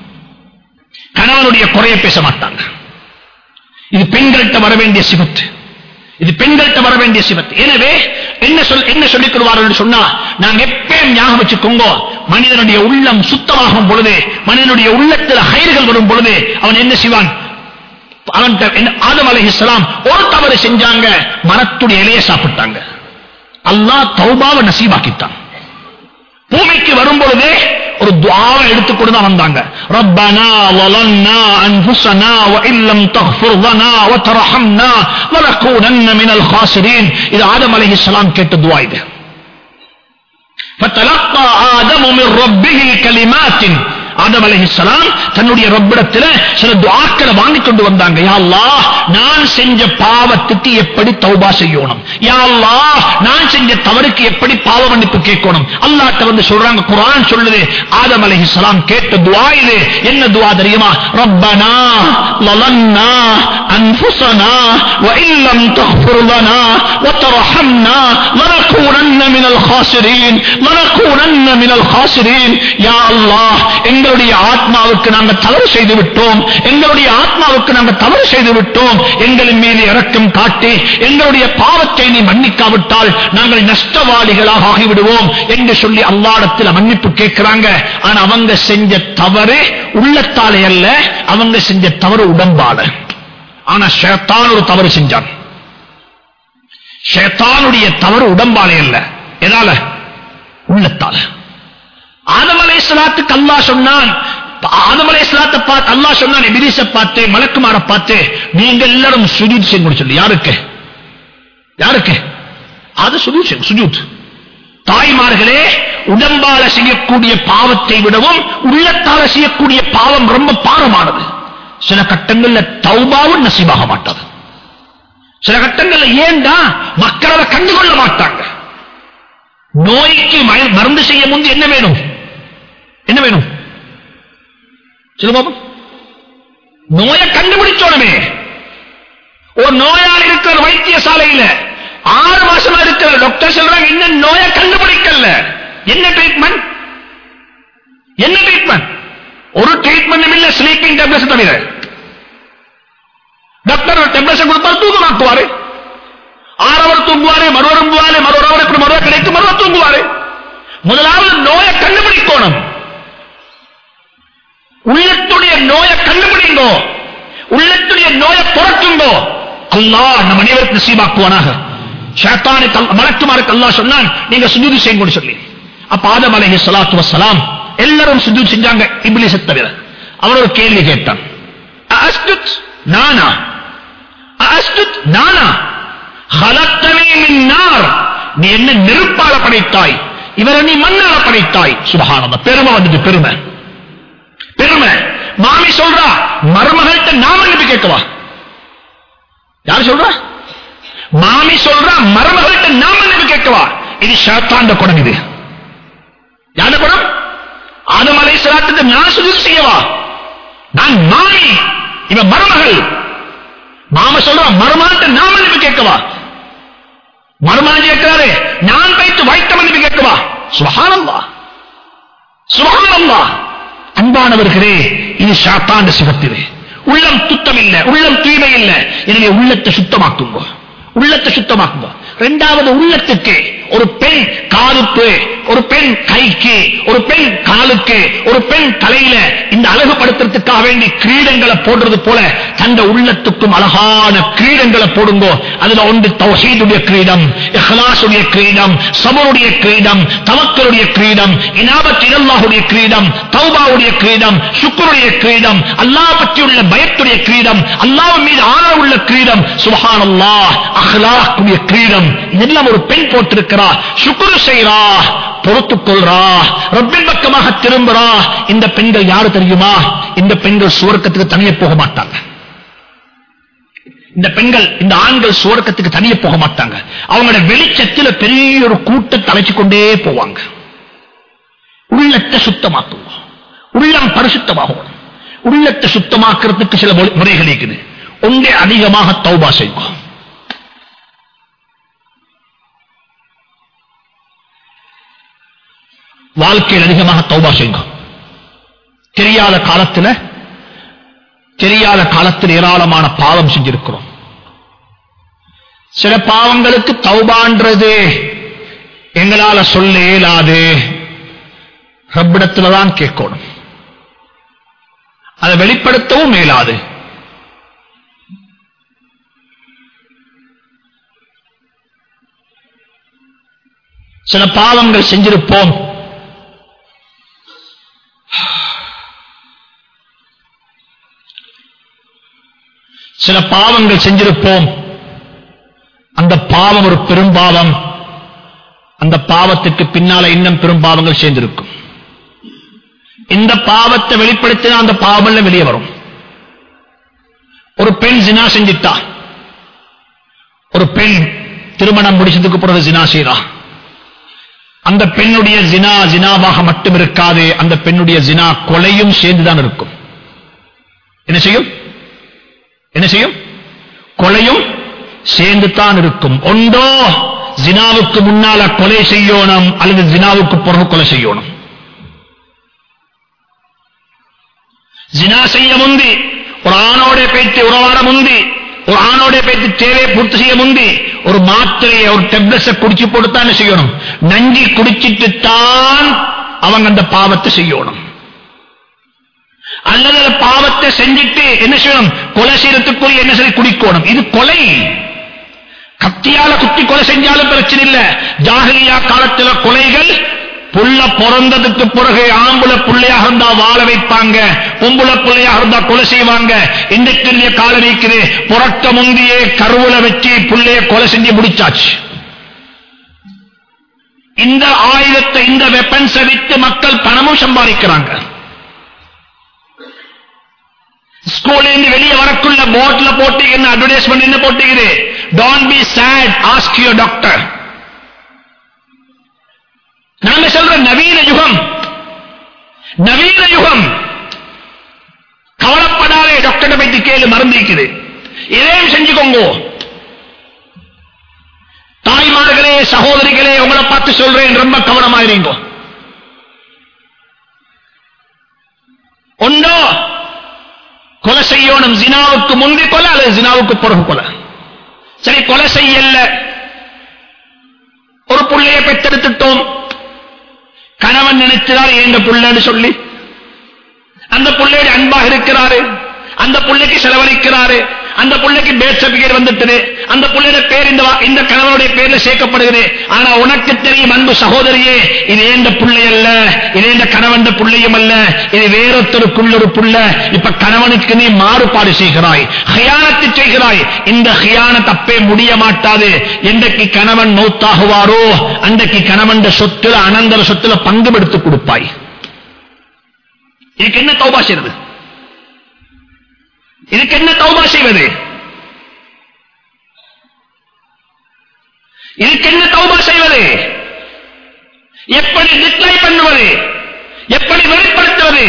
கணவனுடைய குறைய பேச மாட்டாங்க. இது பெண்கள்கிட்ட வர வேண்டிய சிவத்து, இது பெண்கள்கிட்ட வர வேண்டிய சிவத்து. எனவே என்ன சொல் என்ன சொல்லிக் கொள்வார்கள் சொன்னா, நாங்க எப்பயும் ஞாபகம் வச்சுக்கோங்க, மனிதனுடைய உள்ளம் சுத்தமாகும் பொழுது, மனிதனுடைய உள்ளத்தில் ஹைர்கள் வரும் பொழுது அவன் என்ன செய்வான்? அவன் ஆதம் அலைஹிஸ்ஸலாம் ஒரு தவறு செஞ்சாங்க, மரத்துடைய இலையை சாப்பிட்டாங்க. அல்லாஹ் தௌபாவை நசீபாக்கிட்டான். பூமிக்கு வரும் பொழுதே ஒரு துஆவை எடுத்துக்கொண்டு தான் வந்தாங்க. ரப்பனா வலன்னா அன்ஃபுஸனா வ இல்லம் தக்ஃபிர் லனா வ தர்ஹம்னா லனகூனன்ன மினல் காஸிரீன். இது ஆதம் அலைஹிஸ்ஸலாம் கேட்ட துஆ. இது ஃபதலக்கா ஆதமு மின் ரப்பிஹி கலிமாத்தின். ஆதம் அலைஹிஸ்ஸலாம் தன்னுடைய ரப்பிடத்தில் சில துஆக்களை வாங்கி கொண்டு வந்தாங்க. யா அல்லாஹ், நான் செஞ்ச பாவத்துக்கு எப்படி தௌபா செய்யணும், யா அல்லாஹ் நான் செஞ்ச தவறுக்கு எப்படி பாவ மன்னிப்பு கேட்கணும். அல்லாஹ்ட்ட வந்து சொல்றாங்க, குர்ஆன் சொல்லுது, ஆதம் அலைஹிஸ்ஸலாம் கேட்ட துஆ இது. என்ன துஆ தெரியுமா? ரப்பனா லலன்னா அன்ஃபுஸனா வ இல்லம் தக்ஃபிர் லனா வ தர்ஹம்னா லனகூனன்ன மினல் காஸிரீன் லனகூனன்ன மினல் காஸிரீன். யா அல்லாஹ், எங்களுடைய ஆத்மாவுக்கு நாங்கள் தவறு செய்து விட்டோம், எங்களுடைய ஆத்மாவுக்கு நாங்கள் தவறு செய்து விட்டோம், எங்களின் மீது இரக்கம் காட்டி எங்களுடைய பாவத்தை நீ மன்னிக்காவிட்டால் நாங்கள் நஷ்டவாளிகளாக ஆகிவிடுவோம் என்று சொல்லி அல்லாஹ்விடத்தில் மன்னிப்பு கேட்கிறாங்க. ஆனா அவங்க செஞ்ச தவறு உள்ளத்தாலே அல்ல, அவங்க செஞ்ச தவறு உடம்பால. ஆனா ஷைத்தான் ஒரு தவறு செஞ்சான். ஷைத்தானுடைய தவறு உடம்பாலே அல்ல, எதால? உள்ளத்தால. ஆதம் அலைஹிஸ்ஸலாத்துக்கு அல்லாஹ் சொன்னான், ஆதம் அலைஹிஸ்ஸலாத்தை பார்த்து அல்லாஹ் சொன்னான், இப்லீஸை பார்த்து மலக்குமாரை பார்த்து, நீங்க எல்லாரும் சுஜூத் செய்யுங்க சொல்லி. யாருக்கு? யாருக்கு? அது சுஜூத் செய்யும். சுஜூத். தாய்மார்களே, உடம்பால செய்யக்கூடிய பாவத்தை விடவும் உள்ளத்தால செய்யக்கூடிய பாவம் ரொம்ப பாரமானது. சில கட்டங்கள்ல தௌபாவும் நசீபாக மாட்டாது. சில கட்டங்கள்ல ஏண்டா மக்களை கண்டுகொள்ள மாட்டாங்க. நோய்க்கு மருந்து செய்ய முந்தி என்ன வேணும்? என்ன வேணும்? சொல்லுங்க. நோயை கண்டுபிடிச்சோனமே. ஒரு நோயாளி இருக்கிற வைத்தியசாலையில் ஆறு மாசமா இருக்கிற டாக்டர் சொல்றாங்க, இன்னும் நோயை கண்டுபிடிக்கல. என்ன ட்ரீட்மெண்ட்? என்ன ட்ரீட்மெண்ட்? ஒரு ட்ரீட்மெண்ட் இல்ல, ஸ்லீப்பிங் டேப்லெட்ஸ் தவிர. டாக்டர் டேப்லெட்ஸ் கொடுத்தால் தூக்கமாக்குவாரு. ஆறவர் தூங்குவாரு, மறுவரும் மறுவரவர் இப்படி மறுவ கிடைக்கும், மறுவ தூங்குவாரு. முதலாவது நோயை கண்டுபிடிக்கணும். உள்ளத்துடைய நோயை கண்டுபிடிங்கோ, உள்ளத்துடைய நோயை புறக்குங்கோ. அல்லாஹ் நம் அனைவருக்கு நசீபாக்குவானாக. ஷைத்தானுக்கு மலக்குமாருக்கு அல்லாஹ் சொன்னான், நீங்க சுஜூத் செய்யுங்க சொல்லி. அப்ப ஆதம் அலைஹிஸ்ஸலாத்து வஸ்ஸலாம் எல்லாரும் சுஜூத் செஞ்சாங்க, இப்லீஸை தவிர. அவர் ஒரு கேள்வி கேட்டான், அஸ்ஜுத் நானா, அஸ்ஜுத் நானா, خلقتني من نار, நீ என்ன நெருப்பால படைத்தாய், இவரை நீ மண்ணால படைத்தாய். சுப்ஹானல்லாஹ். பெருமை வந்துட்டு, பெருமை பெருமை. மாமி சொல்றா, மருமகள்கிட்ட நாம நம்பி கேட்கவா? யார் சொல்றா? மாமி சொல்றா, மருமகள்கிட்ட நாம நம்பி கேட்கவா? இது ஷைத்தான்ட குணம். இது யார குணம்? ஆதம் அலைஹிஸ்ஸலாத்துக்கு நான் சுஜூத் செய்யவா? நான் மாமி, இவன் மருமகள். மாம சொல்றா, மருமகள்கிட்ட நாம நம்பி கேட்கவா? மருமகன் கேட்கிறாரு, நான் வைத்து வைத்த மன்னிப்பு கேட்கவா? சுப்ஹானல்லாஹ், சுப்ஹானல்லாஹ். அன்பானவர்களே, இது ஷைத்தான்ட சிவத்திலே. உள்ளம் சுத்தம் இல்ல, உள்ளம் தூய்மை இல்ல. எனவே உள்ளத்தை சுத்தமாக்குங்க, உள்ளத்தை சுத்தமாக்குங்க. இரண்டாவது, உள்ளத்துக்கு ஒரு பெண் காலுக்கு, ஒரு பெண் கைக்கு, ஒரு பெண் காலுக்கு, ஒரு பெண் தலையில இந்த அழகுபடுத்துறதுக்காக வேண்டி கிரீடங்களை போடுறது போல தந்த உள்ளத்துக்கும் அழகான கிரீடங்களை போடுங்க. அதுல ஒன்று தௌஹீதுடைய கிரீடம், இஹ்லாஸுடைய கிரீடம், சபருடைய கிரீடம், தவக்கலுடைய கிரீடம், இனாபத் இலல்லாஹுடைய கிரீடம், தௌபாவுடைய கிரீடம், ஷுக்ருடைய கிரீடம், அல்லாஹ் பற்றியுள்ள பயத்துடைய கிரீடம், அல்லாஹ் மீது ஆதரவுள்ள கிரீடம், சுப்ஹானல்லாஹ், அஹ்லாக்குடைய கிரீடம். இதெல்லாம் ஒரு பெண் போட்டிருக்கிறா. சுக்ரு செய்றா, பொறுத்துக் கொள்றா, ரப்பின் பக்கமாக திரும்புறா. இந்த பெண்கள் யாரு தெரியுமா? இந்த பெண்கள் சுவர்க்கத்துக்கு தனியே போக மாட்டாங்க. இந்த பெண்கள், இந்த ஆண்கள் சுவர்க்கத்துக்கு தனியே போக மாட்டாங்க. அவங்களோட வெளிச்சத்தில் பெரிய ஒரு கூட்டத்தை அழைச்சு கொண்டே போவாங்க. உள்ளத்தை சுத்தமாக்குவோம், உள்ளம் பரிசுத்தமாகும். உள்ளத்தை சுத்தமாக்குறதுக்கு சில முறைகள் இருக்குது. ஒன்றே அதிகமாக தௌபா செய்வோம். வாழ்க்கையில் அதிகமாக தௌபா செய்யுங்க. தெரியாத காலத்தில் தெரியாத காலத்தில் ஏராளமான பாவம் செஞ்சிருக்கிறோம். சில பாவங்களுக்கு தௌபான்றது எங்களால சொல்ல இயலாது, ரப்பிடத்துல தான் கேட்கணும். அதை வெளிப்படுத்தவும் இயலாது. சில பாவங்கள் செஞ்சிருப்போம், சில பாவங்கள் செஞ்சிருப்போம் அந்த பாவம் ஒரு பெரும்பாவம். அந்த பாவத்துக்கு பின்னால இன்னும் பெரும் பாவங்கள் சேர்ந்திருக்கும். இந்த பாவத்தை வெளிப்படுத்தினா அந்த பாவம் வெளியே வரும். ஒரு பெண் ஜினா செஞ்சிட்டா, ஒரு பெண் திருமணம் முடிச்சதுக்கு பிறகு ஜினா செய்றா. அந்த பெண்ணுடைய ஜினா ஜினாவாக மட்டும் இருக்காது, அந்த பெண்ணுடைய ஜினா கொலையும் சேர்ந்துதான் இருக்கும். என்ன செய்யும்? என்ன செய்யும்? கொலையும் சேர்ந்து தான் இருக்கும். ஒன்றோ ஜினாவுக்கு முன்னால கொலை செய்யணும், அல்லது ஜினாவுக்கு பிறகு கொலை செய்யணும். ஜினா செய்ய முந்தி ஒரு ஆணோட பேச்சு உறவாட முந்தி, ஒரு ஆணோட பேச்சு தேவையை பூர்த்தி செய்ய முந்தி ஒரு மாத்திரையை ஒரு டெப்லெட்ஸை குடிச்சு போட்டுத்தான் என்ன செய்யணும்? நஞ்சி குடிச்சிட்டு தான் அவங்க அந்த பாவத்தை செய்யணும். அல்லது பாவத்தை செஞ்சிட்டு என்ன செய்யணும்? கொலை செய்யறதுக்குரிய என்ன செய்ய குடிக்கணும். இது கொலை. கத்தியால குத்தி கொலை செஞ்சாலும் பிரச்சனை இல்ல. ஜாஹிலியா காலத்தில் கொலைகள் புள்ள பிறந்ததுக்கு பிறகு ஆம்புல புள்ளையாக இருந்தா வாழ வைப்பாங்க, பொம்புல புள்ளையாக இருந்தா கொலை செய்வாங்க. இன்றைக்கு காலம் இருக்குது, புறக்க முந்தியே கருவுல வச்சு புள்ளைய கொலை செஞ்சு முடிச்சாச்சு. இந்த ஆயுதத்தை, இந்த வெப்பன்ஸை வித்து மக்கள் பணமும் சம்பாதிக்கிறாங்க. ஸ்கூல்ல இருந்து வெளியே வரக்குள்ள போட்ல போட்டு என்ன அட்வர்டைஸ்மெண்ட் என்ன போட்டுக்குது? Don't be sad, ask your doctor. நாம சொல்ற நவீன யுகம், நவீன யுகம். கவலைப்படாதே, டாக்டர் பத்தி கேளு, மருந்திக்குது. இதையும் செஞ்சுக்கோங்க. தாய்மார்களே, சகோதரிகளே, உங்களை பார்த்து சொல்றேன், ரொம்ப கவனமாயிருங்க. ஒன்றோ கொலை செய்யணும், ஜினாவுக்கு முந்தி கொலை அல்லது ஜினாவுக்கு பிறகு கொலை. சரி, கொலை செய்யல, ஒரு புள்ளையை பெற்றெடுத்துட்டோம். கணவன் நினைச்சார் எங்க புள்ளன்னு சொல்லி அந்த புள்ளையோட அன்பாக இருக்கிறாரு, அந்த புள்ளைக்கு செலவழிக்கிறாரு, அந்த புள்ளைக்கு பேர்த் சர்டிபிகேட் வந்துட்டு அந்த புள்ளையோட பேர் இந்த இந்த கணவனுடைய பேர்ல சேர்க்கப்படுகிறது. ஆனா உனக்கு தெரியும் அன்பு சகோதரியே, இது ஏந்த புள்ளை அல்ல, இது ஏந்த கணவன் புள்ளையும் அல்ல, இது வேறொருத்தருக்குள்ள ஒரு புள்ள. இப்ப கணவனுக்கு நீ மாறுபாடு செய்கிறாய், ஹியானத்து செய்கிறாய். இந்த ஹியானத் தப்பே முடிய மாட்டாது. என்றைக்கு கணவன் மௌத்தாகுவாரோ அன்றைக்கு கணவன் சொத்துல அனந்தர சொத்துல பங்கு எடுத்து கொடுப்பாய். இதுக்கு என்ன தௌபா செய்வது? இதுக்கு என்ன தௌபா செய்வது? இதுக்கு என்ன தௌபா செய்வது? எப்படி டிக்ளை பண்ணுவது? எப்படி வெளிப்படுத்துவது?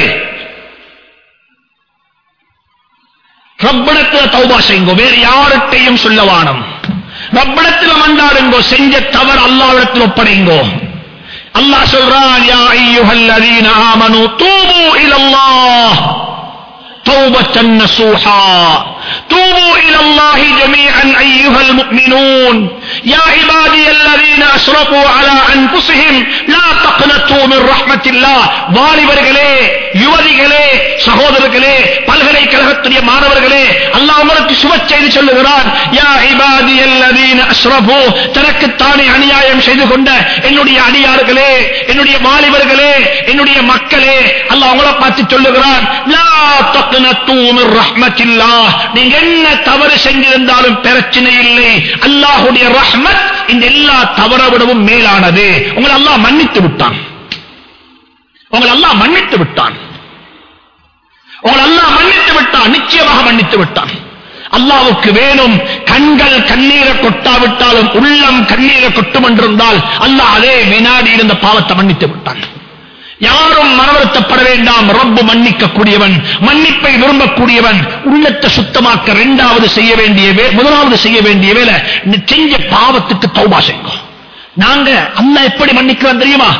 ரப்பிடத்தில் தௌபா செய்யுங்கோ, வேறு யார்கிட்டையும் சொல்ல வானம். ரப்பிடத்தில் மண்டாடுங்கோ, செஞ்ச தவறு அல்லாஹ்விடத்தில் ஒப்படைங்கோ. அல்லாஹ் சொல்றான், யா அய்யுஹல்லதீன ஆமனூ தூபு இலல்லாஹ் توبة نصوحا توبوا إلى الله جميعا أيها المؤمنون يا عبادي الذين أسرفوا على أنفسهم لا تقنطوا من رحمة الله. வாலிபர்களே, யுவதிகளே, சகோதரர்களே, பல்கலைக்கழகத்துடைய மாணவர்களே, அல்லாஹ் உங்களுக்கு சுப செய்தி சொல்லுகிறார். யா இபாதி அல்லதீன அஸ்ரஃபு, தனக்குத்தானே அநியாயம் செய்து கொண்ட என்னுடைய அடியார்களே, என்னுடைய வாலிபர்களே, என்னுடைய மக்களே, அல்லாஹ் உங்களை பார்த்து சொல்லுகிறார், லா தக்னது மின் ரஹ்மத்தில்லாஹ். நீங்க என்ன தவறு செஞ்சிருந்தாலும் பிரச்சனை இல்லை, அல்லாஹ்வுடைய ரஹ்மத் இந்த எல்லா தவறை விடவும் மேலானது. உங்களை அல்லாஹ் மன்னித்து விட்டான், உங்களை அல்லாஹ் மன்னித்து விட்டான், உங்களை அல்லாஹ் மன்னித்து விட்டான், நிச்சயமாக மன்னித்து விட்டான். அல்லாஹ்வுக்கு வேணும் கண்கள் கண்ணீரை கொட்டாவிட்டாலும் உள்ளம் கண்ணீரை கொட்டும் என்றிருந்தால் அல்லாஹ் அதே வினாடி இருந்த பாவத்தை மன்னித்து விட்டான். யாரும் மனவருத்தப்பட வேண்டாம். ரப்பு மன்னிக்க கூடியவன், மன்னிப்பை விரும்பக்கூடியவன். உள்ளத்தை சுத்தமாக்க இரண்டாவது செய்ய வேண்டிய முதலாவது செய்ய வேண்டிய வேலை, செஞ்ச பாவத்துக்கு தௌபா செய்யுங்க. நாங்க அல்லாஹ் எப்படி மன்னிக்கிறோம் தெரியுமா?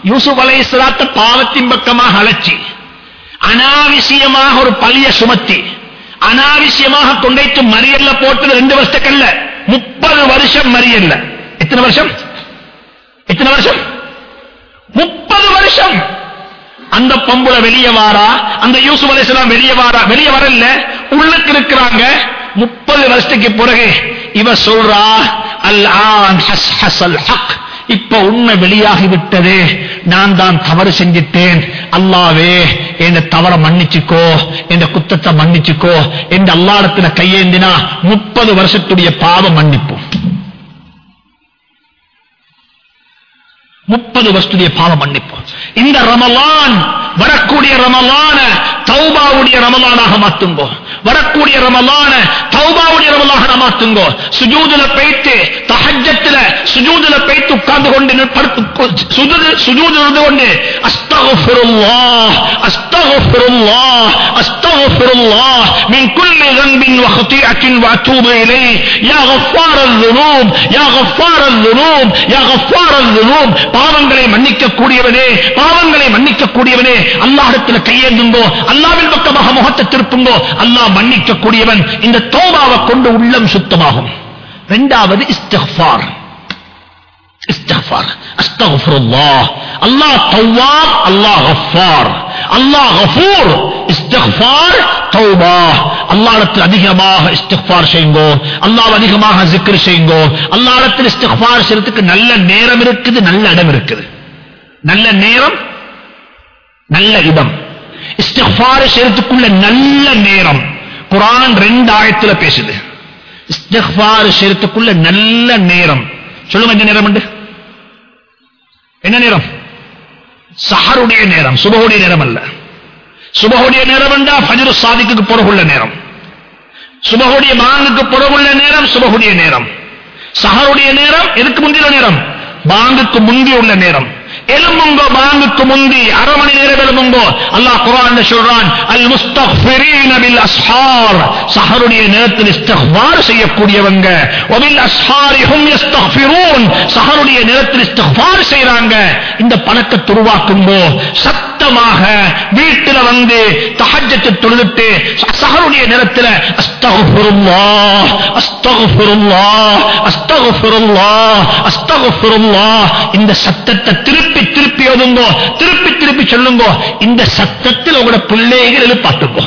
யூசுப் அலைஹிஸ்ஸலாத்து பாவத்தின் பக்கமாக அழைச்சி அனாவசியமாக ஒரு பழிய சுமத்தி அனாவசியமாக கொண்டைத்து மரியல்ல போட்டது ரெண்டு வருஷத்துக்கல்ல முப்பது வருஷம் மரியல்ல. எத்தனை வருஷம்? எத்தனை வருஷம்? முப்பது வருஷம். அந்த பம்புல வெளியே வாரா, அந்த யூசுப் அலைஹிஸ்ஸலாம் வெளியே வாரா, வெளியே வரல, உள்ளுக்கு இருக்கிறாங்க. முப்பது வருஷத்துக்கு பிறகு இவ சொல்றா, அல்ஆன் ஹஸ்ஹஸல் ஹக், இப்ப உண்மை வெளியாகி விட்டது, நான் தான் தவறு செஞ்சிட்டேன், அல்லாவே என் தவற மன்னிச்சுக்கோ, என் குத்தத்தை மன்னிச்சுக்கோ என்று அல்லாஹ்விடத்துல கையேந்தினா முப்பது வருஷத்துடைய பாவ மன்னிப்பு. முப்பது வருஷத்துடைய பாவ மன்னிப்பு. இந்த ரமலான், வரக்கூடிய ரமலான தௌபாவுடைய ரமலானாக மாத்துங்கோ. வரக்கூடிய ரமலான தௌபாவுடைய ரமலானாக மாத்துங்கோ. சுஜூதுல போய்த்து தஹஜ்ஜத்துல சுஜூதுல போய்த்து உட்கார்ந்து கொண்டு சுஜூது இருந்து கொண்டு அஸ்தக்ஃபிருல்லாஹ் அஸ்தக்ஃபிருல்லாஹ் அஸ்தக்ஃபிருல்லாஹ் மின் குல்லி ذنب وخطيئة وأتوب إليه يا غفار الذنوب يا غفار الذنوب يا غفار الذنوب. பாவங்களை மன்னிக்க கூடியவனே, பாவங்களை மன்னிக்க கூடியவனே, அல்லாஹ்விடத்தில் கையேந்துங்கோ, அல்லாஹ்வின் பக்கமாக முகத்தை திருப்புங்கோ, அல்லாஹ் மன்னிக்க கூடியவன். இந்த தௌபாவை கொண்டு உள்ளம் சுத்தமாகும். இரண்டாவது இஸ்திக்ஃபார். இஸ்திக்ஃபார், அஸ்தக்ஃபிருல்லாஹ். அல்லாஹ் தவ்வாப், அல்லாஹ் கஃபார், அல்லாஹ் கஃபூர். இஸ்திக்ஃபார், தௌபா. அல்லாஹ்விடத்தில் அதிகமாக இஸ்திக்ஃபார் செய்யுங்கோ, அல்லாஹ் அதிகமாக zikr செய்யுங்கோ. அல்லாஹ்விடத்தில் இஸ்திக்ஃபார் செய்யறதுக்கு நல்ல நேரம் இருக்குது, நல்ல இடம் இருக்குது. நல்ல நேரம், நல்ல இடம். இஸ்திக்ஃபார் செய்யறதுக்குள்ள நல்ல நேரம் குர்ஆன் ரெண்டு ஆயத்துல பேசுது. இஸ்திக்ஃபார் செய்யறதுக்குள்ள நல்ல நேரம் சொல்லுங்க. என்ன நேரம் உண்டு? என்ன நேரம்? சஹருடைய நேரம், சுபஹுடைய நேரம் அல்ல. சுபஹுடைய நேரம் என்றா ஃபஜ்ர் சாதிக்கு பிறகுள்ள நேரம். சுபஹுடைய பாங்குக்கு பிறகுள்ள நேரம் சுபஹுடைய நேரம். சஹருடைய நேரம் எதுக்கு முந்திய நேரம்? பாங்குக்கு முந்தி உள்ள நேரம். எலும்புங்கோ, பாங்குக்கு முந்தி அரை மணி நேரம் எலும்புங்கோ. அல்லாஹ் குர்ஆன்ல சொல்றான், அல் முஸ்தக்ஃபிரீன பில் அஸ்ஹார், சஹருடைய நேரத்தில் இஸ்திக்ஃபார் செய்யக்கூடியவங்க. வபில் அஸ்ஹாரி ஹும் யஸ்தக்ஃபிரூன், சஹருடைய நேரத்தில் இஸ்திக்ஃபார் செய்றாங்க. இந்த பழக்கத்தை உருவாக்குங்கோ. சத்தமாக வீட்டில வந்து தஹஜ்ஜத் தொழுதுட்டு சஹருடைய நேரத்தில் அஸ்தக்ஃபிருல்லாஹ் அஸ்தக்ஃபிருல்லாஹ் அஸ்தக்ஃபிருல்லாஹ் அஸ்தக்ஃபிருல்லாஹ் இந்த சத்தத்தை திருப்பி திருப்பி ஓதுங்கோ, திருப்பி திருப்பி சொல்லுங்கோ. இந்த சத்தத்தில் உங்களோட பிள்ளைகள் எழுப்பாட்டுங்கோ.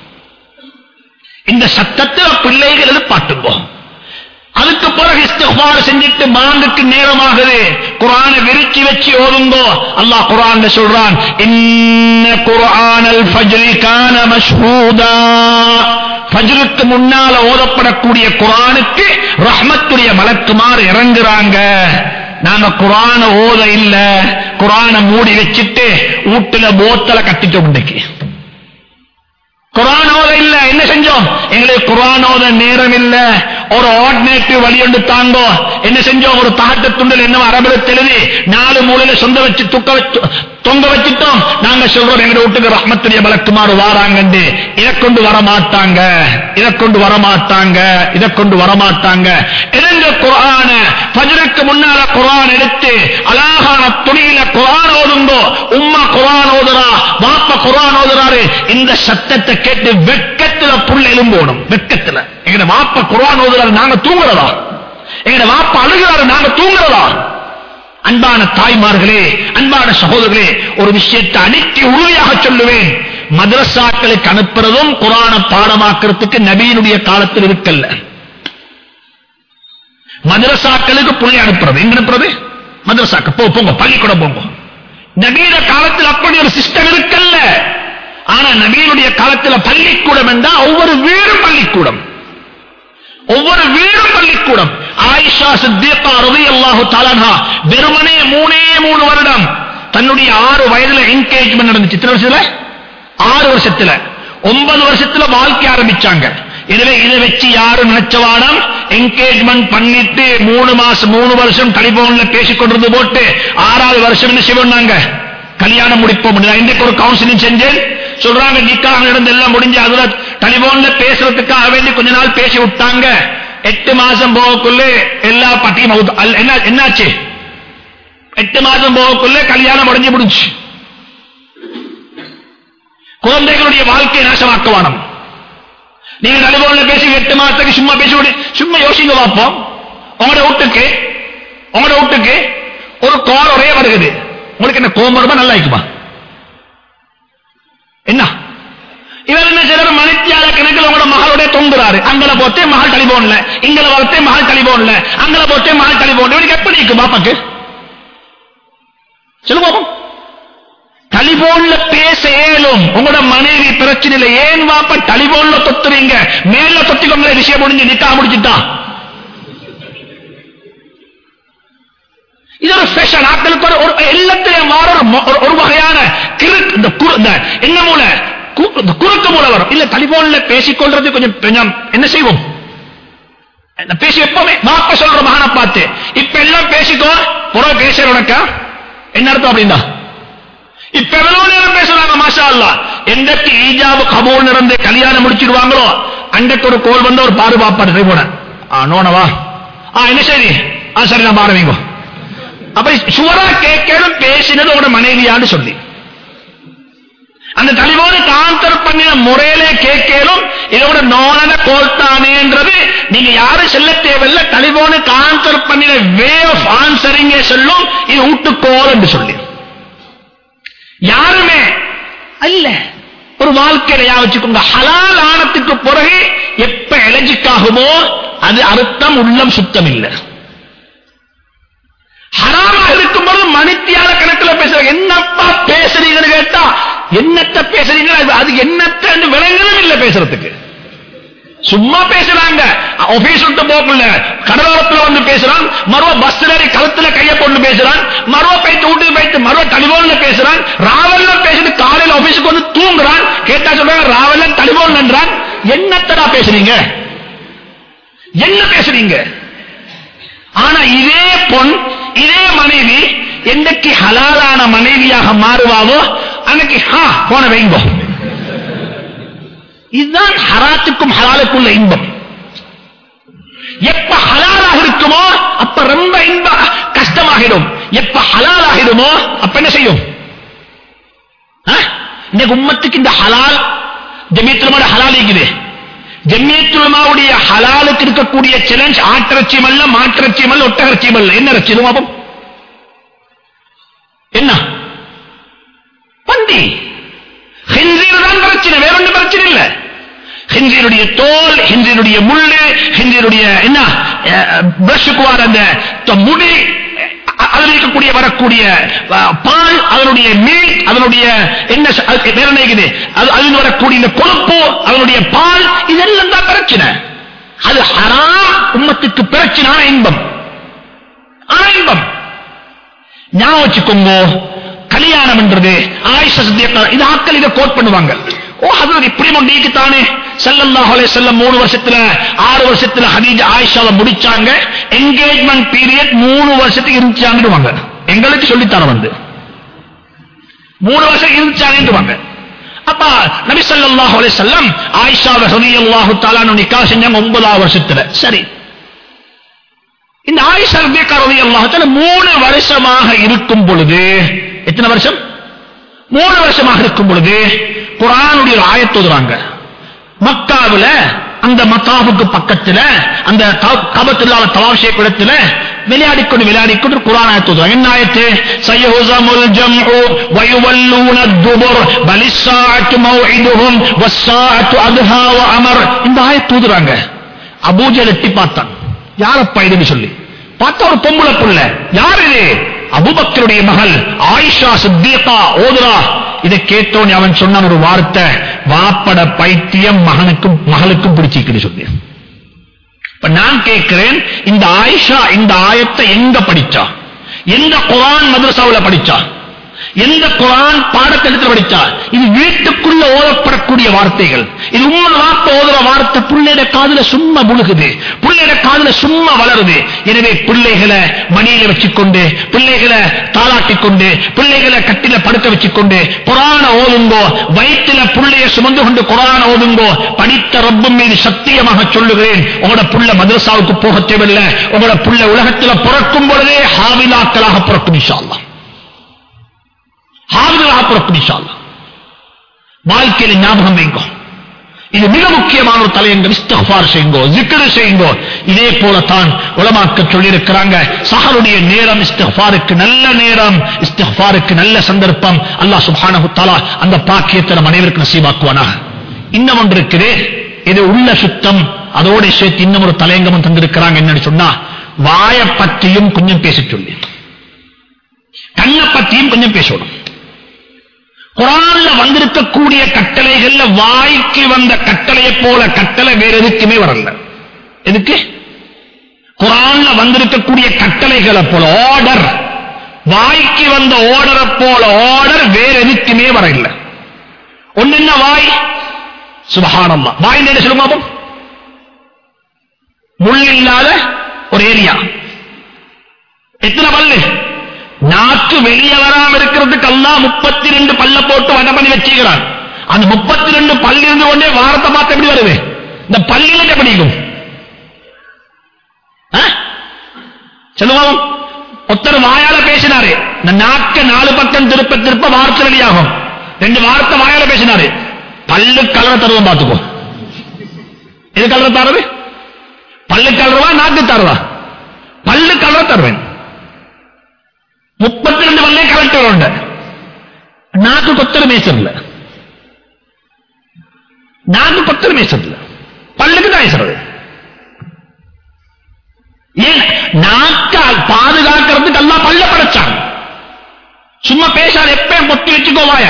இந்த சத்தத்தில் பிள்ளைகள் எழுப்பாட்டுங்கோ. அதுக்கு பிறகு இஸ்திக்ஃபார் செஞ்சிட்டு மாங்குக்கு நேரமாகுது, குர்ஆனை விரிச்சி வச்சு ஓதுங்கோ. அல்லாஹ் குர்ஆன்ல சொல்றான், இன்ன குர்ஆனல் ஃபஜ்ரி கான மஷ்ஹூதா, ஃபஜ்ருக்கு முன்னால ஓதப்படக்கூடிய குர்ஆனுக்கு ரஹ்மத்துடைய மலக்குமார் இறங்குறாங்க. நாங்க குர்ஆனை ஓத இல்ல, குர்ஆனை மூடி வச்சிட்டு வீட்டுல போத்தல கட்டிட்டோம். இன்னைக்கு குர்ஆன் ஓத இல்ல, என்ன செஞ்சோம்? எங்களுக்கு குர்ஆன் ஓத நேரம் இல்ல, ஒரு ஆல்டர்னேட்டிவ் வழி ஒன்று தாங்கோ. என்ன செஞ்சோம்? ஒரு தஹஜ்ஜத் துண்டல் என்ன அரபில எழுதி நாலு மூலையில சொந்த வச்சு துக்க வச்சு தொங்க வச்சிட்டோம். நாங்க சொல்றோம் எங்க வீட்டுக்கு ரஹ்மத்துடைய மலக்குமார் வாராங்க. இதை கொண்டு வரமாட்டாங்க, இதை கொண்டு வரமாட்டாங்க, இதை கொண்டு வரமாட்டாங்க. எதங்க குர்ஆன ஃபஜ்ருக்கு முன்னால குர்ஆன் எடுத்து அழகான துணியில குர்ஆன் ஓதுங்கோ. உம்மா குர்ஆன் ஓதுறா, பாப்பா குர்ஆன் ஓதுறாரு. இந்த சத்தத்தை கேட்டு வெட்கத்துல புள்ள எலும்போணும். வெட்கத்துல எங்க வாப்பா குர்ஆன் ஓதுறாரு, நாங்க தூங்குறதா? எங்க வாப்பா அழுகிறாரு, நாங்க தூங்குறதா? அன்பான தாய்மார்களே, அன்பான சகோதரர்களே, ஒரு விஷயத்தை அடிக்கடி உறுதியாக சொல்லுவேன். மதரசாக்களுக்கு அனுப்புறதும் குர்ஆனை பாடமாக்குறதுக்கு நபியினுடைய காலத்தில் இருக்கல்ல. மதரசாக்களுக்கு புள்ளி அனுப்புறது, எங்க அனுப்புறது? மதரசாக்கு போ, போங்க பள்ளிக்கூடம் போங்க. நபியின காலத்தில் அப்படி ஒரு சிஸ்டம் இருக்கல்ல. ஆனா நபியினுடைய காலத்தில் பள்ளிக்கூடம் என்றால் ஒவ்வொரு வீடும் பள்ளிக்கூடம், ஒவ்வொரு வீடும் பள்ளிக்கூடம். ஆயிஷா சித்திகா ரலியல்லாஹு தஆலா அன்ஹா வெறுமனே மூணே மூணு வருடம் தன்னுடைய ஆறு வயதுல என்கேஜ்மென்ட் நடந்துச்சு. எத்தனை வருஷத்துல? ஆறு வருஷத்துல. ஒன்பது வருஷத்துல வாழ்க்கை ஆரம்பிச்சாங்க. எனவே இதை வச்சு யாரும் நினைச்சவானம் என்கேஜ்மென்ட் பண்ணிட்டு மூணு மாசம் மூணு வருஷம் டெலிபோன்ல பேசிக்கொண்டிருந்து போட்டு ஆறாவது வருஷம் என்ன செய்வாங்க? கல்யாணம் முடிப்போம். இன்றைக்கு ஒரு கவுன்சிலிங் செஞ்சேன், சொல்றாங்க நிக்காஹ் நடந்து எல்லாம் முடிஞ்சு அதுல டெலிபோன்ல பேசுறதுக்காக வேண்டி கொஞ்ச நாள் பேசி விட்டாங்க. எட்டு மாசம் போகக்குள்ள எல்லா பட்டியும் என்னாச்சு? எட்டு மாதம் போகக்குள்ள கல்யாணம் முடிஞ்சு முடிஞ்சு குழந்தைகளுடைய வாழ்க்கையை நாசமாக்குவானம். நீங்க தலைவரில் பேசி எட்டு மாதத்துக்கு சும்மா பேசி சும்மா யோசிங்க பார்ப்போம். உங்களோட வீட்டுக்கு உங்களோட வீட்டுக்கு ஒரு கார் ஒரே வருகிறது, உங்களுக்கு என்ன கோபம் வருமா நல்லா இருக்குமா? என்ன இவர் என்ன செய்யறாரு? மணித்தியால கணக்கில் உங்களோட மகளுடைய தொங்குறாரு. அங்கல போட்டே மகள் டெலிபோன்ல, இங்கல வளர்த்தே மகள் டெலிபோன்ல, அங்கல போட்டே மகள் டெலிபோன். இவருக்கு எப்படி இருக்கு பாப்பாக்கு? சொல்லுவோம். டெலிபோன்ல பேச ஏலும் உங்களோட மனைவி பிரச்சனை இல்லை. ஏன் வாப்ப டெலிபோன்ல தொத்துறீங்க? மேல தொத்திக்கோங்களே, விஷயம் முடிஞ்சு நிக்கா முடிச்சுட்டா. இது ஒரு ஃபேஷன். ஆட்களுக்கு ஒரு எல்லாத்திலையும் மாற ஒரு வகையான என்ன மூல குறுக்கு மூல வரும். இல்ல டெலிபோன்ல பேசிக்கொள்றது கொஞ்சம் கொஞ்சம் என்ன செய்வோம்? பேசி எப்பவுமே மாப்ப சொல்ற மகனை பார்த்து இப்ப எல்லாம் பேசிக்கோ புற பேசுற உனக்கா என்ன அர்த்தம் அப்படின்னா இப்ப எவ்வளவு நேரம் பேசுறாங்க. மாஷா அல்லாஹ். எந்தக்கு ஈஜாபு கபூல் நடந்து கல்யாணம் முடிச்சிடுவாங்களோ அன்றைக்கு ஒரு கோல் வந்து ஒரு பாரு பாப்பாடு போன நோனவா என்ன சரி ஆ சரி நான் பாருவீங்க. அப்ப சுவரா கேட்கணும் பேசினது உங்களோட மனைவியான்னு சொல்லி அந்த தலைவோடு கான்சர் பண்ணின முறையிலே கேட்கலும் இதோட நோனன கோல்தானேன்றது நீங்க யாரும் செல்ல தேவையில்லை. தலைவோடு கான்சர் பண்ணின வே ஆஃப் ஆன்சரிங் சொல்லும் இது ஊட்டுக்கோல் என்று சொல்லி யாருமே அல்ல. ஒரு வாழ்க்கையில யா வச்சுக்கோங்க. ஹலால் ஆனத்துக்கு பிறகு எப்ப எலர்ஜிக் ஆகுமோ அது அர்த்தம் உள்ளம் சுத்தம் இல்லை. ஹராமா இருக்கும்போது மணித்தியால கணக்கில் பேசுறாங்க. என்னப்பா பேசுறீங்கன்னு கேட்டா என்னத்த பேசுறீங்க அது என்னத்த விளங்கணும் இல்ல பேசுறதுக்கு. சும்மா பேசுறாங்க. ஆபீஸ் விட்டு போகல கடலோரத்தில் வந்து பேசுறான். மறுவ பஸ் ஏறி கழுத்துல கைய போட்டு பேசுறான். மறுவ போயிட்டு வீட்டுக்கு போயிட்டு மறுவ டெலிபோன்ல பேசுறான். ராவல்ல பேசிட்டு காலையில் ஆபீஸுக்கு வந்து தூங்குறான். கேட்டா சொல்றாங்க ராவல்ல டெலிபோன் என்றான். என்னத்தடா பேசுறீங்க? என்ன பேசுறீங்க? ஆனா இதே பொன் இதே மனைவி என்னைக்கு ஹலாலான மனைவியாக மாறுவாவோ அன்னைக்கு போன வைங்கோ. இதுதான் ஹராத்துக்கும் ஹலாலுக்குள்ள இன்பம். எப்ப ஹலாலாக இருக்குமோ அப்ப ரொம்ப இன்ப கஷ்டமாகிடும். எப்ப ஹலால் ஆகிடுமோ அப்ப என்ன செய்யும்? இன்னைக்கு உம்மத்துக்கு இந்த ஹலால் ஜமீயத்துலமா ஹலால் இருக்குது. ஜம்மியத்துலமாவுடைய ஹலாலுக்கு இருக்கக்கூடிய சேலஞ்ச் ஆட்டிறச்சியம் அல்ல, மாட்டிறச்சியம் அல்ல, ஒட்டகரச்சியம் அல்ல. என்ன ரச்சியம்? என்ன பண்டி ஹின்சீர் தான் பிரச்சனை, வேற ஒன்றும் பிரச்சனை இல்ல. ஹின்சீருடைய தோல், ஹின்சீருடைய முள்ளு, ஹின்சீருடைய என்ன பிரஷுக்கு வர அந்த முடி, அதில் இருக்கக்கூடிய வரக்கூடிய பால், அதனுடைய மீட், அதனுடைய என்ன வேற நினைக்குது அதில் வரக்கூடிய இந்த கொழுப்பு, அதனுடைய பால், இதெல்லாம் தான் பிரச்சனை. அது ஹராம் உம்மத்துக்கு பிரச்சனை. ஆன இன்பம் ஆன இன்பம் ஞாபகம் வச்சுக்கோங்க. கல்யாணம் என்றது ஆயிஷா சித்திகா இது ஆட்கள் இதை கோட் பண்ணுவாங்க. ஓ ஹஜ்ரத் இப்படி நீக்குத்தானே ஸல்லல்லாஹு அலைஹி வஸல்லம் மூணு வருஷத்துல ஆறு வருஷத்துல ஹதீஜா ஆயிஷாவை முடிச்சாங்க. என்கேஜ்மெண்ட் பீரியட் மூணு வருஷத்துக்கு இருந்துச்சாங்க. எங்களுக்கு சொல்லித்தார வந்து மூணு வருஷம் இருந்துச்சாங்க. அப்ப நபி ஸல்லல்லாஹு அலைஹி வஸல்லம் ஆயிஷா ரலியல்லாஹு தஆலா நிக்காஹ் செஞ்சாங்க ஒன்பதாவது வருஷத்துல. சரி, இந்த ஆயிஷா ரலியல்லாஹு தஆலா மூணு வருஷமாக இருக்கும் பொழுது, எத்தனை வருஷம்? மூணு வருஷமாக இருக்கும் பொழுது குர்ஆனுடைய ஒரு ஆயத் ஓதுறாங்க. மக்காவுல அந்த மத்தாஃபுக்கு பக்கத்துல அந்த கபத்துல்லாஹ் தவாஃப் செய்யக்கூடிய இடத்துல விளையாடிக்கொண்டு விளையாடிக்கொண்டு குர்ஆன் ஆயத் ஓதுறாங்க. என்ன ஆயத்து? சயஹுஸமுல் ஜம்உ வயுவல்லூன துபுர் பலிஸ்ஸாஅத்து மௌஇதுஹும் வஸ்ஸாஅத்து அத்ஹா வ அமர். இந்த ஆயத் ஓதுறாங்க. அபூஜல் எட்டி பார்த்தான். யாரப்பா இதுன்னு சொல்லி பார்த்தா ஒரு பொம்பளை புள்ள. யார் இது? அபூபக்கருடைய மகள் ஆயிஷா சித்திகா ஓதுரா. இதை கேட்டோன்னு அவன் சொன்ன ஒரு வார்த்தை, வாப்பட பைத்தியம் மகனுக்கும் மகளுக்கும் பிடிச்சிக்குன்னு சொல்லி. இப்ப நான் கேட்கிறேன், இந்த ஆயிஷா இந்த ஆயத்தை எங்க படிச்சா? எந்த குர்ஆன் மதரசாவுல படிச்சா? எந்த குர்ஆன் பாடத்திட்டத்தில் படிச்சா? இது வீட்டுக்குள்ள ஓதப்படக்கூடிய வார்த்தைகள். இது உம்ம வார்த்தை ஓதுற வார்த்தை பிள்ளைட காதுல சும்மா முழுகுது, பிள்ளைட காதுல சும்மா வளருது. எனவே பிள்ளைகளை மணியில வச்சுக்கொண்டு, பிள்ளைகளை தாளாட்டிக் கொண்டு, பிள்ளைகளை கட்டில படுக்க வச்சுக்கொண்டு குர்ஆன ஓதுங்கோ. வயிற்றில பிள்ளைய சுமந்து கொண்டு குர்ஆன ஓதுங்கோ. படித்த ரப்பின் மீது சத்தியமாக சொல்லுகிறேன், உங்களோட புள்ள மதரசாவுக்கு போக தேவையில்லை. உங்களோட புள்ள உலகத்தில் பிறக்கும் பொழுதே ஹாவிலாக்களாக பிறக்கும் இன்ஷா அல்லாஹ். பிறக்கும் இன்ஷா அல்லாஹ். வாழ்க்கையில ஞாபகம் வைங்க, இது மிக முக்கியமான ஒரு தலையங்கம். இஸ்திக்ஃபார் செய்யுங்கோ, ஜிக்ர் செய்யுங்கோ. இதே போலத்தான் உலமாக்கள் சொல்லியிருக்கிறாங்க, சஹருடைய நேரம் இஸ்திக்ஃபாருக்கு நல்ல நேரம், இஸ்திக்ஃபாருக்கு நல்ல சந்தர்ப்பம். அல்லாஹ் சுப்ஹானஹு வ தஆலா அந்த பாக்கியத்தை நம் அனைவருக்கும் நசீபாக்குவானாக. இன்னும் ஒன்று இருக்குது, இது உள்ள சுத்தம், அதோட சேர்த்து இன்னும் ஒரு தலையங்கமும் தந்திருக்கிறாங்க. என்னன்னு சொன்னா, வாயை பற்றியும் கொஞ்சம் பேச சொல்லி, கண்ணை பற்றியும் கொஞ்சம் பேசணும். குர்ஆன்ல வந்திருக்கக்கூடிய கட்டளைகள்ல வாய்க்கு வந்த கட்டளையை போல கட்டளை வேற எதுக்குமே வரல. எதுக்கு? குர்ஆன்ல வந்திருக்கக்கூடிய கட்டளைகளை போல ஆர்டர், வாய்க்கு வந்த ஆர்டரை போல ஆர்டர் வேற எதுக்குமே வரல. ஒண்ணு என்ன? வாய். சுப்ஹானல்லாஹ். வாய் என்ன சொல்லுங்க பாப்போம்? முள் இல்லாத ஒரு ஏரியா. எத்தனை பல்லு? நாக்கு வெளியே வராம இருக்கிறதுக்கு அல்லாஹ் முப்பத்தி ரெண்டு பல்ல போட்டு வட பண்ணி வச்சுக்கிறான். அந்த முப்பத்தி ரெண்டு பல்லு இருந்து கொண்டே வாரத்தை பார்த்து எப்படி வருது? இந்த பல்லில எப்படிக்கும் சொல்லுவோம். ஒருத்தர் வாயால பேசினாரு, இந்த நாக்க நாலு பக்கம் திருப்ப திருப்ப வார்த்தை வெளியாகும். ரெண்டு வார்த்தை வாயால பேசினாரு, பல்லு கலர தருவோம். பார்த்துக்கோ, எது கலர தருது? பல்லு கலருவா நாக்கு தருவா? பல்லு கலர தருவேன். முப்பத்தி ரெண்டு பல்லே கலெக்டர் உண்டு, நாக்கு கொத்தர மேசர்ல, நாக்கு கொத்தர மேசர்ல, பல்லுக்கு தான் பேசுறது. ஏன்? நாக்கால் பாதுகாக்கிறதுக்கு அல்லாஹ் பல்ல படைச்சான். சும்மா பேசாத, எப்பயும் பொத்தி வச்சுக்கோ வாய.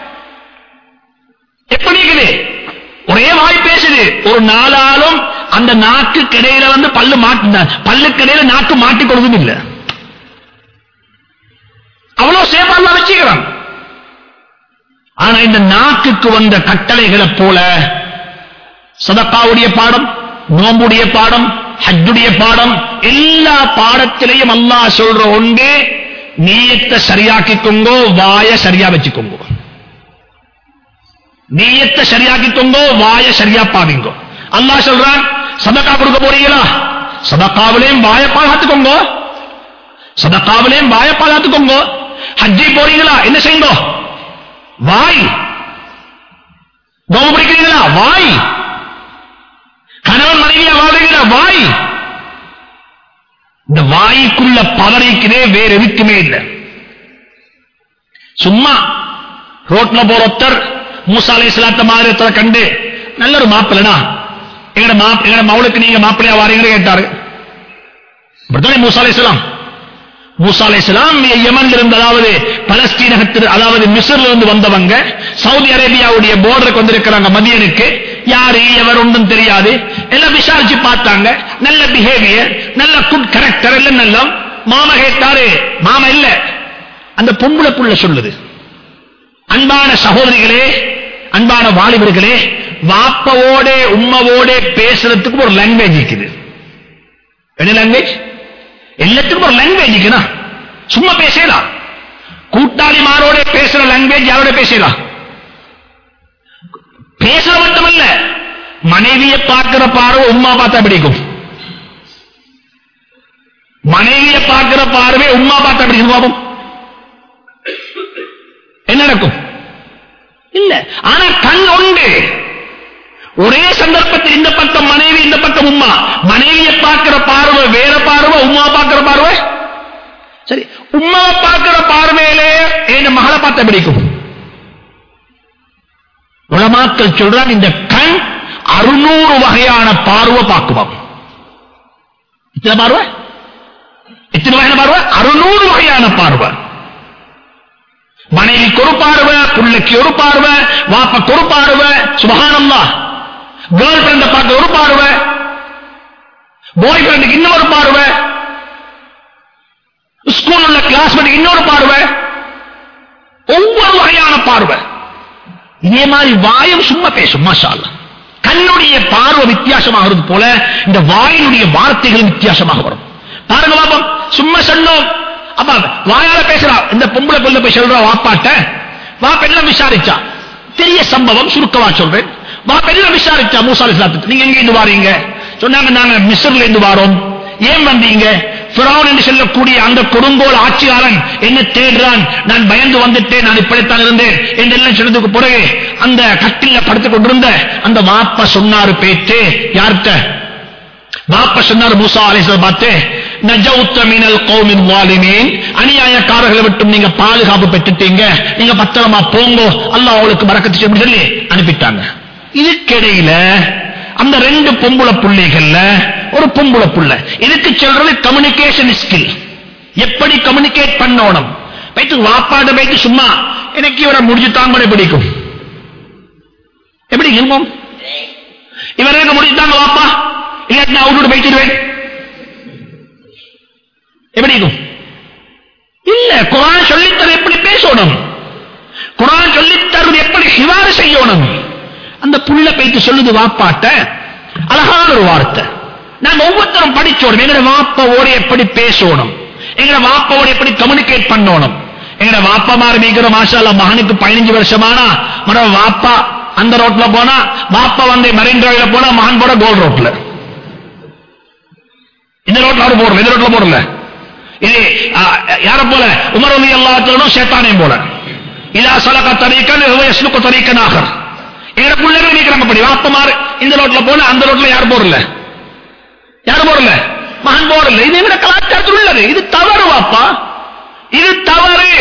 எப்படி இருக்குது? ஒரே வாய் பேசுது. ஒரு நாளாலும் அந்த நாக்கு கிடையில வந்து பல்லு மாட்டு, பல்லு கிடையில நாக்கு மாட்டிக்கொள்வதும் இல்லை. அவ்வளவு சேஃபா அல்லாஹ் வச்சுக்கிறான். ஆனா இந்த நாக்குக்கு வந்த கட்டளைகளை போல சதகாவுடைய பாடம், நோம்புடைய பாடம், ஹஜ்ஜுடைய பாடம், எல்லா பாடத்திலையும் அல்லாஹ் சொல்ற ஒன்று, நீயத்தை சரியாக்கிக்கோங்கோ, வாய சரியா வச்சுக்கோங்க. நீயத்தை சரியாக்கிக்கோங்கோ, வாய சரியா பாவிங்கோ. அல்லாஹ் சொல்றான், சதகா கொடுக்க போறீங்களா? சதகாவிலையும் வாய பாதுகாத்துக்கோங்க, சதகாவிலையும் வாய பாதுகாத்துக்கோங்க. ஹஜ்ஜி போறீங்களா? என்ன செய்யுங்க? வாய். நோம்பு பிடிக்கிறீங்களா? வாய். கணவன் மனைவியா வாழ்றீங்களா? வாய். இந்த வாய்க்குள்ள பவரைக்குதே வேற எதுக்குமே இல்லை. சும்மா ரோட்ல போற ஒருத்தர் மூசா அலைஹிஸ்ஸலாத்த மாதிரி ஒருத்தரை கண்டு, நல்ல ஒரு மாப்பிள்ளனா, எங்கட மாப் எங்கட மவுளுக்கு நீங்க மாப்பிள்ளையா வாரீங்கன்னு கேட்டாரு. அப்படித்தானே மூசா அலைஹிஸ்ஸலாம். மூசா அலைஹிஸ்ஸலாம் யமன்ல இருந்து, அதாவது பலஸ்தீனத்தில், அதாவது மிஸ்ர்ல இருந்து வந்தவங்க சவுதி அரேபியாவுடைய பார்டருக்கு வந்திருக்கிறாங்க, மதியனுக்கு. யாரு எவர் ஒன்றும் தெரியாது. எல்லாம் விசாரிச்சு பார்த்தாங்க. நல்ல பிஹேவியர், நல்ல குட் கேரக்டர் எல்லாம் நல்ல. மாமா கேட்டாரு, மாமா இல்ல, அந்த பொம்பளை புள்ள சொல்லுது, அன்பான சகோதரிகளே, அன்பான வாலிபர்களே, வாப்பவோட உம்மவோட பேசுறதுக்கு ஒரு லாங்குவேஜ் இருக்குது. என்ன லாங்குவேஜ்? எல்லாத்துக்கும் ஒரு லாங்குவேஜ் இருக்குன்னா சும்மா பேசலாம். கூட்டாளிமாரோட பேசுற லாங்குவேஜ் யாரோட பேசலாம்? பேசுற மட்டுமல்ல, மனைவியை பார்க்கிற பார்வை உம்மா பார்த்தா பிடிக்கும். மனைவியை பார்க்கிற பார்வை உம்மா பார்த்தா பிடிக்கும். என்ன நடக்கும்? இல்ல. ஆனா கண் உண்டு. ஒரே சந்தர்ப்பத்தில் இந்த பக்கம் மனைவி, இந்த பக்கம் உம்மா. மனைவியை பார்க்கிற பார்வை வேற பார்வை, உம்மா பார்க்கிற பார்வை சரி. உம்மா பார்க்கிற பார்வையிலே என் மகளை பார்த்த பிடிக்கும். உலமாக்கள் சொல்றாங்க, இந்த கண் அறுநூறு வகையான பார்வை பார்க்குவாங்க. எத்தனை பார்வை? எத்தனை வகையான பார்வை? அறுநூறு வகையான பார்வை. மனைவிக்கு ஒரு பார்வை, பிள்ளைக்கு ஒரு பார்வை, வாப்பக்கு ஒரு பார்வை. சுப்ஹானல்லாஹ். கேர்ள் ஃபிரெண்ட பார்க்க ஒரு பார்வை, பாய் ஃபிரெண்டுக்கு இன்னொரு பார்வை, ஸ்கூல் உள்ள கிளாஸ்மேட் இன்னொரு பார்வை. ஒவ்வொரு வகையான பார்வை. இதே மாதிரி வாயும் சும்மா பேசும். மாஷா அல்லாஹ். கண்ணுடைய பார்வை வித்தியாசமாகிறது போல இந்த வாயினுடைய வார்த்தைகள் வித்தியாசமாக வரும். பாருங்க பாப்போம். சும்மா சொன்னோம், அப்பா வாயால பேசுறா. இந்த பொம்பளை பிள்ளை போய் சொல்றா வாப்பாட்ட, வாப்ப எல்லாம் விசாரிச்சா. பெரிய சம்பவம், சுருக்கமா சொல்றேன். வாப்ப எல்லாம் விசாரிச்சா மூசா அலைஹிஸ்ஸலாம், நீங்க எங்க இருந்து வாரீங்க? சொன்னாங்க, நாங்க மிஸ்ர்ல இருந்து வாரோம். ஏன் வந்தீங்க? ஃபிரௌன் என்று சொல்லக்கூடிய அந்த கொடுங்கோல் ஆட்சியாளன் என்ன தேடுறான், நான் பயந்து வந்துட்டேன், நான் இப்படித்தான் இருந்தேன் என்றெல்லாம் சொன்னதுக்கு பிறகு அந்த கட்டில படுத்துக் கொண்டிருந்த அந்த வாப்பா சொன்னாரு பேச்சு யார்கிட்ட? வாப்பா சொன்னார் மூசா அலைஹிஸ்ஸலாம் பார்த்து, நஜௌத மினல் கௌமில் வாலிமீன், அநியாயக்காரர்களை விட்டு நீங்க பாதுகாப்பு பெற்றுட்டீங்க, நீங்க பத்திரமா போங்க, அல்லாஹ் உங்களுக்கு பரக்கத்து செய்யும் சொல்லி அனுப்பிட்டாங்க. இதுக்கிடையில அந்த ரெண்டு பொம்புள புள்ளைகள்ல ஒரு பொம்புள புள்ள இதுக்கு சொல்றது கம்யூனிகேஷன் ஸ்கில், எப்படி கம்யூனிகேட் பண்ணணும். பைத்து வாப்பாட பைத்து சும்மா எனக்கு இவரை முடிச்சுட்டாங்க பிடிக்கும், எப்படி இருக்கும்? இவருக்கு முடிச்சுட்டாங்க வாப்பா, இல்லாட்டி நான் அவுட்டு பைத்திடுவேன், எப்படி இருக்கும்? இல்ல, குர்ஆன் சொல்லித்தர எப்படி பேசணும், குர்ஆன் சொல்லித்தருவது எப்படி ஹிவார் செய்யணும். அந்த புள்ள பைத்து சொல்லுது வாப்பாட்ட அழகான ஒரு வார்த்தை, நாங்க ஒவ்வொருத்தரும் படிச்சோம், எங்கட வாப்பாவோட எப்படி பேசணும், எங்கட வாப்பாவோட எப்படி கம்யூனிகேட் பண்ணணும். எங்கட வாப்பா மாறு மீக்கிற மாஷா அல்லாஹ் மகனுக்கு பதினஞ்சு வருஷமானா மற வாப்பா அந்த ரோட்ல போனா, வாப்பா வந்து மெரின் டிரைவ்ல போனா, மகன் போட கோல்ட் ரோட்ல, இந்த ரோட்ல அவரு போடல, இந்த ரோட்ல போடல. இது யார போல? உமர் ரலியல்லாஹு அன்ஹு ஷைத்தானையும் போல. இதா சலக தரீகன் ஹுவ யஸ்லுகு தரீகன் ஆகர். எங்க புள்ளைகள் நீக்கிறாங்க படி, வாப்பமார் இந்த ரோட்ல போல அந்த ரோட்ல யார் போடல, யார் போடல? மகன் போடல. இது எங்க கலாச்சாரத்தில் உள்ளது, இது தவறு வாப்பா, இது தவறு.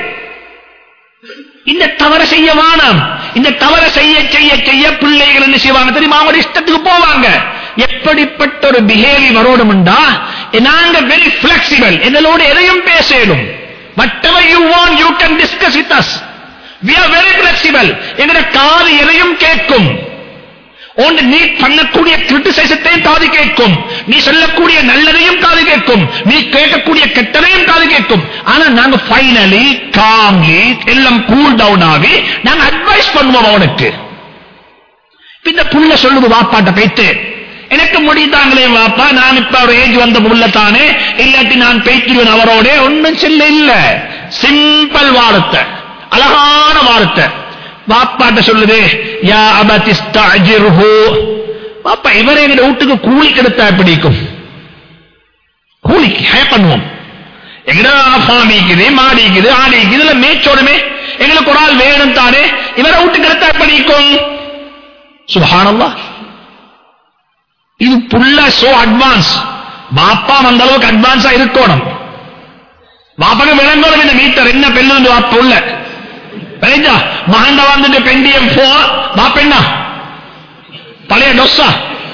இந்த தவறு செய்ய வேணாம். இந்த தவறு செய்ய செய்ய செய்ய பிள்ளைகள் என்ன செய்வாங்க தெரியுமா? அவங்க இஷ்டத்துக்கு போவாங்க. எப்படிப்பட்ட ஒரு பிஹேவியர் வரோடும்டா, நாங்க வெரி பிளெக்சிபிள், எங்களோட எதையும் பேசலும். whatever you want you can discuss with us, we are very flexible. எங்கட காது எதையும் கேட்கும், ஒன்று நீ பண்ணக்கூடிய கிரிட்டிசைசத்தையும் காது கேட்கும், நீ சொல்லக்கூடிய நல்லதையும் காது கேட்கும், நீ கேட்கக்கூடிய கெட்டதையும் காது கேட்கும். ஆனா நாங்க ஃபைனலி காம்லி எல்லாம் கூல் டவுன் ஆகி நாங்க அட்வைஸ் பண்ணுவோம் அவனுக்கு. இந்த புள்ள சொல்லுது வாப்பாட்ட பேத்து, எனக்கு முடித்தாங்களே வாப்பா, நான் இப்ப ஒரு ஏஜ் வந்த புள்ள தானே, இல்லாட்டி நான் பேய்த்திருவேன் அவரோட. ஒன்னும் சொல்ல இல்ல, சிம்பிள் வார்த்தை, அழகான வார்த்தை. வாப்பாட்ட சொல்லுது, யா அபதிஸ்தஅஜிர்ஹு, வாப்பா இவரே எங்க வீட்டுக்கு கூலி கிடைத்தா பிடிக்கும், கூலிக்கு ஹே பண்ணுவோம். எங்கடா ஃபாமிக்குது, மாடிக்குது, ஆடிக்குது, இதுல மேய்ச்சோடுமே, எங்களுக்கு ஒரு ஆள் வேணும் தானே, இவரை வீட்டுக்கு கிடைத்தா பிடிக்கும். சுப்ஹானல்லாஹ், இது புள்ள சோ அட்வான்ஸ். பாப்பா அந்த அளவுக்கு அட்வான்ஸா இருக்கணும். பாப்பாக்கு விளங்கணும் இந்த மீட்டர் என்ன பெண்ணு வாப்பா உள்ள விளைஞ்சா மகண்ட வந்துட்டு பெண்டியம் போர் பாப்பெண்ணா பழைய டொஸ்ஸா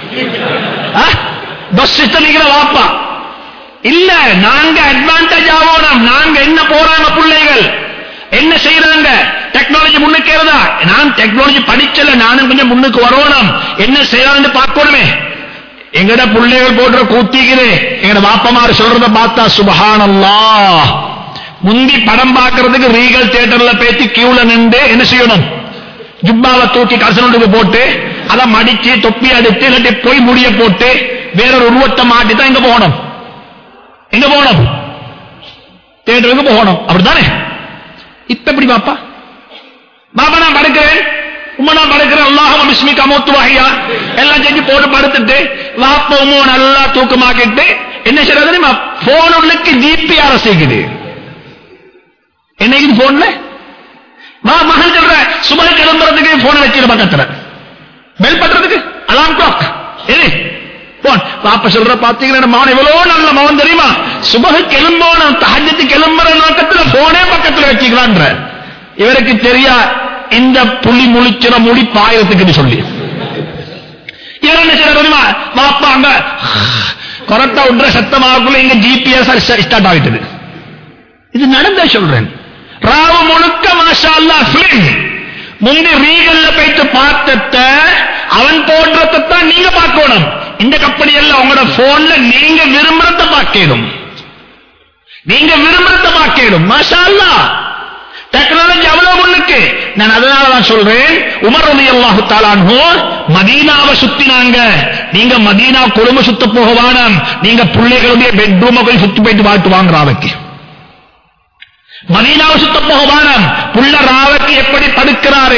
டொஸ் நிக்கிற வாப்பா இல்ல. நாங்க அட்வான்டேஜ் ஆகணும். நாங்க என்ன போறாங்க பிள்ளைகள் என்ன செய்யறாங்க, டெக்னாலஜி முன்னுக்கிறதா? நான் டெக்னாலஜி படிச்சல, நானும் கொஞ்சம் முன்னுக்கு வரணும், என்ன செய்யறான்னு பார்க்கணுமே. எங்கட பிள்ளைகள் போடுற கூத்திக்குது, எங்கட பாப்பமாறு சொல்றத பார்த்தா சுப்ஹானல்லாஹ். முந்தி படம் பார்க்கறதுக்கு ரீகல் தியேட்டர்ல பேசி கியூல நின்று என்ன செய்யணும், ஜுப்பாவை தூக்கி கசனுக்கு போட்டு அதை மடிச்சு தொப்பி அடித்து இல்லாட்டி போய் முடிய போட்டு வேறொரு உருவத்தை மாட்டி தான் எங்க போகணும், எங்க போகணும், தியேட்டருக்கு போகணும். அப்படித்தானே? இப்ப எப்படி பாப்பா, பாப்பா நான் படுக்கிறேன், உம்மா நான் படுக்கிறேன், அல்லாஹும்ம பிஸ்மிக அமூத்து வஹ்யா எல்லாம் செஞ்சு போட்டு படுத்துட்டு வாப்பா உம்மா நல்லா தூக்கமாக்கிட்டு என்ன செய்யறது தெரியுமா, போன் உள்ளுக்கு ஜிபிஆர் செய்யுது. என்னைக்கு போன்ல மகன் சொல்ற சுபஹ் கிளம்புறதுக்கு போன் வச்சிரு பக்கத்துல, பெல் பண்றதுக்கு அலாம் கிளாக் எது போன். பாப்பா சொல்ற பாத்தீங்கன்னா மகன் எவ்வளவு நல்ல மகன் தெரியுமா, சுபஹ் கிளம்போன தஹஜ்ஜுக்கு கிளம்புற நோக்கத்துல போனே பக்கத்துல வச்சுக்கலான்ற. இவருக்கு தெரியா இந்த புலி முழிச்சிற முடி பாயத்துக்கு சொல்லி இவர் என்ன செய்ய தெரியுமா, பாப்பா அங்க கரெக்டா ஒன்ற சத்தமாக்குள்ள இங்க ஜிபிஎஸ் ஸ்டார்ட் ஆகிட்டது. இது நடந்த சொல்றேன். ராவு முழுக்க மாஷா அல்லாஹ் ஃபிலிம். முந்தி ரீகல்ல போயிட்டு பார்த்தத அவன் போடுறதான் நீங்க பார்க்கணும். இந்த கம்பெனி எல்லாம் உங்களோட போன்ல நீங்க விரும்புறத பார்க்கணும், நீங்க விரும்புறத பார்க்கணும். மாஷா அல்லாஹ் டெக்னாலஜி அவ்வளவு முன்னுக்கு. நான் அதனால தான் சொல்றேன், உமர் ரலியல்லாஹு தஆலா அன்ஹு மதீனாவை சுத்தினாங்க. நீங்க மதீனா குடும்ப சுத்த போக வேணாம், நீங்க பிள்ளைகளுடைய பெட்ரூமை போய் சுத்தி போயிட்டு வாழ்த்து வாங்க. ராவைக்கு மதீனாவை சுத்த போக வேணாம், புள்ள ராவைக்கு எப்படி படுக்கிறாரு,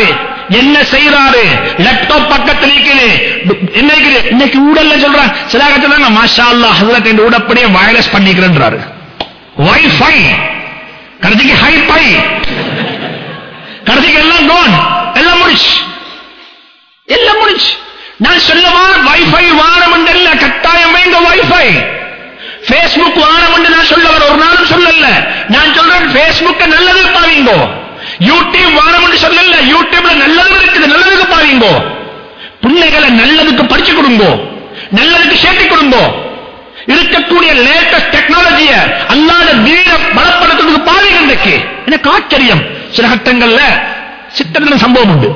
என்ன செய்யறாரு? லேப்டாப் பக்கத்தில் இருக்குது. என்ன இருக்குது? இன்னைக்கு ஊடல்ல சொல்றான். சில கட்டத்துல மாஷா அல்லாஹ் ஹஜ்ரத் இந்த ஊடப்படியே வயர்லெஸ் பண்ணிக்கிறேன்றாரு. வைஃபை கடைசிக்கு ஹைஃபை கடைசிக்கு எல்லாம் கோன், எல்லாம் முடிச்சு, எல்லாம் முடிச்சு. நான் சொல்லவா வைஃபை வானம் இல்ல, கட்டாயம் வேண்டும் வைஃபை. பேஸ்புக் வானம் என்று நான் சொல்ல வர ஒரு நாளும் சொல்லல. நான் சொல்றேன் பேஸ்புக் நல்லது பாவீங்கோ. யூடியூப் வானம் என்று சொல்லல, யூடியூப்ல நல்லது இருக்குது, நல்லதுக்கு பாவீங்கோ. பிள்ளைகளை நல்லதுக்கு படிச்சு கொடுங்கோ, நல்லதுக்கு சேர்த்து கொடுங்கோ. இருக்கக்கூடிய லேட்டஸ்ட் டெக்னாலஜிய அல்லாத தீன பலப்படுத்துறதுக்கு பாவீங்க. இன்றைக்கு எனக்கு ஆச்சரியம். சில கட்டங்கள்ல சித்தன சம்பவம் உண்டு.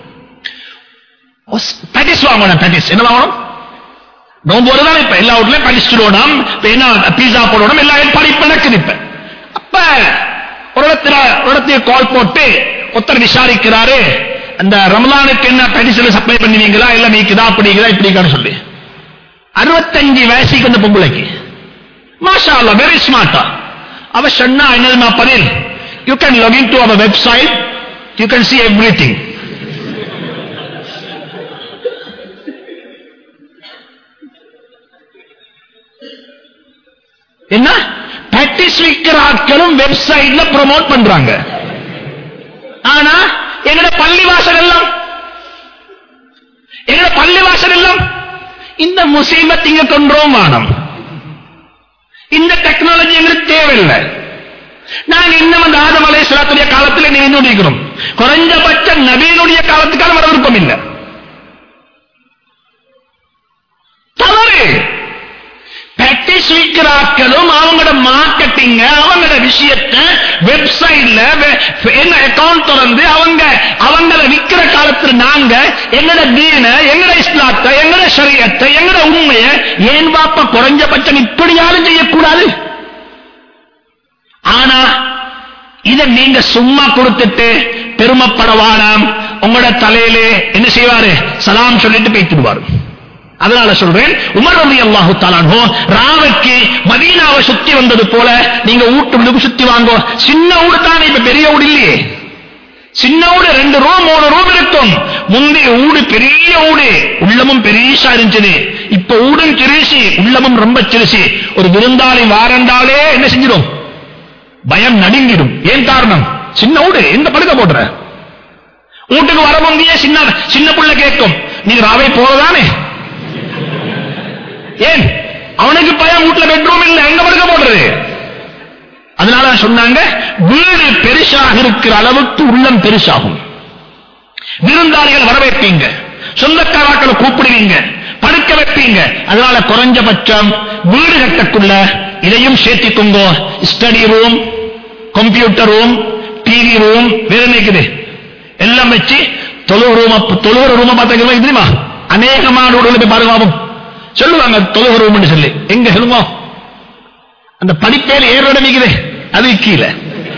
பேட்டிஸ் வாங்கணும். பேட்டிஸ் என்ன வாங்கணும்? நோம்பு வருதான். இப்ப எல்லா வீட்லயும் பேட்டிஸ் போடணும், பீஸா போடணும், எல்லா ஏற்பாடு இப்ப நடக்குது. இப்ப அப்ப ஒரு இடத்துல ஒரு இடத்துல கால் போட்டு ஒருத்தர் விசாரிக்கிறாரு, அந்த ரமலானுக்கு என்ன பேட்டிஸ்ல சப்ளை பண்ணுவீங்களா, இல்ல நீக்குதா அப்படிங்களா இப்படிக்கான்னு சொல்லி. அறுபத்தஞ்சு வயசுக்கு அந்த பொம்பளைக்கு மாஷா அல்லாஹ் வெரி ஸ்மார்ட்டா அவ சொன்னா என்னதுமா பதில், you can login to our website, you can see everything. என்ன பேட்டிஸ் விக்கிற ஆட்களும் வெப்சைட்ல ப்ரோமோட் பண்றாங்க. ஆனா எங்கட பள்ளிவாசல் எல்லாம் எங்கட பள்ளிவாசல் எல்லாம் இந்த முசீபத் இங்க கொண்டோம் வானம். இந்த டெக்னாலஜி எங்களுக்கு தேவையில்லை. நாங்க இன்னும் அந்த ஆதம் அலைஹிஸ்ஸலாத்துடைய காலத்தில் நினைந்து இருக்கிறோம். குறைஞ்சபட்ச நபியினுடைய காலத்துக்கான வர விருப்பம் இல்லை. தவறு. பேட்டிஸ் விற்கிறார்களும் அவங்களோட மார்க்கெட்டிங் அவங்களோட விஷயத்தை வெப்சைட்ல என்ன அக்கவுண்ட் திறந்து அவங்க அவங்கள விற்கிற காலத்தில் நாங்க எங்கட தீன, எங்கட இஸ்லாத்தை, எங்கட ஷரியத்தை, எங்கட உண்மையை ஏன் பாப்ப குறைஞ்சபட்சம் இப்படி யாரும் செய்யக்கூடாது. ஆனா இதை நீங்க சும்மா கொடுத்துட்டு பெருமைப்படவானாம். உங்களோட தலையிலே என்ன செய்வாரு? சலாம் சொல்லிட்டு பேசிடுவாரு. அதனால சொல்றேன், உமர் ரலியல்லாஹு தஆலா அன்ஹு ராவுக்கு மதீனாவை சுத்தி வந்தது போல நீங்க வீட்டுக்கு சுத்தி வாங்கோ. சின்ன ஊடு தானே, இப்ப பெரிய ஊடு இல்லையே. சின்ன ஊடு ரெண்டு ரூம் மூணு ரூம் இருக்கும். முந்தைய ஊடு பெரிய ஊடு, உள்ளமும் பெரியசா இருந்துச்சு. இப்ப ஊடும் சிறுசி, உள்ளமும் ரொம்ப சிறுசி. ஒரு விருந்தாளி வாரண்டாலே என்ன செஞ்சிடும்? பயம் நடுங்கிடும். ஏன் காரணம்? சின்ன ஊடு, எந்த படுக்க போடுற? வீட்டுக்கு வர முந்தைய சின்ன சின்ன புள்ள கேட்கும், நீங்க ராவை போறதானே? ஏன் அவனுக்கு பயம், வீட்டுல பெட்ரூம் இல்ல, எங்க படுக்க போடுறது? அதனால சொன்னாங்க, வீடு பெருசாக இருக்கிற அளவுக்கு உள்ளம் பெருசாகும். விருந்தாளிகள் வரவேற்பீங்க, சொந்தக்காராக்களை கூப்பிடுவீங்க, படுக்க வைப்பீங்க. அதனால குறைஞ்சபட்சம் வீடு கட்டக்குள்ள இதையும் சேர்த்திக்கோங்க. Study room, computer room, TV room, வேற நினைக்குது எல்லாம் வச்சு தொழுவ ரூம். தொழுவ ரூம் பார்த்தா தெரியுமா? அநேகமான வீடுகளை போய் பாருங்க, சொல்லுவாங்க தொழுவ ரூம் சொல்லி. எங்க சொல்லுவோம்? அந்த படிப்பேல் ஏறோட நிக்குது, அது கீழே,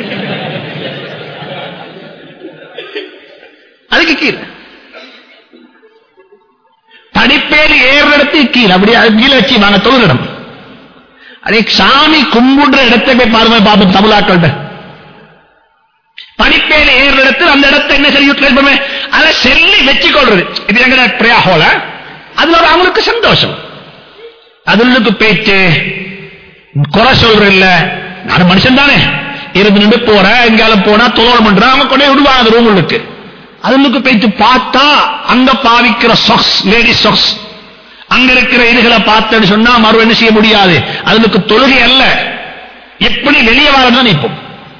அதுக்கு கீழே படிப்பேல் ஏறது கீழே, அப்படி அது கீழே வச்சு வாங்க தொழுகிடம். அதே சாமி கும்பிடுற இடத்தை போய் பாருங்க, பாப்போம் தமிழாக்கள்கிட்ட. படிப்பேல ஏற இடத்துல அந்த இடத்தை என்ன சரி யூட்டிலைஸ் பண்ணுவேன், அதை செல்லி வச்சுக்கொள்றது. இது எங்க ப்ரேயா ஹால, அதுல ஒரு அவங்களுக்கு சந்தோஷம். அதுக்கு பேச்சு குறை சொல்ற இல்ல, நான் மனுஷன் தானே, இருந்து நின்று போற எங்காலும் போனா தொழில் பண்ற, அவங்க கொண்டே விடுவாங்க அந்த ரூமுக்கு. அதுக்கு பேச்சு பார்த்தா அங்க பாவிக்கிற சாக்ஸ், லேடி சாக்ஸ், அங்க இருக்கிற இதுகளை பார்த்தேன்னு சொன்னா மறு என்ன செய்ய முடியாது. அதுக்கு தொழுகை அல்ல, எப்படி வெளியே வரதான் இப்போ.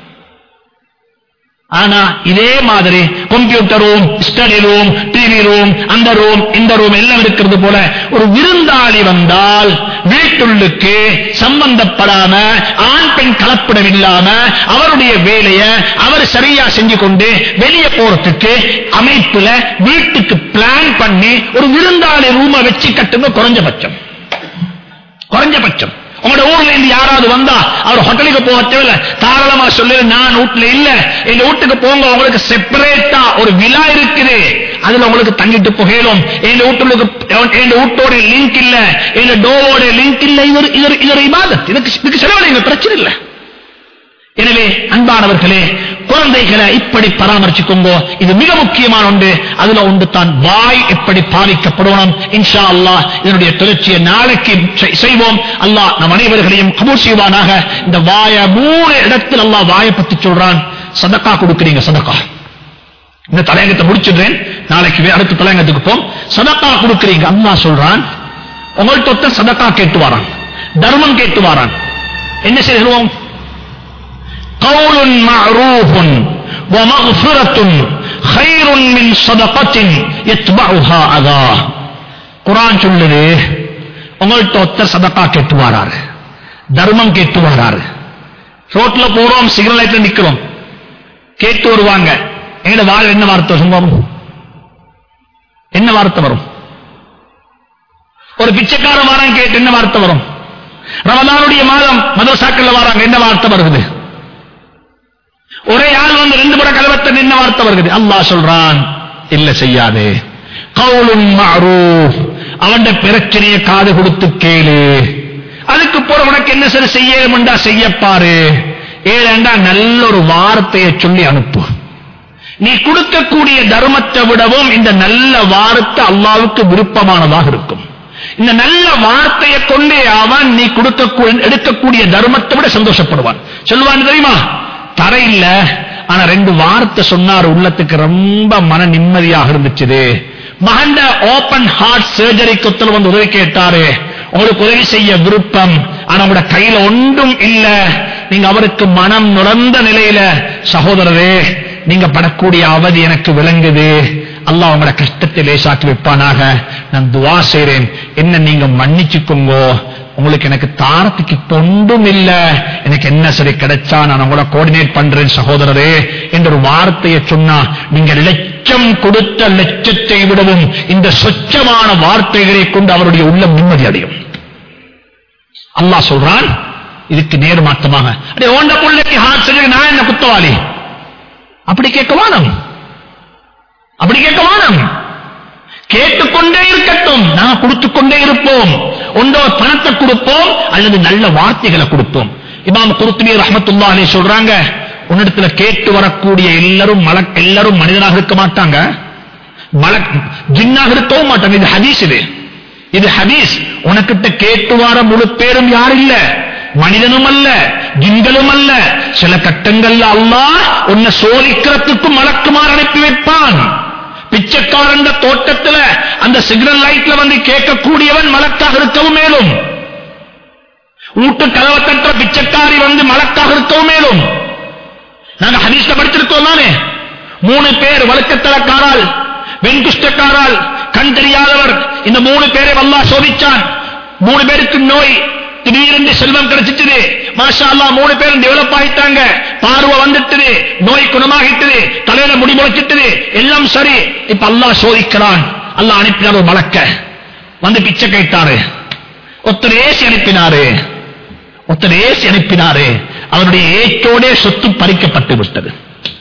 ஆனா இதே மாதிரி computer room, study room, TV room, அந்த ரூம் இந்த ரூம் எல்லாம் இருக்கிறது போல ஒரு விருந்தாளி வந்தால் வீட்டுள்ளுக்கு சம்பந்தப்படாம ஆண் பெண் கலப்படம் இல்லாம அவருடைய வேலையை அவர் சரியா செஞ்சு கொண்டு வெளியே போறதுக்கு அமைப்புல வீட்டுக்கு பிளான் பண்ணி ஒரு விருந்தாளி ரூமை வச்சு கட்டுங்க. குறைஞ்சபட்சம் குறைஞ்சபட்சம் உங்களோட ஊர்ல இருந்து யாராவது வந்தா அவர் ஹோட்டலுக்கு போக தேவையில்ல, தாராளமா சொல்லு, நான் வீட்டுல இல்ல, எங்க வீட்டுக்கு போங்க, உங்களுக்கு செப்பரேட்டா ஒரு விழா இருக்குது, அதுல உங்களுக்கு தங்கிட்டு போகலும். எங்க வீட்டுக்கு எங்க வீட்டோட லிங்க் இல்ல, எங்க டோவோட லிங்க் இல்ல, இது இது இது இபாதத், இதுக்கு இதுக்கு செலவழிங்க, பிரச்சனை இல்லை. எனவே அன்பானவர்களே, குழந்தைகளை இப்படி பராமரிச்சுக்கோங்க. இது மிக முக்கியமான ஒன்று. அதுல ஒன்று தான் வாய் எப்படி பாவிக்கப்படணும். இன்ஷா அல்லாஹ் இதனுடைய தொடர்ச்சியை நாளைக்கு செய்வோம். அல்லாஹ் நம் அனைவர்களையும் கபூல் செய்வானாக. இந்த வாய மூணு இடத்தில் அல்லாஹ் வாயை பத்தி சொல்றான். சதக்கா கொடுக்கிறீங்க, சதக்கா இந்த தலையங்கத்தை முடிச்சிடுறேன், நாளைக்கு அடுத்த தலையங்கத்துக்கு போம். சதக்கா கொடுக்கிறீங்க, அல்லாஹ் சொல்றான் உங்கள்கிட்ட சதக்கா கேட்டு வாரான், தர்மம் கேட்டு வாரான். என்ன செய்வோம்? கவுலுன் மஅரூஃபுன் வ மக்ஃபிரத்துன் கைருன் மின் ஸதகத்தின் யத்பஉஹா அதா. குர்ஆன் சொல்லுது, உங்கள்கிட்ட ஒருத்தர் சதக்கா கேட்டு வாராரு, தர்மம் கேட்டு வாராரு. ரோட்ல போறோம், சிக்னல் லைட்ல நிக்கிறோம், கேட்டு வருவாங்க. எங்க வாழ் என்ன வார்த்தை சொல்லுவோம்? என்ன வார்த்தை வரும்? ஒரு பிச்சைக்கார வாரம் கேட்டு என்ன வார்த்தை வரும்? ரமதானுடைய மாதம் மதரசாக்கள் வராங்க, என்ன வார்த்தை வருது? ஒரே ஆள் வந்து ரெண்டு முறை கலவத்தன் என்ன வார்த்தை வருது? அல்லாஹ் சொல்றான், இல்ல செய்யாதே. கவுலுன் மஅரூஃப், அவன் பிரச்சனையை காது கொடுத்து கேளு. அதுக்கு போற உனக்கு என்ன சரி செய்யணும்டா செய்யப்பாரு. ஏழண்டா நல்ல ஒரு வார்த்தையை சொல்லி அனுப்பு. நீ கொடுக்கக்கூடிய தர்மத்தை விடவும் இந்த நல்ல வார்த்தை அல்லாஹ்வுக்கு விருப்பமானதாக இருக்கும். இந்த நல்ல வார்த்தையை கொண்டு அவன் நீ கொடுக்க எடுக்கக்கூடிய தர்மத்தை விட சந்தோஷப்படுவான். சொல்லுவான் தெரியுமா? தரையில்ல, ஆனா ரெண்டு வார்த்தை சொன்னார், உள்ளத்துக்கு ரொம்ப மன நிம்மதியாக இருந்துச்சு. மகண்ட ஓபன் ஹார்ட் சர்ஜரி கொத்தல வந்து உதவி கேட்டாரு. உங்களுக்கு உதவி செய்ய விருப்பம், ஆனா உங்களோட கையில ஒன்றும் இல்ல. நீங்க அவருக்கு மனம் நுழைந்த நிலையில, சகோதரரே நீங்க படக்கூடிய அவதி எனக்கு விளங்குது, அல்லாஹ் உங்களோட கஷ்டத்தை லேசாக்கி வைப்பானாக, நான் துவா செய்றேன், என்ன நீங்க மன்னிச்சுக்கோங்க, உங்களுக்கு எனக்கு தாரத்துக்கு ஒன்றும் இல்ல, எனக்கு என்ன சரி கிடைச்சா நான் உங்களோட கோஆர்டினேட் பண்றேன் சகோதரரே என்ற ஒரு வார்த்தையை சொன்னா, நீங்க லட்சம் கொடுத்த லட்சத்தை விடவும் இந்த சொச்சமான வார்த்தைகளை கொண்டு அவருடைய உள்ளம் நிம்மதி அடையும். அல்லாஹ் சொல்றான், இதுக்கு நேர்மாற்றமாக ஓண்ட பிள்ளைக்கு ஹார்ட் சர்ஜரி, நான் என்ன குத்தவாளி? அப்படி கேட்க வானம், அப்படி கேட்க வானம். கேட்டுக்கொண்டே இருக்கட்டும், நான் கொடுத்துக் கொண்டே இருப்போம். ஒன்றோ பணத்தை கொடுப்போம் அல்லது நல்ல வார்த்தைகளை கொடுப்போம். இமாம் குர்துபி ரஹ்மத்துல்லாஹி அலைஹி சொல்றாங்க, உன்னிடத்துல கேட்டு வரக்கூடிய எல்லாரும் மலக் எல்லாரும் மனிதனாக இருக்க மாட்டாங்க, மலக் ஜின்னாக இருக்கவும் மாட்டாங்க. இது ஹதீஸ், இது இது ஹதீஸ். உனக்கிட்ட கேட்டு வர முழு பேரும் யார் இல்ல, மனிதனும் அல்ல, ஜின்களும் அல்ல. சில கட்டங்கள்ல அல்லாஹ் உன்னை சோதிக்கிறதுக்கும் மலக்குமார் அனுப்பி வைப்பான். பிச்சைக்காரன் தோட்டத்துல அந்த சிக்னல் லைட்ல வந்து கேட்கக்கூடியவன் மலக்காக இருக்கவும் மேலும், ஊட்டு கலவத்தற்ற பிச்சைக்காரி வந்து மலக்காக இருக்கவும் மேலும். நாங்க ஹதீஸ்ல படிச்சிருக்கோம் தானே, மூணு பேர் வழக்கத்தலக்காரால், வெண்குஷ்டக்காரால், கண் தெரியாதவர், இந்த மூணு பேரை அல்லாஹ் சோதிச்சான். மூணு பேருக்கு நோய், திடீரென்று செல்வம் கிடைச்சிட்டு, மாஷா அல்லாஹ் மூணு பேரும் டெவலப் ஆயிட்டாங்க, பார்வை வந்துட்டு, நோய் குணமாகிட்டது, தலையில முடி முளைச்சிட்டது, எல்லாம் சரி. இப்ப அல்லாஹ் சோதிக்கிறான். அல்லாஹ் அனுப்பினார் ஒரு மலக்க, வந்து பிச்சை கேட்டாரு. ஒருத்தர் ஏசி அனுப்பினாரு, ஒருத்தர் ஏசி அனுப்பினாரு. அவருடைய ஏற்றோட சொத்து பறிக்கப்பட்டு விட்டது.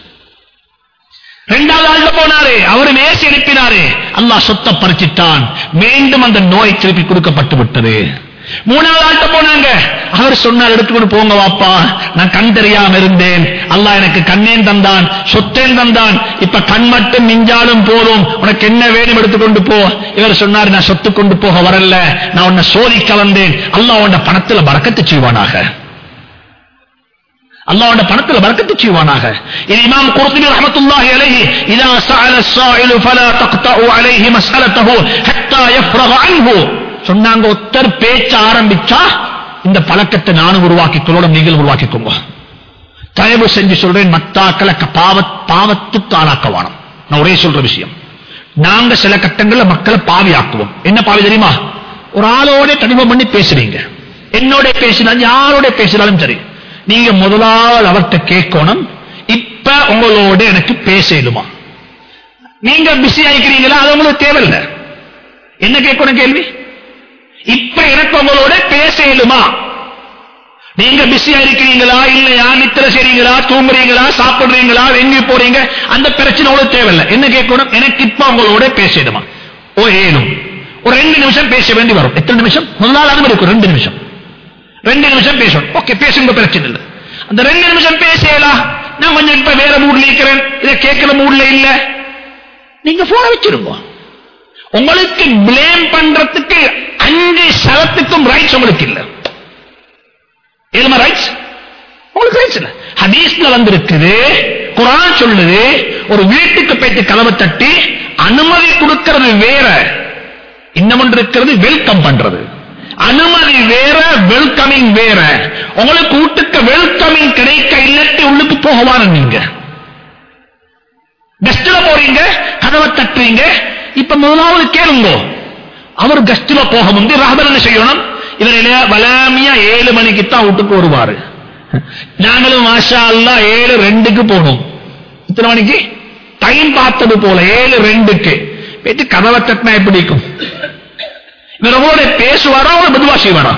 இரண்டாவது ஆள்ல போனாரு, அவரும் ஏசி அனுப்பினாரு. அல்லாஹ் சொத்தை பறிச்சிட்டான். மீண்டும் அந்த நோய் திருப்பி கொடுக்கப்பட்டு விட்டது. மூணாவது ஆள்கிட்ட போனாங்க, அவர் சொன்னார், எடுத்துக்கொண்டு போங்க வாப்பா, நான் கண் தெரியாம இருந்தேன், அல்லாஹ் எனக்கு கண்ணேன் தந்தான், சொத்தேன் தந்தான், இப்ப கண் மட்டும் மிஞ்சாலும் போதும், உனக்கு என்ன வேணும் எடுத்துக்கொண்டு போ. இவர் சொன்னார், நான் சொத்து கொண்டு போக வரல, நான் உன்னை சோதிக்க வந்தேன். அல்லாஹ் உன்னை பணத்துல பரக்கத்து செய்வானாக, அல்லாஹ் உன்னை பணத்துல பரக்கத்து செய்வானாக. இது இமாம் குர்துபி ரஹ்மத்துல்லாஹி அலைஹி, இதா ஸஅல ஸாயிலு ஃபலா தக்தஉ அலைஹி மஸ்அலதஹு ஹத்தா யஃப்ரக அன்ஹு சொன்னாங்க. ஒருத்தர் பேச்ச ஆரம்பிச்சா இந்த பழக்கத்தை நானும் உருவாக்கிக்கொள்ள, நீங்கள் உருவாக்கிக்கோங்க. தயவு செஞ்சு சொல்றேன், மத்தாக்களை பாவத்துக்கு ஆளாக்கவானம். நான் ஒரே சொல்ற விஷயம், நாங்க சில கட்டங்கள்ல மக்களை பாவி ஆக்குவோம். என்ன பாவி தெரியுமா? ஒரு ஆளோட தனிமம் பண்ணி பேசுறீங்க, என்னோட பேசினாலும் யாரோட பேசினாலும் சரி, நீங்க முதலாவது அவர்கிட்ட கேட்கணும், இப்ப உங்களோட எனக்கு பேசலுமா? நீங்க பிஸி ஆயிக்கிறீங்களா? அது உங்களுக்கு தேவையில்லை. என்ன கேட்கணும் கேள்வி? இப்ப எனக்கு உங்களோட பேசலுமா? நீங்க பிஸியா இருக்கிறீங்களா இல்லையா, நித்திர செய்றீங்களா, தூங்குறீங்களா, சாப்பிடுறீங்களா, எங்க போறீங்க, அந்த பிரச்சனை தேவையில்லை. என்ன கேட்கணும்? எனக்கு இப்ப உங்களோட பேசலுமா? ஓ ஏனும். ஒரு ரெண்டு நிமிஷம் பேச வேண்டி வரும். எத்தனை நிமிஷம்? முதலாவது இருக்கும் ரெண்டு நிமிஷம். ரெண்டு நிமிஷம் பேசணும். ஓகே, பேசுங்க, பிரச்சனை இல்லை. அந்த ரெண்டு நிமிஷம் பேசலாம். நான் கொஞ்சம் இப்ப வேற மூட்ல இருக்கிறேன், இதை கேட்கிற மூட்ல இல்ல, நீங்க போன வச்சிருங்க. உங்களுக்கு பிளேம் பண்றதுக்கு அஞ்சு சதத்துக்கும் ரைட்ஸ் உங்களுக்கு இல்ல. ஏழுமா ரைட்ஸ் உங்களுக்கு ரைட்ஸ் இல்ல. ஹதீஸ்ல வந்திருக்குது, குர்ஆன் சொல்லுது, ஒரு வீட்டுக்கு போயிட்டு கதவை தட்டி அனுமதி கொடுக்கிறது வேற, இன்னொன்று இருக்கிறது வெல்கம் பண்றது. அனுமதி வேற, வெல்கமிங் வேற. உங்களுக்கு வீட்டுக்கு வெல்கமிங் கிடைக்க இல்லட்டு உள்ளுக்கு போகவான நீங்க கெஸ்ட்ல போறீங்க, கதவை தட்டுறீங்க. இப்ப முதலாவது கேளுங்க, அவர் கெஸ்ட்ல போக முந்தி ரஹபர் என்ன செய்யணும்? இவரையில வலாமியா ஏழு மணிக்கு தான் வீட்டுக்கு வருவாரு. நாங்களும் மாஷா அல்லாஹ் ஏழு ரெண்டுக்கு போனோம். இத்தனை மணிக்கு டைம் பார்த்தது போல ஏழு ரெண்டுக்கு போயிட்டு கதவை தட்டினா எப்படி இருக்கும்? இவரோட பேசுவாரா, ஒரு மெதுவா செய்வாரா?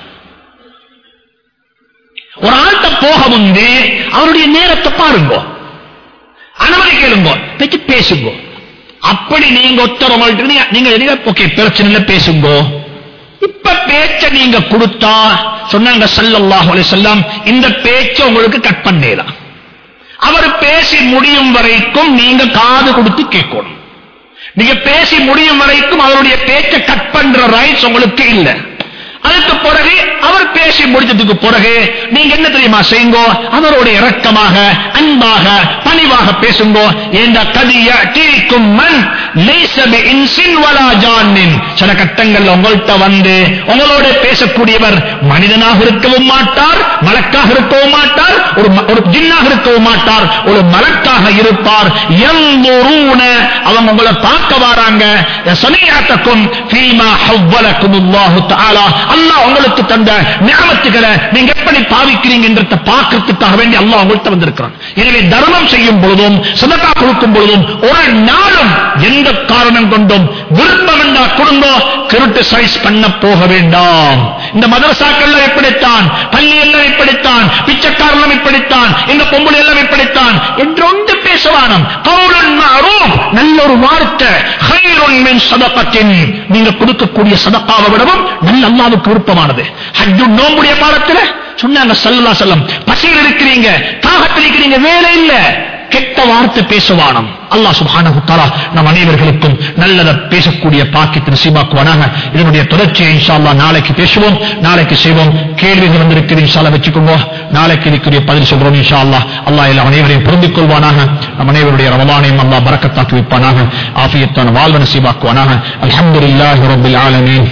ஒரு ஆள்கிட்ட போக முந்தி அவருடைய நேரத்தை பாருங்க, அனுமதி கேளுங்க, பேச்சு பேசுங்க. அப்படி நீங்க ஒத்தரமாட்டு நீங்க ஓகே பிரச்சனை இல்லை பேசுங்க. இப்ப பேச்ச நீங்க கொடுத்தா சொன்னாங்க ஸல்லல்லாஹு அலைஹி வஸல்லம், இந்த பேச்ச உங்களுக்கு கட் பண்ணலாம். அவர் பேசி முடியும் வரைக்கும் நீங்க காது கொடுத்து கேட்கணும். நீங்க பேசி முடியும் வரைக்கும் அவருடைய பேச்சை கட் பண்ற ரைட்ஸ் உங்களுக்கு இல்ல. அதுக்கு பிறகு அவர் பேசி முடிச்சதுக்கு பிறகு நீங்க என்ன தெரியுமா செய்யுங்க? அவருடைய இரக்கமாக, அன்பாக, பணிவாக பேசுங்க. ஏண்டா கதிய தீக்கும் மன் லைஸ பிஇன்சின் வலா ஜான்னின். சில கட்டங்கள்ல உங்கள்கிட்ட வந்து உங்களோட பேசக்கூடியவர் மனிதனாக இருக்கவும் மாட்டார், மலக்காக இருக்கவும் மாட்டார், ஒரு ஒரு ஜின்னாக இருக்கவும் மாட்டார், ஒரு மலக்காக இருப்பார். யன்துரூன, அவங்க உங்களை பார்க்க வராங்க. ஸமீஅத்தக்கும் ஃபீமா ஹவ்வலகுமுல்லாஹு தஆலா, அல்லாஹ் உங்களுக்கு தந்த நிஅமத்துகளை நீங்க எப்படி பாவிக்கிறீங்க என்றத பார்க்கிறதுக்காக வேண்டி அல்லாஹ் உங்கள்கிட்ட வந்திருக்கிறான். எனவே தர்மம் செய்யும் பொழுதும் சதகா கொடுக்கும் பொழுதும் ஒரு நாளும் எந்த காரணம் கொண்டும் விருப்பம் என்றா கொடுங்கோ, கிரிட்டிசைஸ் பண்ண போக வேண்டாம். இந்த மதரசாக்கள் எப்படித்தான், பள்ளி எல்லாம் இப்படித்தான், பிச்சைக்காரர்களும் இப்படித்தான், இந்த பொம்பளை எல்லாம் இப்படித்தான் என்று ஒன்று பேசவானம். கௌலுன் மஅரூஃப், நல்ல ஒரு வார்த்தை, கைருன் மின் ஸதகத்தின், நீங்க கொடுக்கக்கூடிய சதகாவை விடவும் நல்ல அல்லாஹ்வுக்கு விருப்பமானது. ஹஜ் நோம்புடைய பாடத்தில் சொன்னாங்க ஸல்லல்லாஹு அலைஹி வஸல்லம், பசியில் இருக்கிறீங்க, தாகத்தில் இருக்கிறீங்க, வேலை இல்ல, கெட்ட வார்த்தை பேசுவானம். அல்லாஹ் சுப்ஹானஹு வ தஆலா நம் அனைவர்களுக்கும் நல்லத பேசக்கூடிய பாக்கியத்தை நசீபாக்குவானாக. இதனுடைய தொடர்ச்சியை இன்ஷா அல்லாஹ் நாளைக்கு பேசுவோம், நாளைக்கு செய்வோம். கேள்விகள் வந்திருக்கிறது, இன்ஷா அல்லாஹ் வெச்சுக்கோங்க. நாளைக்கு இதுக்குரிய பதில் சொல்றோம் இன்ஷா அல்லாஹ். அல்லாஹ் எல்லா அனைவரையும் பொருந்திக் கொள்வானாக. நம் அனைவருடைய ரமலானையும் அல்லாஹ் பரக்கத்தாக்கி வைப்பானாக. ஆஃபியத்தான வாழ்வை நசீபாக்குவானாக. அல்ஹம்துலில்லாஹி ரப்பில் ஆலமீன்.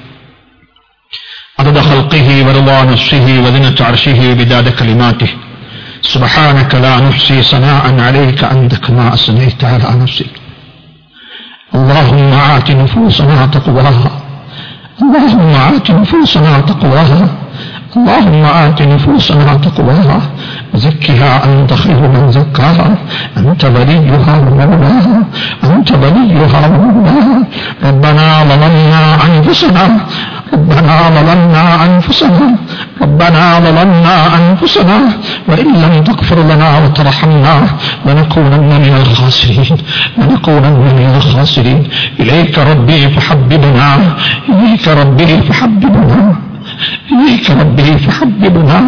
عدد خلقه ورضا نفسه وزنة عرشه وبداد كلماته. سبحانك لا نحصي ثناء عليك أنت كما أثنيت على نفسك. اللهم آت نفوسنا تقواها، اللهم آت نفوسنا تقواها، اللهم آت نفوسنا تقواها وزكها أنت خير من زكاها، أنت وليها ومولاها، أنت وليها ومولاها. ربنا ظلمنا أنفسنا ربنا ظلمنا أنفسنا ربنا ظلمنا أنفسنا وإن لم تغفر لنا وترحمنا لنكونن من الخاسرين لنكونن من الخاسرين. إليك ربي فحببنا إليك ربي فحببنا إليك ربي فحببنا.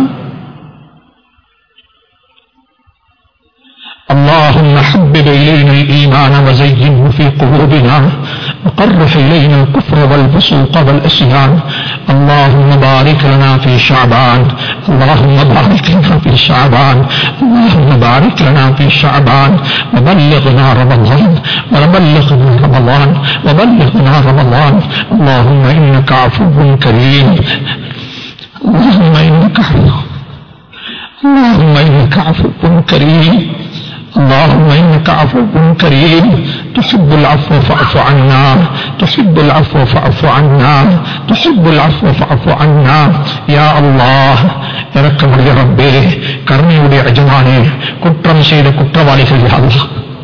اللهم حبب إلينا الإيمان وزينه في قلوبنا وقرح إلينا الكفر والفسوق والعصيان. اللهم بارك لنا في شعبان اللهم بارك لنا في شعبان اللهم بارك لنا في شعبان وبلغنا رمضان وبلغنا رمضان وبلغنا رمضان. اللهم إنك عفو كريم اللهم إنك عفو اللهم إنك عفو كريم اللهم إنك عفو كريم تحب العفو فاعف عنا تحب العفو فاعف عنا تحب العفو فاعف عنا. يا الله இரக்கமுடைய ரப்பே, கருணையுடைய எஜமானே, குற்றம் செய்த குற்றவாளிகள் யா அல்லாஹ்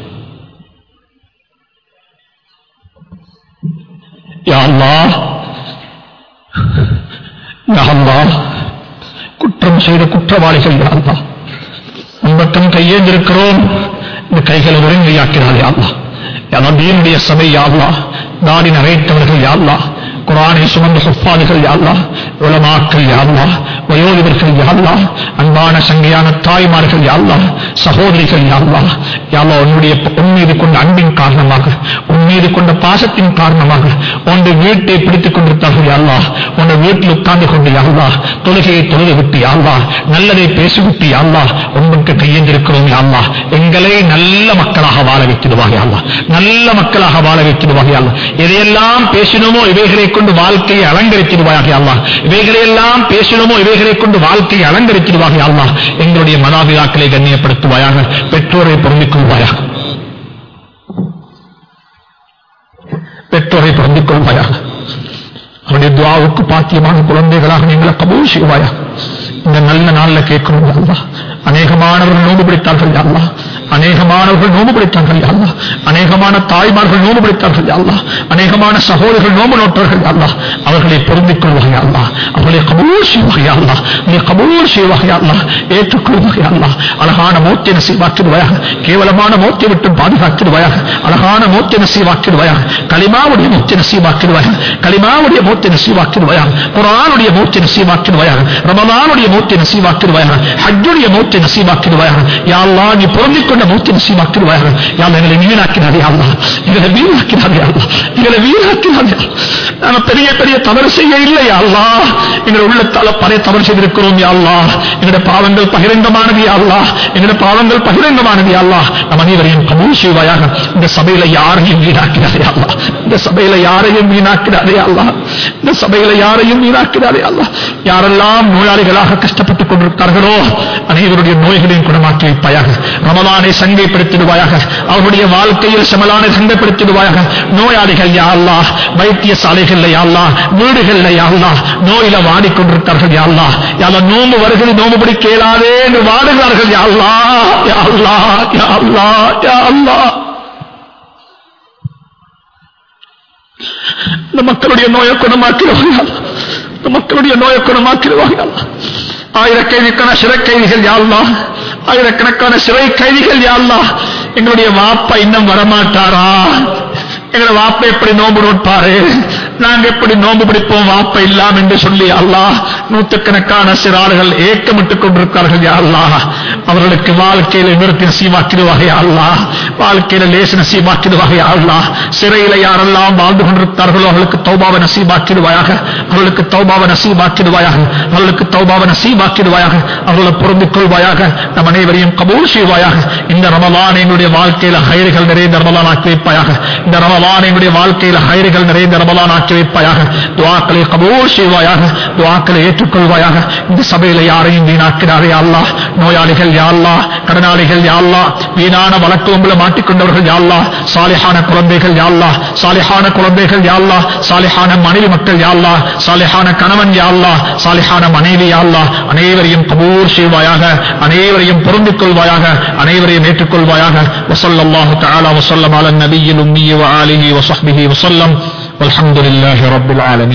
யா அல்லாஹ் யா அல்லாஹ் குற்றம் செய்த குற்றவாளிகள் யா அல்லாஹ் உன்பக்கம் கையேந்திருக்கிறோம். இந்த கைகளை ஒருங்கையாக்கிறாள் யா அல்லாஹ். யா நபியினுடைய சபை யா அல்லாஹ் தாடி நரைத்தவர்கள் யா அல்லாஹ், குர்ஆனை சுமந்த ஹுஃபாதுகள் யா அல்லாஹ், உலமாக்கள் யா அல்லாஹ், வயோதிபர்கள் யா அல்லாஹ், அன்பான சங்கையான தாய்மார்கள் யா அல்லாஹ், சகோதரிகள் யா அல்லாஹ், யா அல்லாஹ் உன்னுடைய உன் மீது கொண்ட அன்பின் காரணமாக, உன் மீது கொண்ட பாசத்தின் காரணமாக உன்னுடைய வீட்டை பிடித்துக் கொண்டிருத்தார்கள் யா அல்லாஹ், உன்னுடைய வீட்டில் உட்கார்ந்து கொண்டு யா அல்லாஹ் தொழுகையை தொழுது விட்டு யா அல்லாஹ் நல்லதை பேசிவிட்டு யா அல்லாஹ் உன்னுக்கு கையெழுந்திருக்கிறோம் யா அல்லாஹ், எங்களை நல்ல மக்களாக வாழ வைத்திடுவாக யா அல்லாஹ், நல்ல மக்களாக வாழ வைத்திடுவாக யா அல்லாஹ். எதையெல்லாம் பேசினோமோ இவைகளை கொண்டு வாழ்க்கையை அலங்கரித்திடுவாயாக யா அல்லாஹ், இவைகளை எல்லாம் பேசினோமோ இவைகளை கொண்டு வாழ்க்கையை அலங்கரித்திடுவாக யா அல்லாஹ். எங்களுடைய மாதாபிதாக்களை கண்ணியப்படுத்துவாயாக, பெற்றோரை பொருந்திக் கொள்வாயாக, பெற்றோரை பொருந்திக் கொள்வாயாக. அவருடைய துஆவுக்கு பாக்கியமான குழந்தைகளாக நீங்களை கபூல் செய்வாயாக. இந்த நல்ல நாள்ல கேட்கிறோம் யா அல்லாஹ். அநேகமானவர்கள் நோன்பு பிடித்தார்கள் யா அல்லாஹ், அநேகமானவர்கள் நோன்பு பிடித்தார்கள் யா அல்லாஹ், அநேகமான தாய்மார்கள் நோன்பு பிடித்தார்கள் யா அல்லாஹ், அநேகமான சகோதரர்கள் நோன்பு நோட்டார்கள் யா அல்லாஹ். அவர்களை பொருந்திக் கொள்வாக யா அல்லாஹ், அவர்களை கபூல் செய்வாக யா அல்லாஹ், நீ கபூல் செய்வாக யா அல்லாஹ், ஏற்றுக்கொள்வாக யா அல்லாஹ். அழகான மௌத்தை நசீபாக்கிடுவாயாக, கேவலமான மௌத்தை விட்டு பாதுகாக்கிடுவாயாக, அழகான மௌத்தை நசீபாக்கிடுவாயாக, கலிமாவுடைய மௌத்தை நசீபாக்கிடுவாயாக, கலிமாவுடைய மௌத்தை நசீபாக்கிடுவாயாக, குர்ஆனுடைய மௌத்தை நசீபாக்கிடுவாயாக, ரமலானுடைய மௌத்தை நசீபாக்கிடுவாயாக, ஹஜ்ஜுடைய மௌத்தை நசீபாக்கிடுவாயாக. யா அல்லாஹ் நீ பொருந்திக் கொண்ட மௌத்தை நசீபாக்கிடுவாயாக. யா அல்லாஹ் எங்களை வீணாக்கினாதே யா அல்லாஹ், எங்களை வீணாக்கினாதே யா அல்லாஹ், எங்களை வீணாக்கினாதே. நாம பெரிய பெரிய தவறு செய்ய இல்லை யா அல்லாஹ், எங்கள் உள்ளத்தால பழைய தவறு செய்திருக்கிறோம் யா அல்லாஹ். எங்களுடைய பாவங்கள் பகிரங்கமானது யா அல்லாஹ், எங்களுடைய பாவங்கள் பகிரங்கமானது யா அல்லாஹ். நம் அனைவரையும் கபூல் செய்வாயாக. இந்த சபையில யாரையும் வீணாக்கினாதே யா அல்லாஹ், இந்த சபையில யாரையும் வீணாக்கினாதே யா அல்லாஹ், இந்த சபையில யாரையும் வீணாக்கினாதே யா அல்லாஹ். யாரெல்லாம் நோயாளிகளாக கஷ்டப்பட்டுக் கொண்டிருக்கிறார்களோ அனைவருடைய நோய்களையும் குணமாக்கி வைப்பாயாக. ரமலானை சங்கைப்படுத்திடுவாயாக, அவருடைய வாழ்க்கையில் சமலானை சங்கைப்படுத்திடுவாயாக. நோயாளிகள் யா அல்லாஹ், வைத்தியசாலைகள்ல யா அல்லாஹ், வீடுகள்ல யா அல்லாஹ் நோயில வாடிக்கொண்டிருக்கிறார்கள் யா அல்லாஹ். யா அல்லாஹ் நோம்பு வருகிறது, நோம்பு படி கேளாதே என்று வாடுகிறார்கள் யா அல்லாஹ், யா அல்லாஹ், யா அல்லாஹ், யா அல்லாஹ். இந்த மக்களுடைய நோயை குணமாக்கிடுவாங்க, இந்த மக்களுடைய நோயை குணமாக்கிடுவாங்க. ஆயிரக்கணக்கான சிறை கைதிகள் யா அல்லாஹ், ஆயிரக்கணக்கான சிறை கைதிகள் யா அல்லாஹ். எங்களுடைய வாப்பா இன்னும் வரமாட்டாரா? எங்களை வாப்ப எப்படி நோம்பு நோட்பாரு, நாங்க எப்படி நோம்பு பிடிப்போம் வாப்ப இல்லாம் என்று சொல்லி அல்லாஹ் நூற்றுக்கணக்கான சிறார்கள் ஏக்கமிட்டுக் கொண்டிருக்கிறார்கள் யா அல்லாஹ். அவர்களுக்கு வாழ்க்கையில நிறுத்தி நசீபாக்கிடுவாக யா அல்லாஹ், வாழ்க்கையில லேசு நசீபாக்கிடுவாக யா அல்லாஹ். சிறையில யாரெல்லாம் வாழ்ந்து கொண்டிருக்கிறார்களோ அவர்களுக்கு தௌபாவை நசீபாக்கிடுவாயாக, அவர்களுக்கு தௌபாவை நசீபாக்கிடுவாயாக, அவர்களுக்கு தௌபாவை நசீபாக்கிடுவாயாக, அவர்களை பொருந்திக் கொள்வாயாக. நம் அனைவரையும் கபூல் செய்வாயாக. இந்த ரமலான் எங்களுடைய வாழ்க்கையில ஹைர்கள் நிறைந்த ரமலான் ஆக்கி வைப்பாயாக. இந்த ரமலான் எங்களுடைய வாழ்க்கையில ஹைர்கள் நிறைந்த ரமலான் ஆக்கி வைப்பாயாக. துஆக்களை கபூல் செய்வாயாக, துஆக்களை ஏற்றுக்கொள்வாயாக. இந்த சபையில யாரையும் வீணாக்கிறாரே யா அல்லாஹ். நோயாளிகள் யா அல்லாஹ், கடனாளிகள் யா அல்லாஹ், வீணான வழக்கு ஒன்றில் மாட்டிக்கொண்டவர்கள் யா அல்லாஹ், சாலிஹான குழந்தைகள் யா அல்லாஹ், சாலிஹான குழந்தைகள் யா அல்லாஹ், சாலிஹான மனைவி மக்கள் யா அல்லாஹ், சாலிஹான கணவன் யா அல்லாஹ், சாலிஹான மனைவி யா அல்லாஹ். அனைவரையும் கபூல் செய்வாயாக, அனைவரையும் பொருந்திக் கொள்வாயாக, அனைவரையும் ஏற்றுக்கொள்வாயாக. வஸல்லல்லாஹு தஆலா வஸல்லம் அலா நபிய்யில் உம்மி வ ஆலிஹி வ ஸஹ்பிஹி வஸல்லம். والحمد لله رب العالمين.